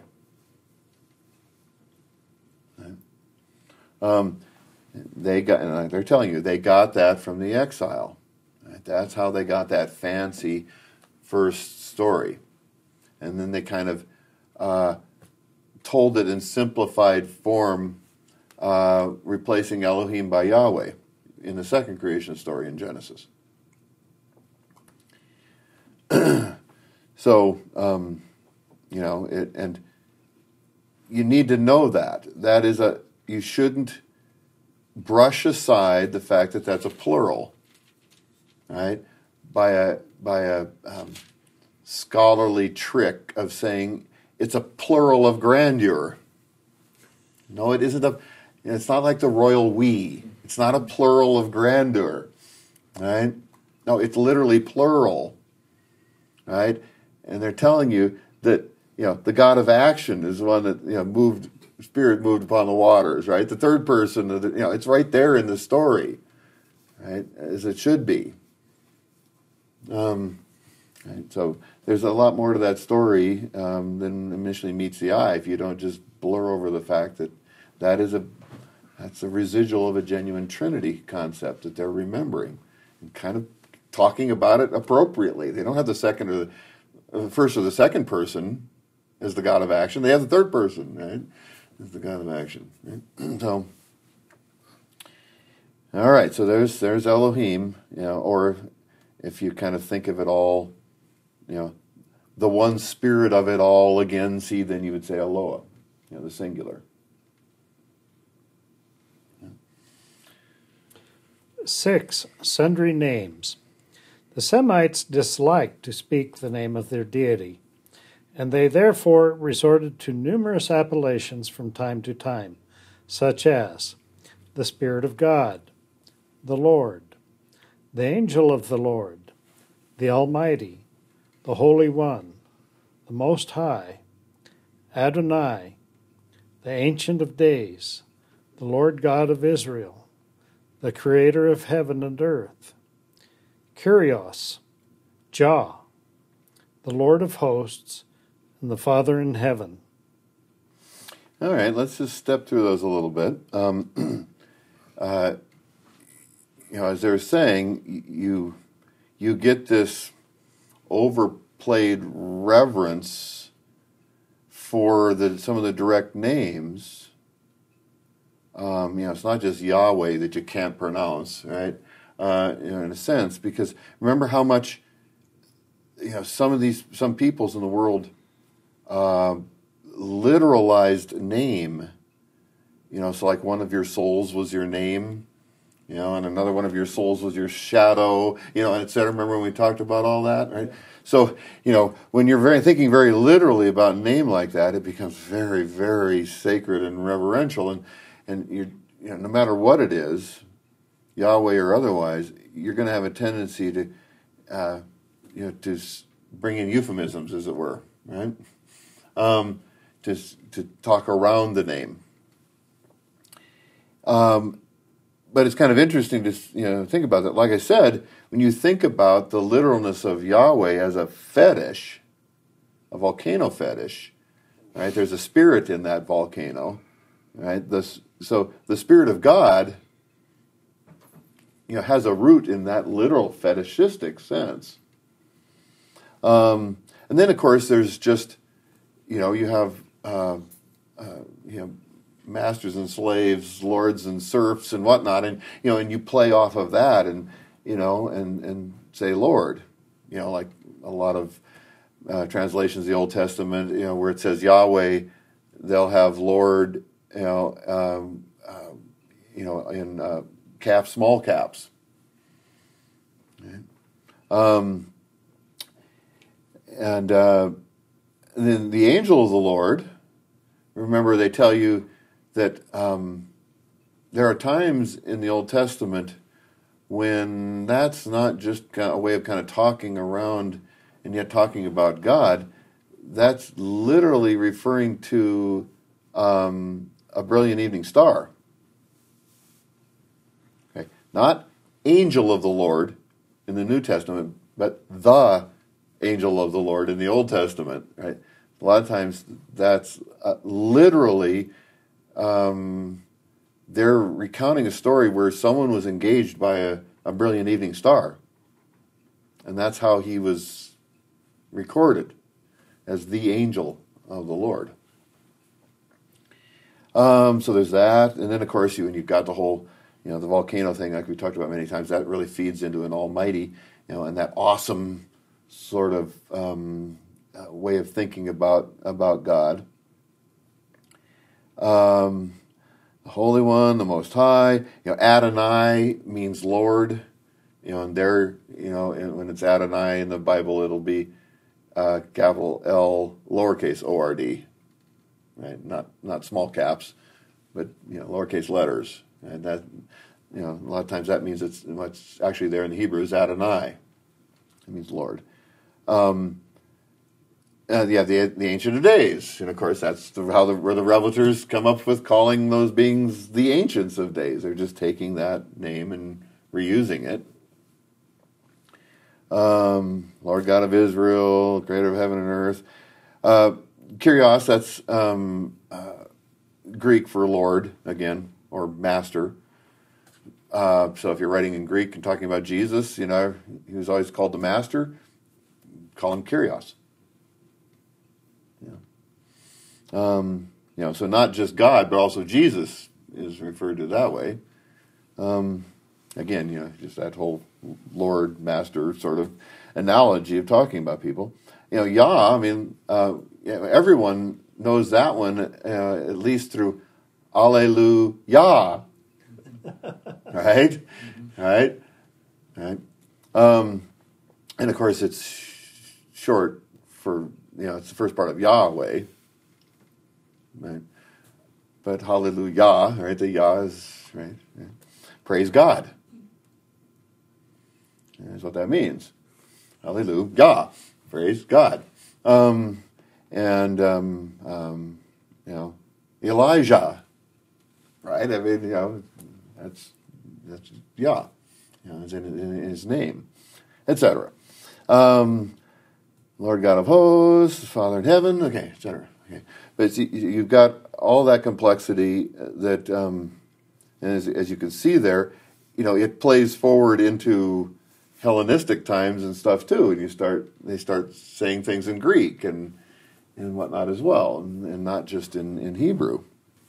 Speaker 1: Right? Um, they got, and like they're telling you, they got that from the exile. Right? That's how they got that fancy first story, and then they kind of uh, told it in simplified form, uh, replacing Elohim by Yahweh in the second creation story in Genesis. So, um, you know, it, and you need to know that. That is a, you shouldn't brush aside the fact that that's a plural, right? By a, by a um, scholarly trick of saying it's a plural of grandeur. No, it isn't a, You know, it's not like the royal we. It's not a plural of grandeur, right? No, it's literally plural, right? And they're telling you that, you know, the God of action is the one that, you know, moved, Spirit moved upon the waters, right? The third person, of the, you know, it's right there in the story, right? As it should be. Um, right? So there's a lot more to that story um, than initially meets the eye if you don't just blur over the fact that that is a that's a residual of a genuine Trinity concept that they're remembering and kind of talking about it appropriately. They don't have the second or the, the first or the second person as the God of action. They have the third person, right? As the God of action. Right? So, all right. So there's there's Elohim, you know, or if you kind of think of it all, you know, the one spirit of it all again. See, then you would say Eloah, you know, the singular.
Speaker 2: Six, sundry names. The Semites disliked to speak the name of their deity, and they therefore resorted to numerous appellations from time to time, such as the Spirit of God, the Lord, the Angel of the Lord, the Almighty, the Holy One, the Most High, Adonai, the Ancient of Days, the Lord God of Israel, the Creator of heaven and earth, Kyrios, Jah, the Lord of hosts, and the Father in heaven.
Speaker 1: All right, let's just step through those a little bit. Um, uh, you know, as they were saying, you you get this overplayed reverence for the some of the direct names. Um, you know, it's not just Yahweh that you can't pronounce, right? Uh, you know, in a sense, because remember how much, you know, some of these, some peoples in the world uh, literalized name. You know, so like one of your souls was your name, you know, and another one of your souls was your shadow, you know, and et cetera. Remember when we talked about all that, right? So, you know, when you're very thinking very literally about a name like that, it becomes very, very sacred and reverential. And And you you know, no matter what it is, Yahweh or otherwise, you're going to have a tendency to, uh, you know, to bring in euphemisms, as it were, right? Um, to to talk around the name. Um, but it's kind of interesting to you know think about that. Like I said, when you think about the literalness of Yahweh as a fetish, a volcano fetish, right? There's a spirit in that volcano, right? This. So the Spirit of God, you know, has a root in that literal fetishistic sense. Um, and then, of course, there's just, you know, you have, uh, uh, you know, masters and slaves, lords and serfs and whatnot, and you know, and you play off of that, and you know, and and say Lord, you know, like a lot of uh, translations of the Old Testament, you know, where it says Yahweh, they'll have Lord. You know, um, uh, you know, in uh, caps, small caps. Okay. Um, and, uh, and then the angel of the Lord. Remember, they tell you that um, there are times in the Old Testament when that's not just kind of a way of kind of talking around and yet talking about God. That's literally referring to um, a brilliant evening star. Okay, not angel of the Lord in the New Testament, but the angel of the Lord in the Old Testament. Right? A lot of times that's uh, literally um, they're recounting a story where someone was engaged by a, a brilliant evening star, and that's how he was recorded as the angel of the Lord. Um, so there's that, and then of course you and you've got the whole, you know, the volcano thing, like we talked about many times. That really feeds into an almighty, you know, and that awesome sort of um, uh, way of thinking about about God. Um, the Holy One, the Most High. You know, Adonai means Lord. You know, and there, you know, and when it's Adonai in the Bible, it'll be uh, capital L, lowercase O R D. Right, not not small caps, but you know, lowercase letters, and that, you know, a lot of times that means it's what's actually there in the Hebrew is Adonai. It means Lord. Um, uh, you have the the Ancient of Days, and of course that's the, how the where the revelators come up with calling those beings the Ancients of Days. They're just taking that name and reusing it. Um, Lord God of Israel, Creator of heaven and earth. Uh, Kyrios, that's um, uh, Greek for Lord again, or Master. Uh, so if you're writing in Greek and talking about Jesus, you know, he was always called the Master. Call him Kyrios. Yeah. Um, you know, so not just God, but also Jesus is referred to that way. Um, again, you know, just that whole Lord, Master sort of analogy of talking about people. You know, Yah, I mean, uh, everyone knows that one, uh, at least through Alleluia. Right? Right? Right? Um, and of course, it's sh- short for, you know, it's the first part of Yahweh. Right? But hallelujah, right? The Yah is, right? right? Praise God. That's what that means. Hallelujah. Praise God. Um, and, um, um, you know, Elijah. Right? I mean, you know, that's, that's Yah. You know, it's in, in, in his name, et cetera. Um, Lord God of hosts, Father in heaven, okay, et cetera. Okay. But see, you've got all that complexity that, um, and as, as you can see there, you know, it plays forward into Hellenistic times and stuff too, and you start they start saying things in Greek and and whatnot as well, and, and not just in, in Hebrew.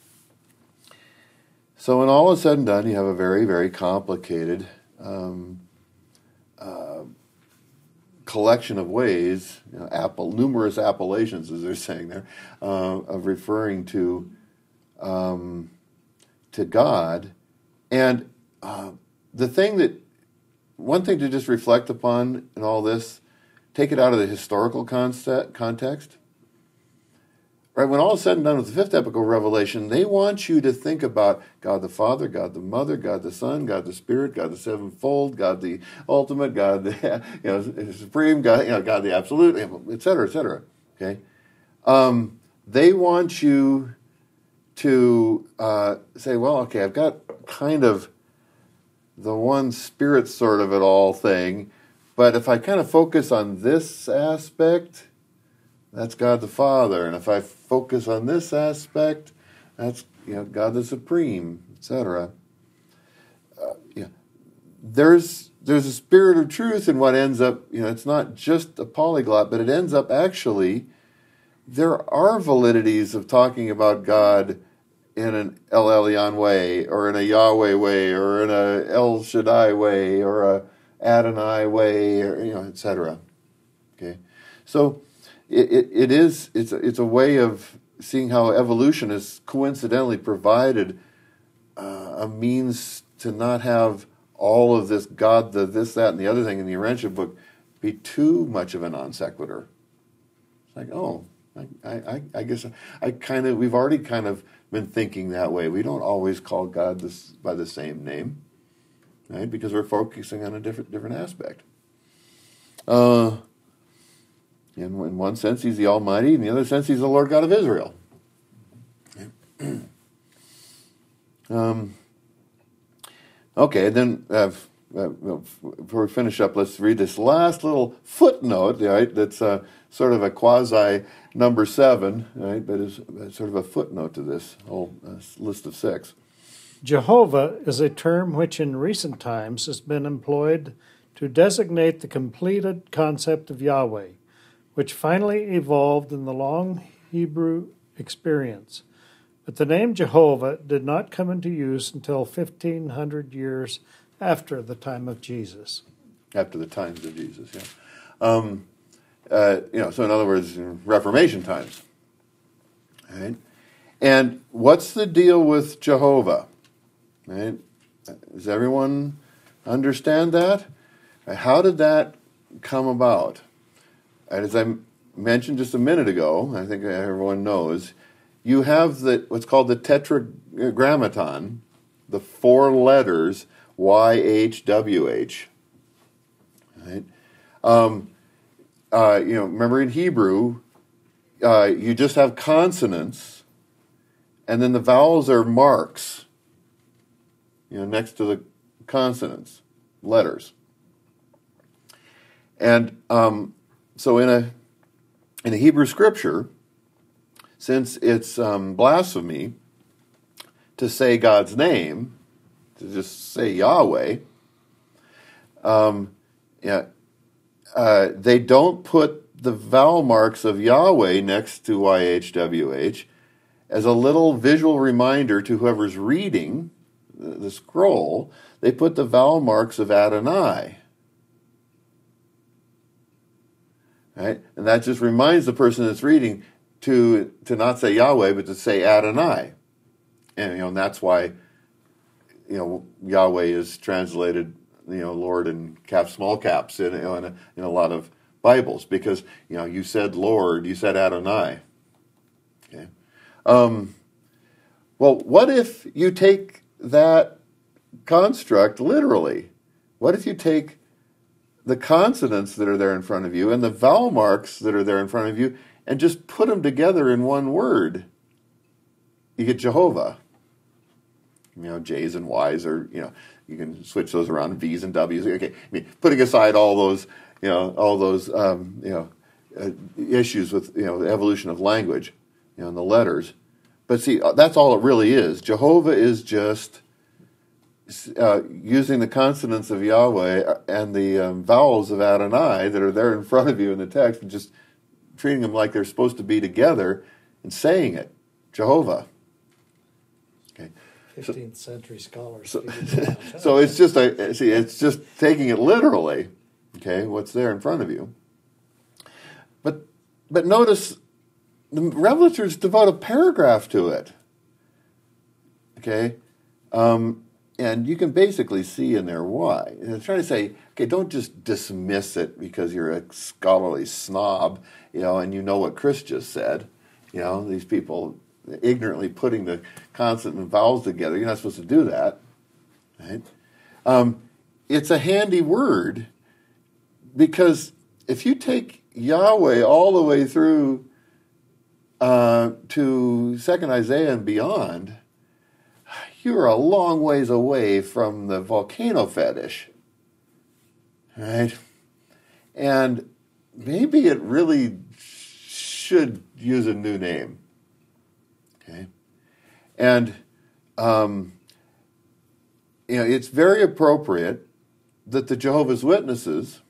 Speaker 1: So when all is said and done, you have a very, very complicated um, uh, collection of ways, you know, appel, numerous appellations, as they're saying there, uh, of referring to um, to God. And uh, the thing that, one thing to just reflect upon in all this, take it out of the historical concept, context. Right, when all is said and done with the fifth epical revelation, they want you to think about God the Father, God the Mother, God the Son, God the Spirit, God the Sevenfold, God the Ultimate, God the you know Supreme, God you know God the Absolute, et cetera, et cetera. Okay, um, they want you to uh, say, well, okay, I've got kind of the one Spirit sort of it all thing, but if I kind of focus on this aspect, that's God the Father, and if I focus on this aspect, that's you know God the Supreme, et cetera. Uh, yeah, there's there's a spirit of truth in what ends up. You know, it's not just a polyglot, but it ends up actually. There are validities of talking about God in an El Elyon way, or in a Yahweh way, or in a El Shaddai way, or a Adonai way, or you know, et cetera. Okay, so. It, it, it is, it's a, it's a way of seeing how evolution has coincidentally provided uh, a means to not have all of this God, the this, that, and the other thing in the Urantia book be too much of a non sequitur. It's like, oh, I, I, I guess I kind of, we've already kind of been thinking that way. We don't always call God this by the same name, right? Because we're focusing on a different different aspect. Uh, In, in one sense, he's the Almighty. In the other sense, he's the Lord God of Israel. um, okay, then uh, uh, before we finish up, let's read this last little footnote, right? That's uh, sort of a quasi number seven, right? But is sort of a footnote to this whole uh, list of six.
Speaker 2: Jehovah is a term which in recent times has been employed to designate the completed concept of Yahweh, which finally evolved in the long Hebrew experience. But the name Jehovah did not come into use until fifteen hundred years after the time of Jesus.
Speaker 1: After the times of Jesus, yeah. Um, uh, you know, so in other words, in Reformation times. Right? And what's the deal with Jehovah? Right? Does everyone understand that? How did that come about? And as I mentioned just a minute ago, I think everyone knows, you have the what's called the tetra, tetragrammaton, the four letters Y H W H. Right? Um, uh, you know, remember in Hebrew, uh, you just have consonants, and then the vowels are marks. You know, next to the consonants, letters. And um, so in a in a Hebrew scripture, since it's um, blasphemy to say God's name, to just say Yahweh, um, yeah, uh, they don't put the vowel marks of Yahweh next to Y H W H as a little visual reminder to whoever's reading the, the scroll. They put the vowel marks of Adonai. Right? And that just reminds the person that's reading to to not say Yahweh, but to say Adonai. And you know, and that's why you know Yahweh is translated, you know, Lord in cap small caps in, you know, in, a, in a lot of Bibles, because you know you said Lord, you said Adonai. Okay. Um, well, what if you take that construct literally? What if you take the consonants that are there in front of you and the vowel marks that are there in front of you and just put them together in one word? You get Jehovah. You know, J's and Y's are, you know, you can switch those around, V's and W's. Okay, I mean, putting aside all those, you know, all those, um, you know, uh, issues with, you know, the evolution of language, you know, and the letters. But see, that's all it really is. Jehovah is just uh, using the consonants of Yahweh and the um, vowels of Adonai that are there in front of you in the text, and just treating them like they're supposed to be together and saying it, Jehovah. Okay.
Speaker 2: fifteenth century scholars.
Speaker 1: So,
Speaker 2: figured it out.
Speaker 1: so it's just a see, it's just taking it literally. Okay, what's there in front of you. But but notice the Revelators devote a paragraph to it. Okay, um, and you can basically see in there why. And they're trying to say, okay, don't just dismiss it because you're a scholarly snob, you know, and you know what Chris just said. You know, these people ignorantly putting the consonant and vowels together. You're not supposed to do that, right? Um, it's a handy word, because if you take Yahweh all the way through uh, to Second Isaiah and beyond, you're a long ways away from the volcano fetish, right? And maybe it really should use a new name. Okay, and um, you know, it's very appropriate that the Jehovah's Witnesses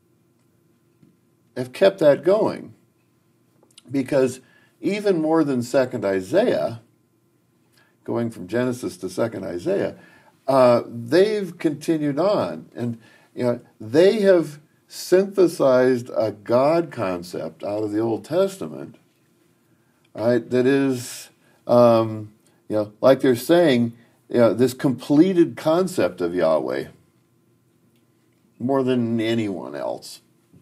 Speaker 1: have kept that going, because even more than Second Isaiah, going from Genesis to Second Isaiah, uh, they've continued on, and you know, they have synthesized a God concept out of the Old Testament, right? That is. Um, you know, like they're saying, you know, this completed concept of Yahweh more than anyone else.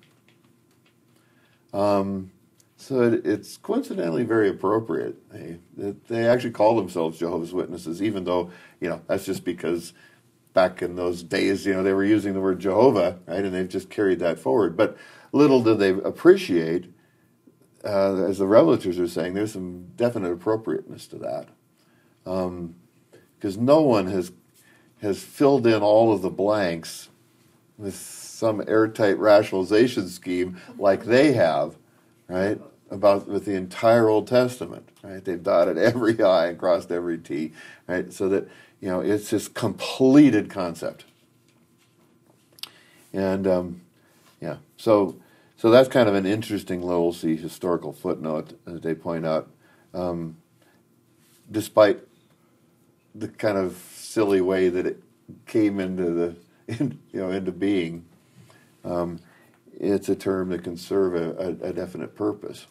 Speaker 1: Um, so it, it's coincidentally very appropriate. They, they actually call themselves Jehovah's Witnesses, even though, you know, that's just because back in those days, you know, they were using the word Jehovah, right, and they've just carried that forward. But little do they appreciate, Uh, as the Revelators are saying, there's some definite appropriateness to that, because um, no one has has filled in all of the blanks with some airtight rationalization scheme like they have, right? About with the entire Old Testament, right? They've dotted every I and crossed every T, right? So that you know it's this completed concept, and um, yeah, so. So that's kind of an interesting little see historical footnote that they point out. Um, despite the kind of silly way that it came into the in, you know into being, um, it's a term that can serve a, a, a definite purpose.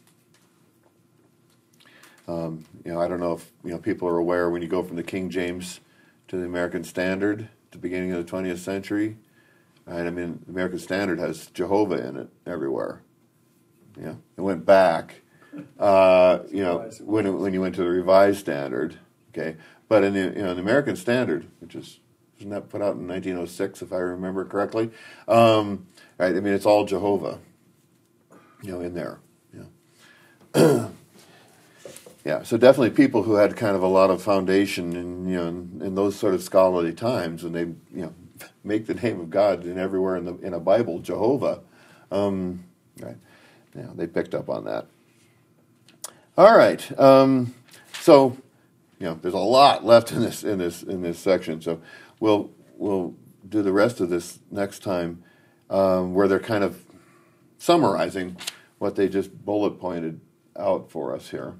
Speaker 1: Um, you know, I don't know if you know people are aware when you go from the King James to the American Standard at the beginning of the twentieth century. Right? I mean, the American Standard has Jehovah in it everywhere. You know, it went back, uh, you know, when it, when you went to the Revised Standard, Okay, but in the, you know, the American Standard, which is wasn't that put out in nineteen oh six, if I remember correctly, um, right? I mean, it's all Jehovah, you know, in there. Yeah, yeah. So definitely people who had kind of a lot of foundation in you know in, in those sort of scholarly times, when they you know make the name of God in everywhere in the in a Bible, Jehovah, um, right? Yeah, they picked up on that. All right, um, so. You know, there's a lot left in this in this in this section, so we'll we'll do the rest of this next time, um, where they're kind of summarizing what they just bullet pointed out for us here,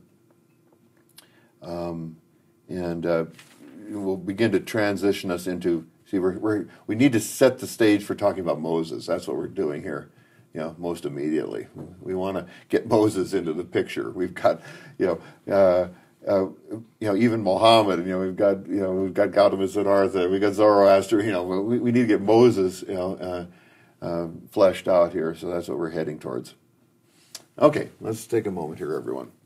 Speaker 1: um, and uh, we'll begin to transition us into. See, we're, we're we need to set the stage for talking about Moses. That's what we're doing here. You know, most immediately, we want to get Moses into the picture. We've got, you know. Uh, Uh, you know, even Muhammad, you know, we've got, you know, we've got Gautama Siddhartha, we've got Zoroaster, you know, we, we need to get Moses, you know, uh, uh, fleshed out here, so that's what we're heading towards. Okay, let's take a moment here, everyone.